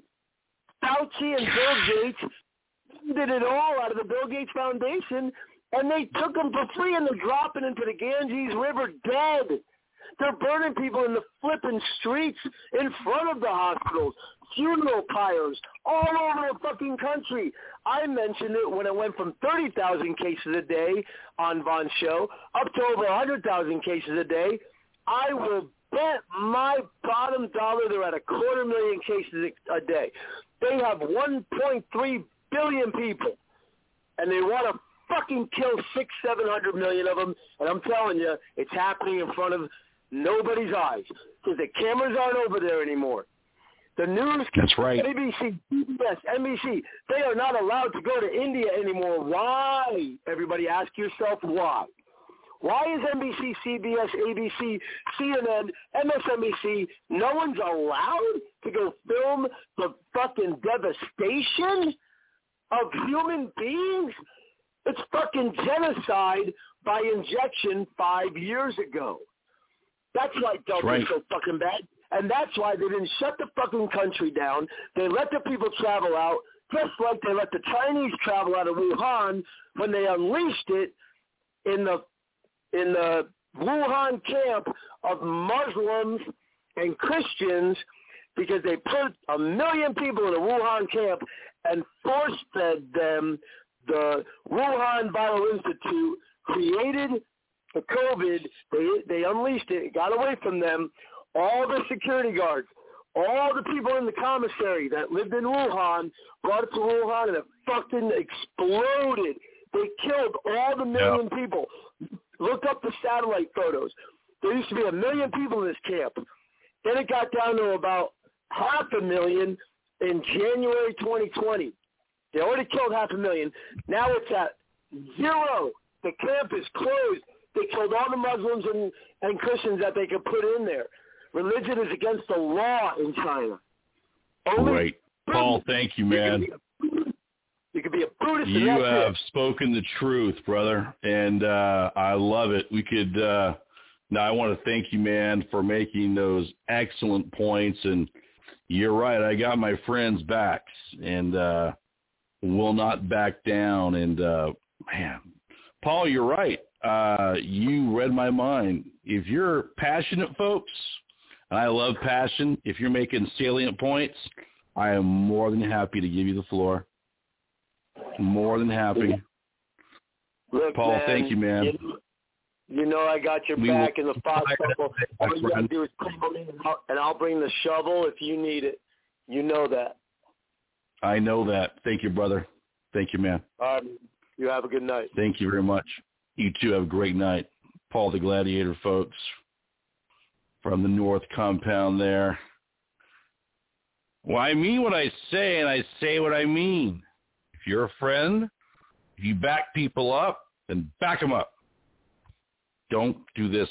Fauci and Bill Gates did it all out of the Bill Gates Foundation, and they took them for free, and they're dropping into the Ganges River dead. They're burning people in the flipping streets in front of the hospitals, funeral pyres, all over the fucking country. I mentioned it when it went from thirty thousand cases a day on Von's show up to over one hundred thousand cases a day. I will bet my bottom dollar they're at a quarter million cases a day. They have one point three billion people, and they want to fucking kill six, seven hundred million of them. And I'm telling you, it's happening in front of nobody's eyes because the cameras aren't over there anymore. The news, That's right. A B C, C B S, N B C, they are not allowed to go to India anymore. Why? Everybody ask yourself why. Why is N B C, C B S, A B C, C N N, M S N B C, no one's allowed to go film the fucking devastation of human beings? It's fucking genocide by injection five years ago. That's why Delta's right. so fucking bad. And that's why they didn't shut the fucking country down. They let the people travel out, just like they let the Chinese travel out of Wuhan when they unleashed it in the in the Wuhan camp of Muslims and Christians, because they put a million people in a Wuhan camp and force-fed them. The Wuhan Viral Institute created the COVID. They they unleashed it. It got away from them. All the security guards, All the people in the commissary that lived in Wuhan brought it to Wuhan, and it fucking exploded. They killed all the million yeah. people. Look up the satellite photos. There used to be a million people in this camp. Then it got down to about half a million in January twenty twenty. They already killed half a million. Now it's at zero. The camp is closed. They killed all the Muslims and, and Christians that they could put in there. Religion is against the law in China. Only Great. Paul, thank you, man. You could be a Buddhist. You and have it. spoken the truth, brother, and uh, I love it. We could. Uh, now, I want to thank you, man, for making those excellent points. And you're right. I got my friends' backs, and uh, will not back down. And uh, man, Paul, you're right. Uh, you read my mind. If you're passionate, folks, and I love passion, if you're making salient points, I am more than happy to give you the floor. More than happy. Look, Paul, man, thank you, man. You, you know I got your we back will, in the Fox Couple. All you got to do is call me, and I'll, and I'll bring the shovel if you need it. You know that. I know that. Thank you, brother. Thank you, man. Um, you have a good night. Thank you very much. You too have a great night. Paul the Gladiator, folks, from the North Compound there. Well, I mean what I say, and I say what I mean. If you're a friend, if you back people up, then back them up. Don't do this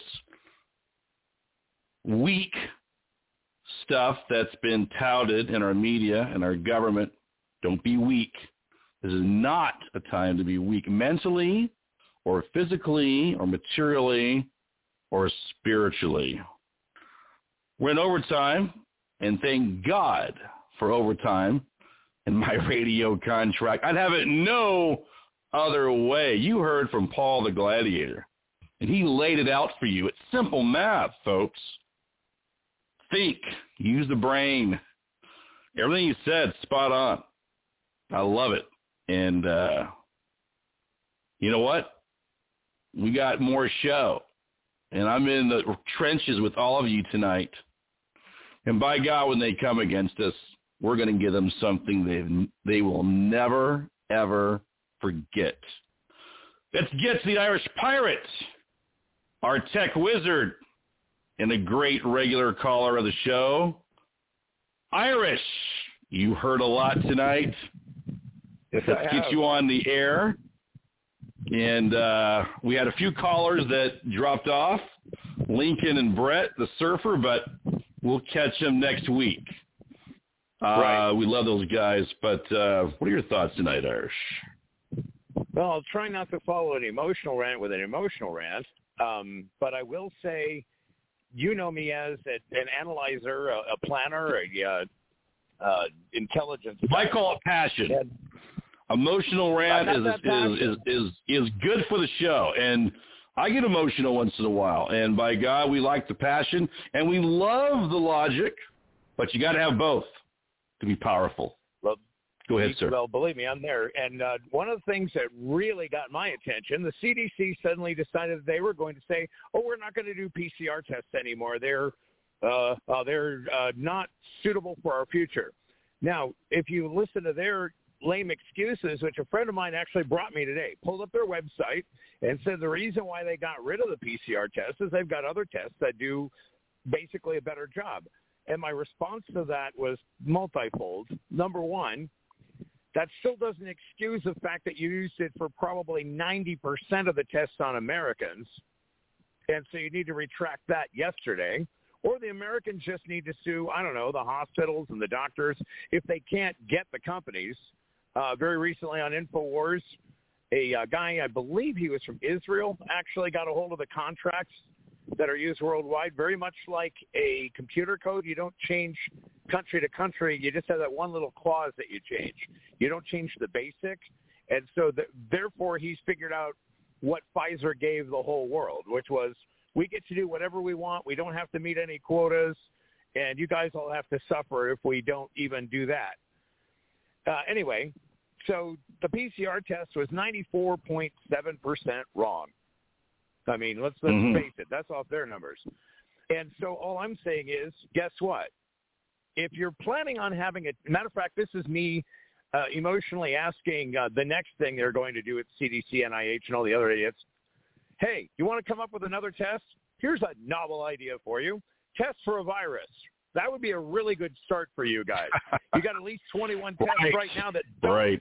weak stuff that's been touted in our media and our government. Don't be weak. This is not a time to be weak mentally or physically or materially or spiritually. We're in overtime, and thank God for overtime in my radio contract. I'd have it no other way. You heard from Paul the Gladiator, and he laid it out for you. It's simple math, folks. Think. Use the brain. Everything you said, spot on. I love it. And uh, you know what? We got more show. And I'm in the trenches with all of you tonight. And by God, when they come against us, we're going to give them something they they will never, ever forget. Let's get to the Irish Pirate, our tech wizard, and a great regular caller of the show. Irish, you heard a lot tonight. Yes, Let's get you on the air. And uh, we had a few callers that dropped off, Lincoln and Brett, the surfer, but we'll catch them next week. Uh, right. We love those guys, but uh, what are your thoughts tonight, Irish? Well, I'll try not to follow an emotional rant with an emotional rant, um, but I will say, you know me as a, an analyzer, a, a planner, a uh, uh, intelligence. I call it passion. And, Emotional rant is is, is is is good for the show, and I get emotional once in a while. And by God, we like the passion, and we love the logic, but you got to have both to be powerful. Well, Go ahead, sir. Well, believe me, I'm there. And uh, one of the things that really got my attention, the C D C suddenly decided that they were going to say, "Oh, we're not going to do P C R tests anymore. They're uh, uh, they're uh, not suitable for our future." Now, if you listen to their lame excuses, which a friend of mine actually brought me today, pulled up their website and said the reason why they got rid of the P C R test is they've got other tests that do basically a better job. And my response to that was multifold. Number one, that still doesn't excuse the fact that you used it for probably ninety percent of the tests on Americans. And so you need to retract that yesterday. Or the Americans just need to sue, I don't know, the hospitals and the doctors if they can't get the companies. Uh, very recently on InfoWars, a uh, guy, I believe he was from Israel, actually got a hold of the contracts that are used worldwide, very much like a computer code. You don't change country to country. You just have that one little clause that you change. You don't change the basic. And so the, therefore he's figured out what Pfizer gave the whole world, which was we get to do whatever we want. We don't have to meet any quotas, and you guys all have to suffer if we don't even do that. Uh, anyway, so the P C R test was ninety-four point seven percent wrong. I mean, let's, let's mm-hmm. face it. That's off their numbers. And so all I'm saying is, guess what? if you're planning on having a matter of fact, this is me uh, emotionally asking uh, the next thing they're going to do at C D C, N I H, and all the other idiots. Hey, you want to come up with another test? Here's a novel idea for you. Test for a virus. That would be a really good start for you guys. You got at least twenty-one tests right, right now that don't. Right.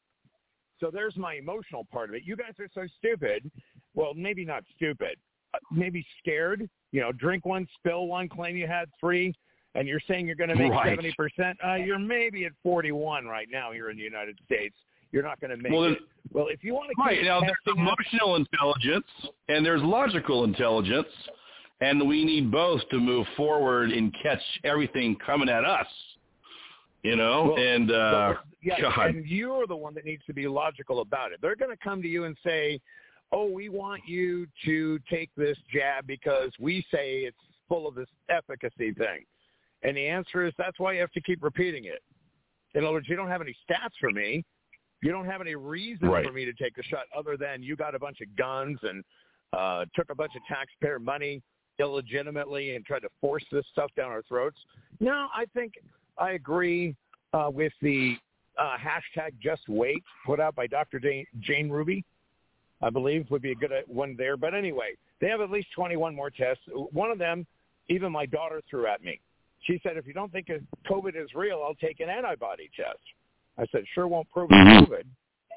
So there's my emotional part of it. You guys are so stupid. Well, maybe not stupid. Uh, maybe scared. You know, drink one, spill one, claim you had three, and you're saying you're going to make right. seventy percent. Uh, you're maybe at forty-one right now here in the United States. You're not going to make well, it. Well, if you want to keep right now, there's emotional up, intelligence and there's logical intelligence, and we need both to move forward and catch everything coming at us. You know, well, and uh, well, yeah, God. and you're the one that needs to be logical about it. They're going to come to you and say, "Oh, we want you to take this jab because we say it's full of this efficacy thing," and the answer is that's why you have to keep repeating it. In other words, you don't have any stats for me. You don't have any reason right. for me to take the shot other than you got a bunch of guns and uh, took a bunch of taxpayer money illegitimately and tried to force this stuff down our throats. No, I think I agree uh, with the uh, hashtag Just Wait put out by Doctor Jane, Jane Ruby, I believe would be a good one there. But anyway, they have at least twenty-one more tests. One of them, even my daughter threw at me. She said, if you don't think COVID is real, I'll take an antibody test. I said, sure won't prove it's COVID.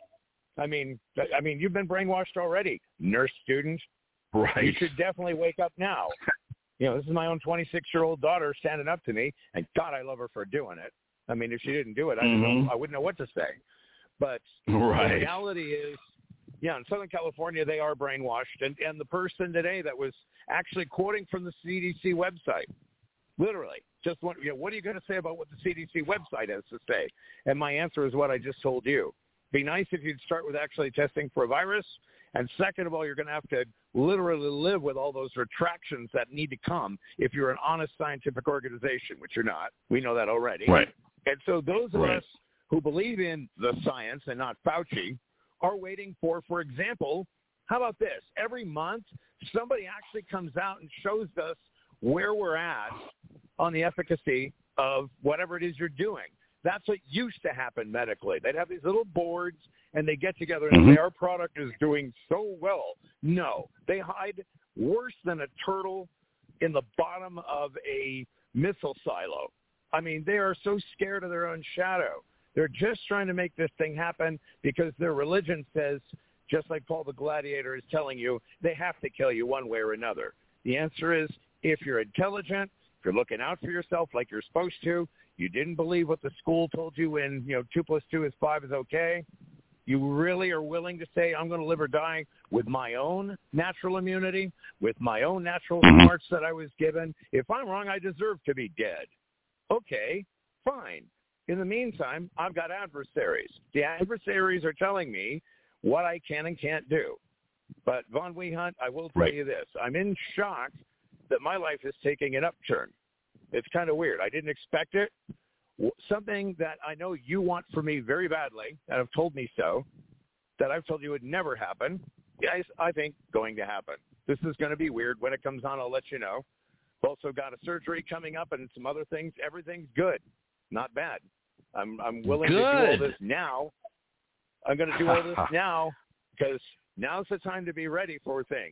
I mean, I mean, you've been brainwashed already, nurse student. Right. You should definitely wake up now. You know, this is my own twenty-six-year-old daughter standing up to me, and God, I love her for doing it. I mean, if she didn't do it, I, mm-hmm. didn't know, I wouldn't know what to say. But right. the reality is, yeah, in Southern California, they are brainwashed. And, and the person today that was actually quoting from the C D C website, literally, just what, you know, what are you going to say about what the C D C website has to say? And my answer is what I just told you. Be nice if you'd start with actually testing for a virus. And second of all, you're going to have to literally live with all those retractions that need to come if you're an honest scientific organization, which you're not. We know that already. Right. And so those of right. us who believe in the science and not Fauci are waiting for, for example, how about this? Every month, somebody actually comes out and shows us where we're at on the efficacy of whatever it is you're doing. That's what used to happen medically. They'd have these little boards, and they get together and mm-hmm. say, our product is doing so well. No, they hide worse than a turtle in the bottom of a missile silo. I mean, they are so scared of their own shadow. They're just trying to make this thing happen because their religion says, just like Paul the Gladiator is telling you, they have to kill you one way or another. The answer is, if you're intelligent, if you're looking out for yourself like you're supposed to, you didn't believe what the school told you when, you know, two plus two is five is okay, you really are willing to say, I'm going to live or die with my own natural immunity, with my own natural smarts that I was given. If I'm wrong, I deserve to be dead. Okay, fine. In the meantime, I've got adversaries. The adversaries are telling me what I can and can't do. But Von Wehunt, I will tell right. you this. I'm in shock that my life is taking an upturn. It's kind of weird. I didn't expect it. Something that I know you want for me very badly, and have told me so, that I've told you would never happen, guys, I think going to happen. This is going to be weird. When it comes on, I'll let you know. Also got a surgery coming up and some other things. Everything's good. Not bad. I'm I'm willing good. to do all this now. I'm going to do all this now because now's the time to be ready for things.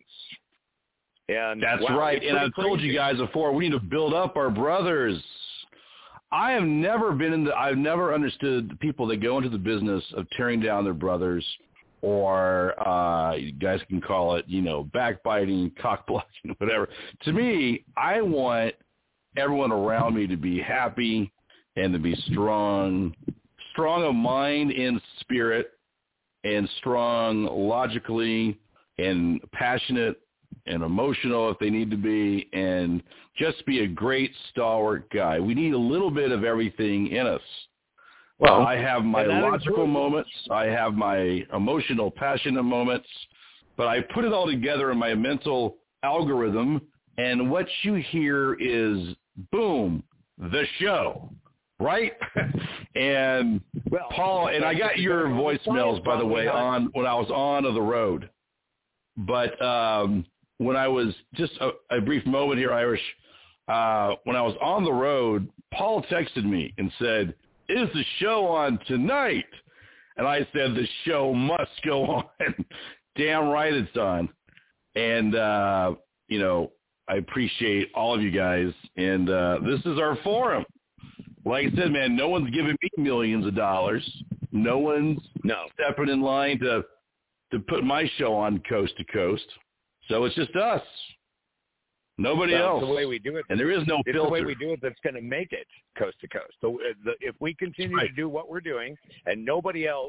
And that's wow, right. And I've crazy. told you guys before, we need to build up our brothers. I have never been in the, I've never understood the people that go into the business of tearing down their brothers, or uh, you guys can call it, you know, backbiting, cock blocking, whatever. To me, I want everyone around me to be happy and to be strong, strong of mind and spirit, and strong logically and passionate and emotional if they need to be, and just be a great stalwart guy. We need a little bit of everything in us. Well, I have my logical moments. I have my emotional, passionate moments, but I put it all together in my mental algorithm, and what you hear is, boom, the show, right? And well, Paul, and I got your voicemails, by the way, on when I was on the road. But um, when I was just a, a brief moment here, Irish, uh, when I was on the road, Paul texted me and said, "Is the show on tonight?" And I said, "The show must go on." Damn right it's on. And, uh, you know, I appreciate all of you guys. And uh, this is our forum. Like I said, man, no one's giving me millions of dollars. No one's no. stepping in line to to put my show on coast to coast. So it's just us. Nobody well, else. It's the way we do it. And there is no it's filter. the way we do it that's going to make it coast to coast. So the, if we continue right. to do what we're doing and nobody else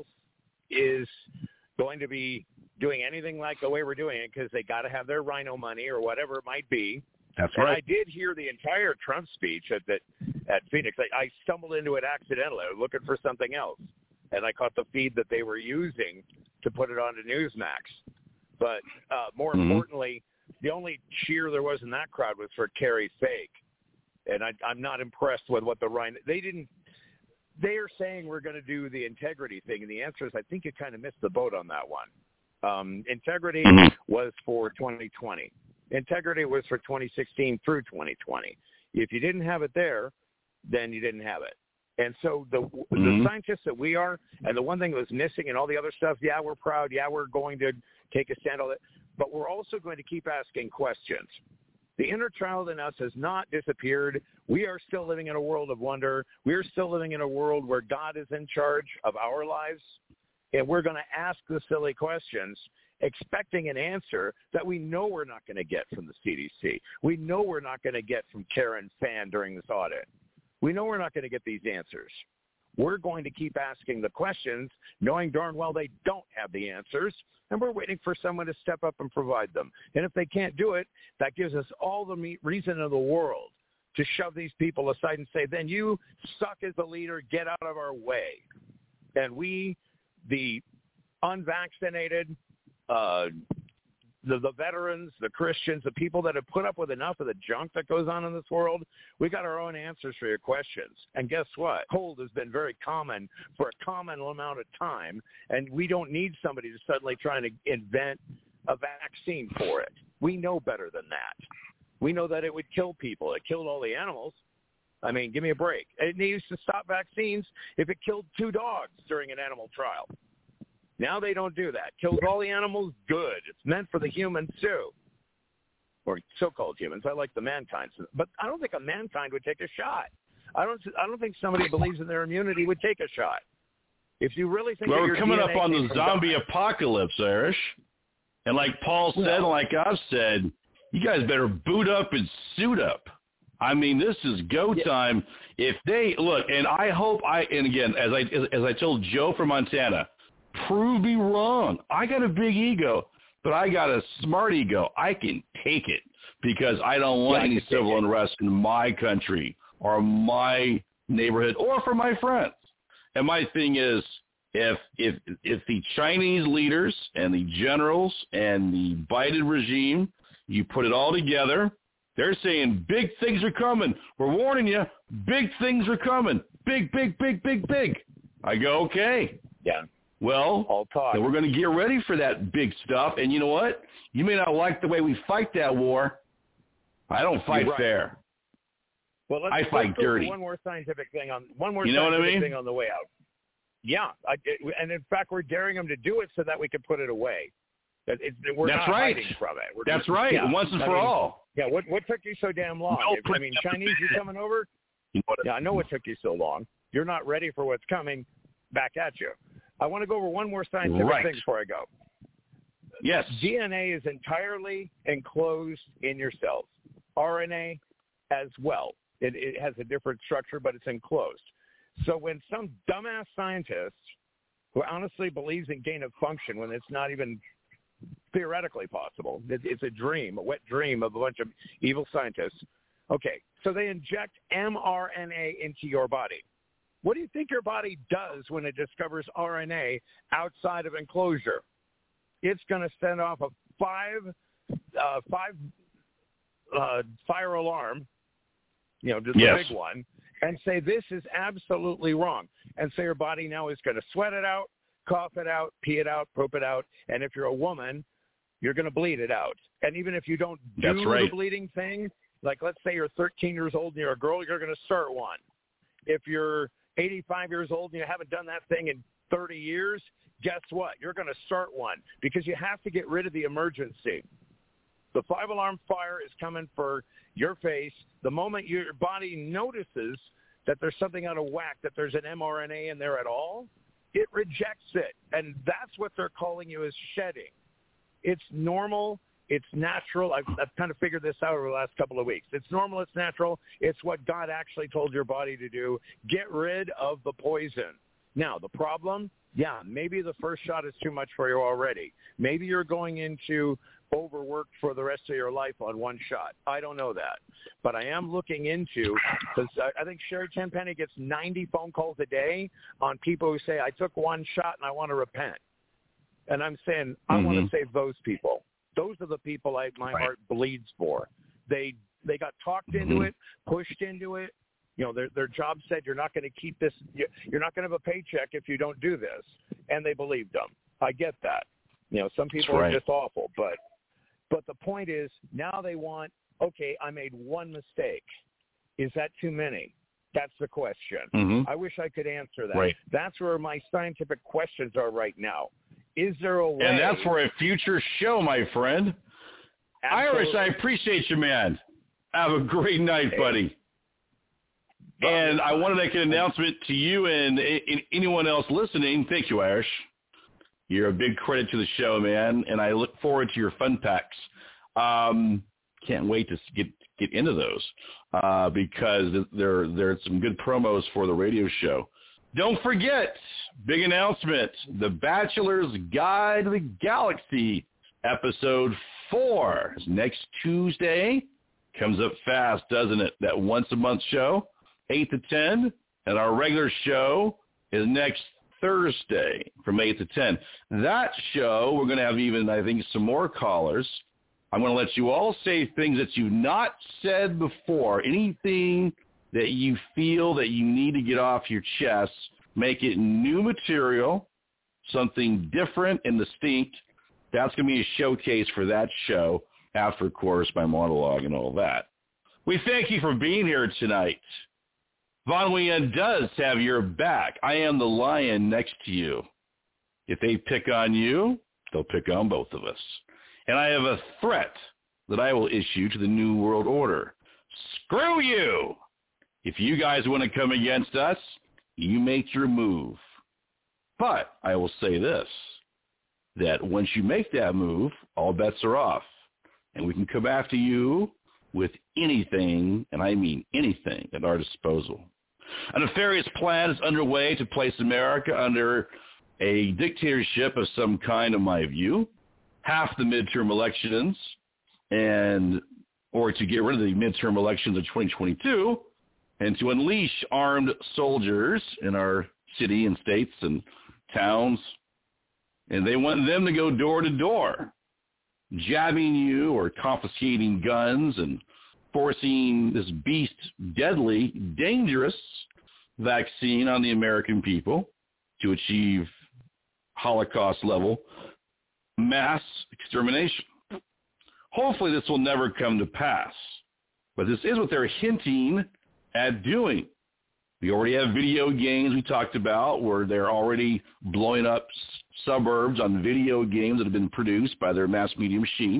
is going to be doing anything like the way we're doing it because they got to have their rhino money or whatever it might be. That's and right. I did hear the entire Trump speech at the, at Phoenix. I, I stumbled into it accidentally. I was looking for something else, and I caught the feed that they were using to put it onto Newsmax. But uh, more mm-hmm. importantly, the only cheer there was in that crowd was for Carrie Fake, and I, I'm not impressed with what the rhino. They didn't. They are saying we're going to do the integrity thing, and the answer is I think you kind of missed the boat on that one. Um, integrity mm-hmm. was for twenty twenty. Integrity was for twenty sixteen through twenty twenty. If you didn't have it there, then you didn't have it. And so the mm-hmm. the scientists that we are, and the one thing that was missing and all the other stuff, yeah, we're proud, yeah, we're going to take a stand on it, but we're also going to keep asking questions. The inner child in us has not disappeared. We are still living in a world of wonder. We are still living in a world where God is in charge of our lives, and we're going to ask the silly questions expecting an answer that we know we're not going to get from the C D C. We know we're not going to get from Karen Fan during this audit. We know we're not going to get these answers. We're going to keep asking the questions, knowing darn well they don't have the answers, and we're waiting for someone to step up and provide them. And if they can't do it, that gives us all the reason in the world to shove these people aside and say, then you suck as a leader, get out of our way. And we, the unvaccinated, uh, the, the veterans, the Christians, the people that have put up with enough of the junk that goes on in this world, we got our own answers for your questions. And guess what? Cold has been very common for a common amount of time, and we don't need somebody to suddenly try to invent a vaccine for it. We know better than that. We know that it would kill people. It killed all the animals. I mean, give me a break. It used to stop vaccines if it killed two dogs during an animal trial. Now they don't do that. Kills all the animals, good. It's meant for the humans too, or so-called humans. I like the mankind, but I don't think a mankind would take a shot. I don't. I don't think somebody who believes in their immunity would take a shot. If you really think well, that we're your coming D N A up on the came from zombie God, apocalypse, Erish, and like Paul said, and like I've said, you guys better boot up and suit up. I mean, this is go time. If they look, and I hope I, and again, as I as I told Joe from Montana, prove me wrong. I got a big ego, but I got a smart ego. I can take it because I don't want yeah, any civil unrest in my country or my neighborhood or for my friends. And my thing is, if if if the Chinese leaders and the generals and the Biden regime, you put it all together, they're saying big things are coming. We're warning you, big things are coming. Big, big, big, big, big. I go, okay. Yeah. Well, All talk. then we're going to get ready for that big stuff. And you know what? You may not like the way we fight that war. I don't fight right. fair. Well, let's, I let's fight go dirty. One more scientific thing on one more you know scientific what I mean? thing on the way out. Yeah, I, it, and in fact, we're daring them to do it so that we can put it away. It, it, we're That's not right. hiding from it. We're That's just, right. Yeah, Once and I for mean, all. Yeah. What what took you so damn long? No, If, I mean, Chinese, you coming over? You know Yeah, I know what took you so long. You're not ready for what's coming back at you. I want to go over one more scientific right. thing before I go. Yes. D N A is entirely enclosed in your cells. R N A as well. It, it has a different structure, but it's enclosed. So when some dumbass scientist who honestly believes in gain of function when it's not even theoretically possible, it, it's a dream, a wet dream of a bunch of evil scientists. Okay, so they inject mRNA into your body. What do you think your body does when it discovers R N A outside of enclosure? It's going to send off a five, uh, five uh, fire alarm, you know, just yes. a big one, and say this is absolutely wrong. And so your body now is going to sweat it out, cough it out, pee it out, poop it out, and if you're a woman, you're going to bleed it out. And even if you don't do That's right. the bleeding thing, Like, let's say you're thirteen years old and you're a girl, you're going to start one. If you're eighty-five years old and you haven't done that thing in thirty years, guess what? You're going to start one because you have to get rid of the emergency. The five-alarm fire is coming for your face. The moment your body notices that there's something out of whack, that there's an mRNA in there at all, it rejects it. And that's what they're calling you as shedding. It's normal. It's natural. I've, I've kind of figured this out over the last couple of weeks. It's normal. It's natural. It's what God actually told your body to do. Get rid of the poison. Now, the problem, yeah, maybe the first shot is too much for you already. Maybe you're going into overworked for the rest of your life on one shot. I don't know that. But I am looking into, because I think Sherry Tenpenny gets ninety phone calls a day on people who say, I took one shot and I want to repent. And I'm saying, I mm-hmm. want to save those people. Those are the people I, my right. heart bleeds for. They they got talked mm-hmm. into it, pushed into it. You know, their their job said, you're not going to keep this, you're not going to have a paycheck if you don't do this. And they believed them. I get that. You know, some people right. are just awful. But But the point is, now they want, okay, I made one mistake. Is that too many? That's the question. Mm-hmm. I wish I could answer that. Right. That's where my scientific questions are right now. Is there a way? And that's for a future show, my friend. Absolutely. Irish, I appreciate you, man. Have a great night, hey. buddy. And I want to make an announcement to you and anyone else listening. Thank you, Irish. You're a big credit to the show, man, and I look forward to your fun packs. Um, can't wait to get get into those uh, because there there's some good promos for the radio show. Don't forget, big announcement, The Bachelor's Guide to the Galaxy, episode four is next Tuesday. Comes up fast, doesn't it? That once-a-month show, eight to ten, and our regular show is next Thursday from eight to ten. That show, we're going to have even, I think, some more callers. I'm going to let you all say things that you've not said before, anything that you feel that you need to get off your chest, make it new material, something different and distinct. That's going to be a showcase for that show after, of course, my monologue and all that. We thank you for being here tonight. Von Wehunt does have your back. I am the lion next to you. If they pick on you, they'll pick on both of us. And I have a threat that I will issue to the New World Order. Screw you! If you guys want to come against us, you make your move. But I will say this, that once you make that move, all bets are off. And we can come after you with anything, and I mean anything, at our disposal. A nefarious plan is underway to place America under a dictatorship of some kind, in my view. Half the midterm elections, and or to get rid of the midterm elections of twenty twenty-two, and to unleash armed soldiers in our city and states and towns. And they want them to go door to door, jabbing you or confiscating guns and forcing this beast, deadly, dangerous vaccine on the American people to achieve Holocaust-level mass extermination. Hopefully this will never come to pass, but this is what they're hinting at doing. We already have video games we talked about where they're already blowing up s- suburbs on video games that have been produced by their mass media machine.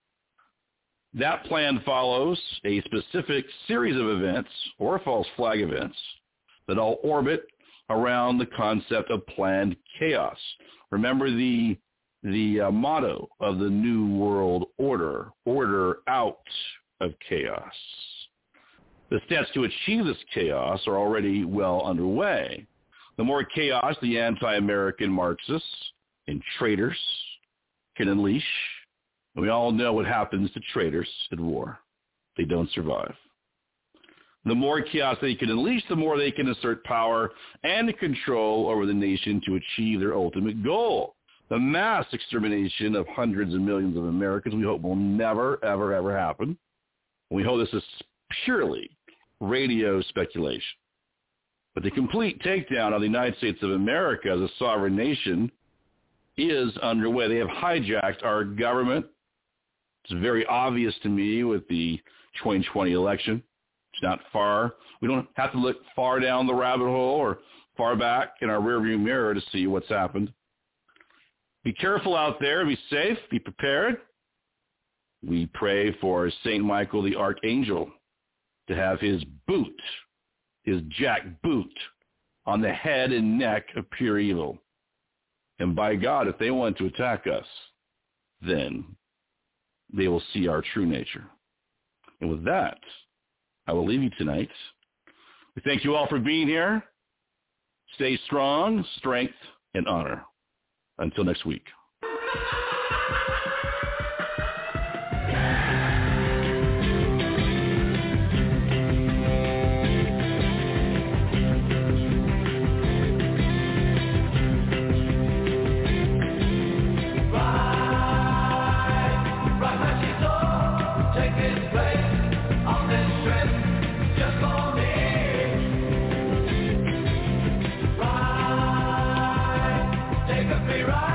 That plan follows a specific series of events or false flag events that all orbit around the concept of planned chaos. Remember the the uh, motto of the New World Order, order out of chaos. The steps to achieve this chaos are already well underway. The more chaos the anti-American Marxists and traitors can unleash, and we all know what happens to traitors at war. They don't survive. The more chaos they can unleash, the more they can assert power and control over the nation to achieve their ultimate goal. The mass extermination of hundreds of millions of Americans we hope will never, ever, ever happen. We hope this is purely radio speculation. But the complete takedown of the United States of America as a sovereign nation is underway. They have hijacked our government. It's very obvious to me with the twenty twenty election. It's not far. We don't have to look far down the rabbit hole or far back in our rearview mirror to see what's happened. Be careful out there. Be safe. Be prepared. We pray for Saint Michael the Archangel to have his boot, his jack boot, on the head and neck of pure evil. And by God, if they want to attack us, then they will see our true nature. And with that, I will leave you tonight. We thank you all for being here. Stay strong, strength, and honor. Until next week. Right.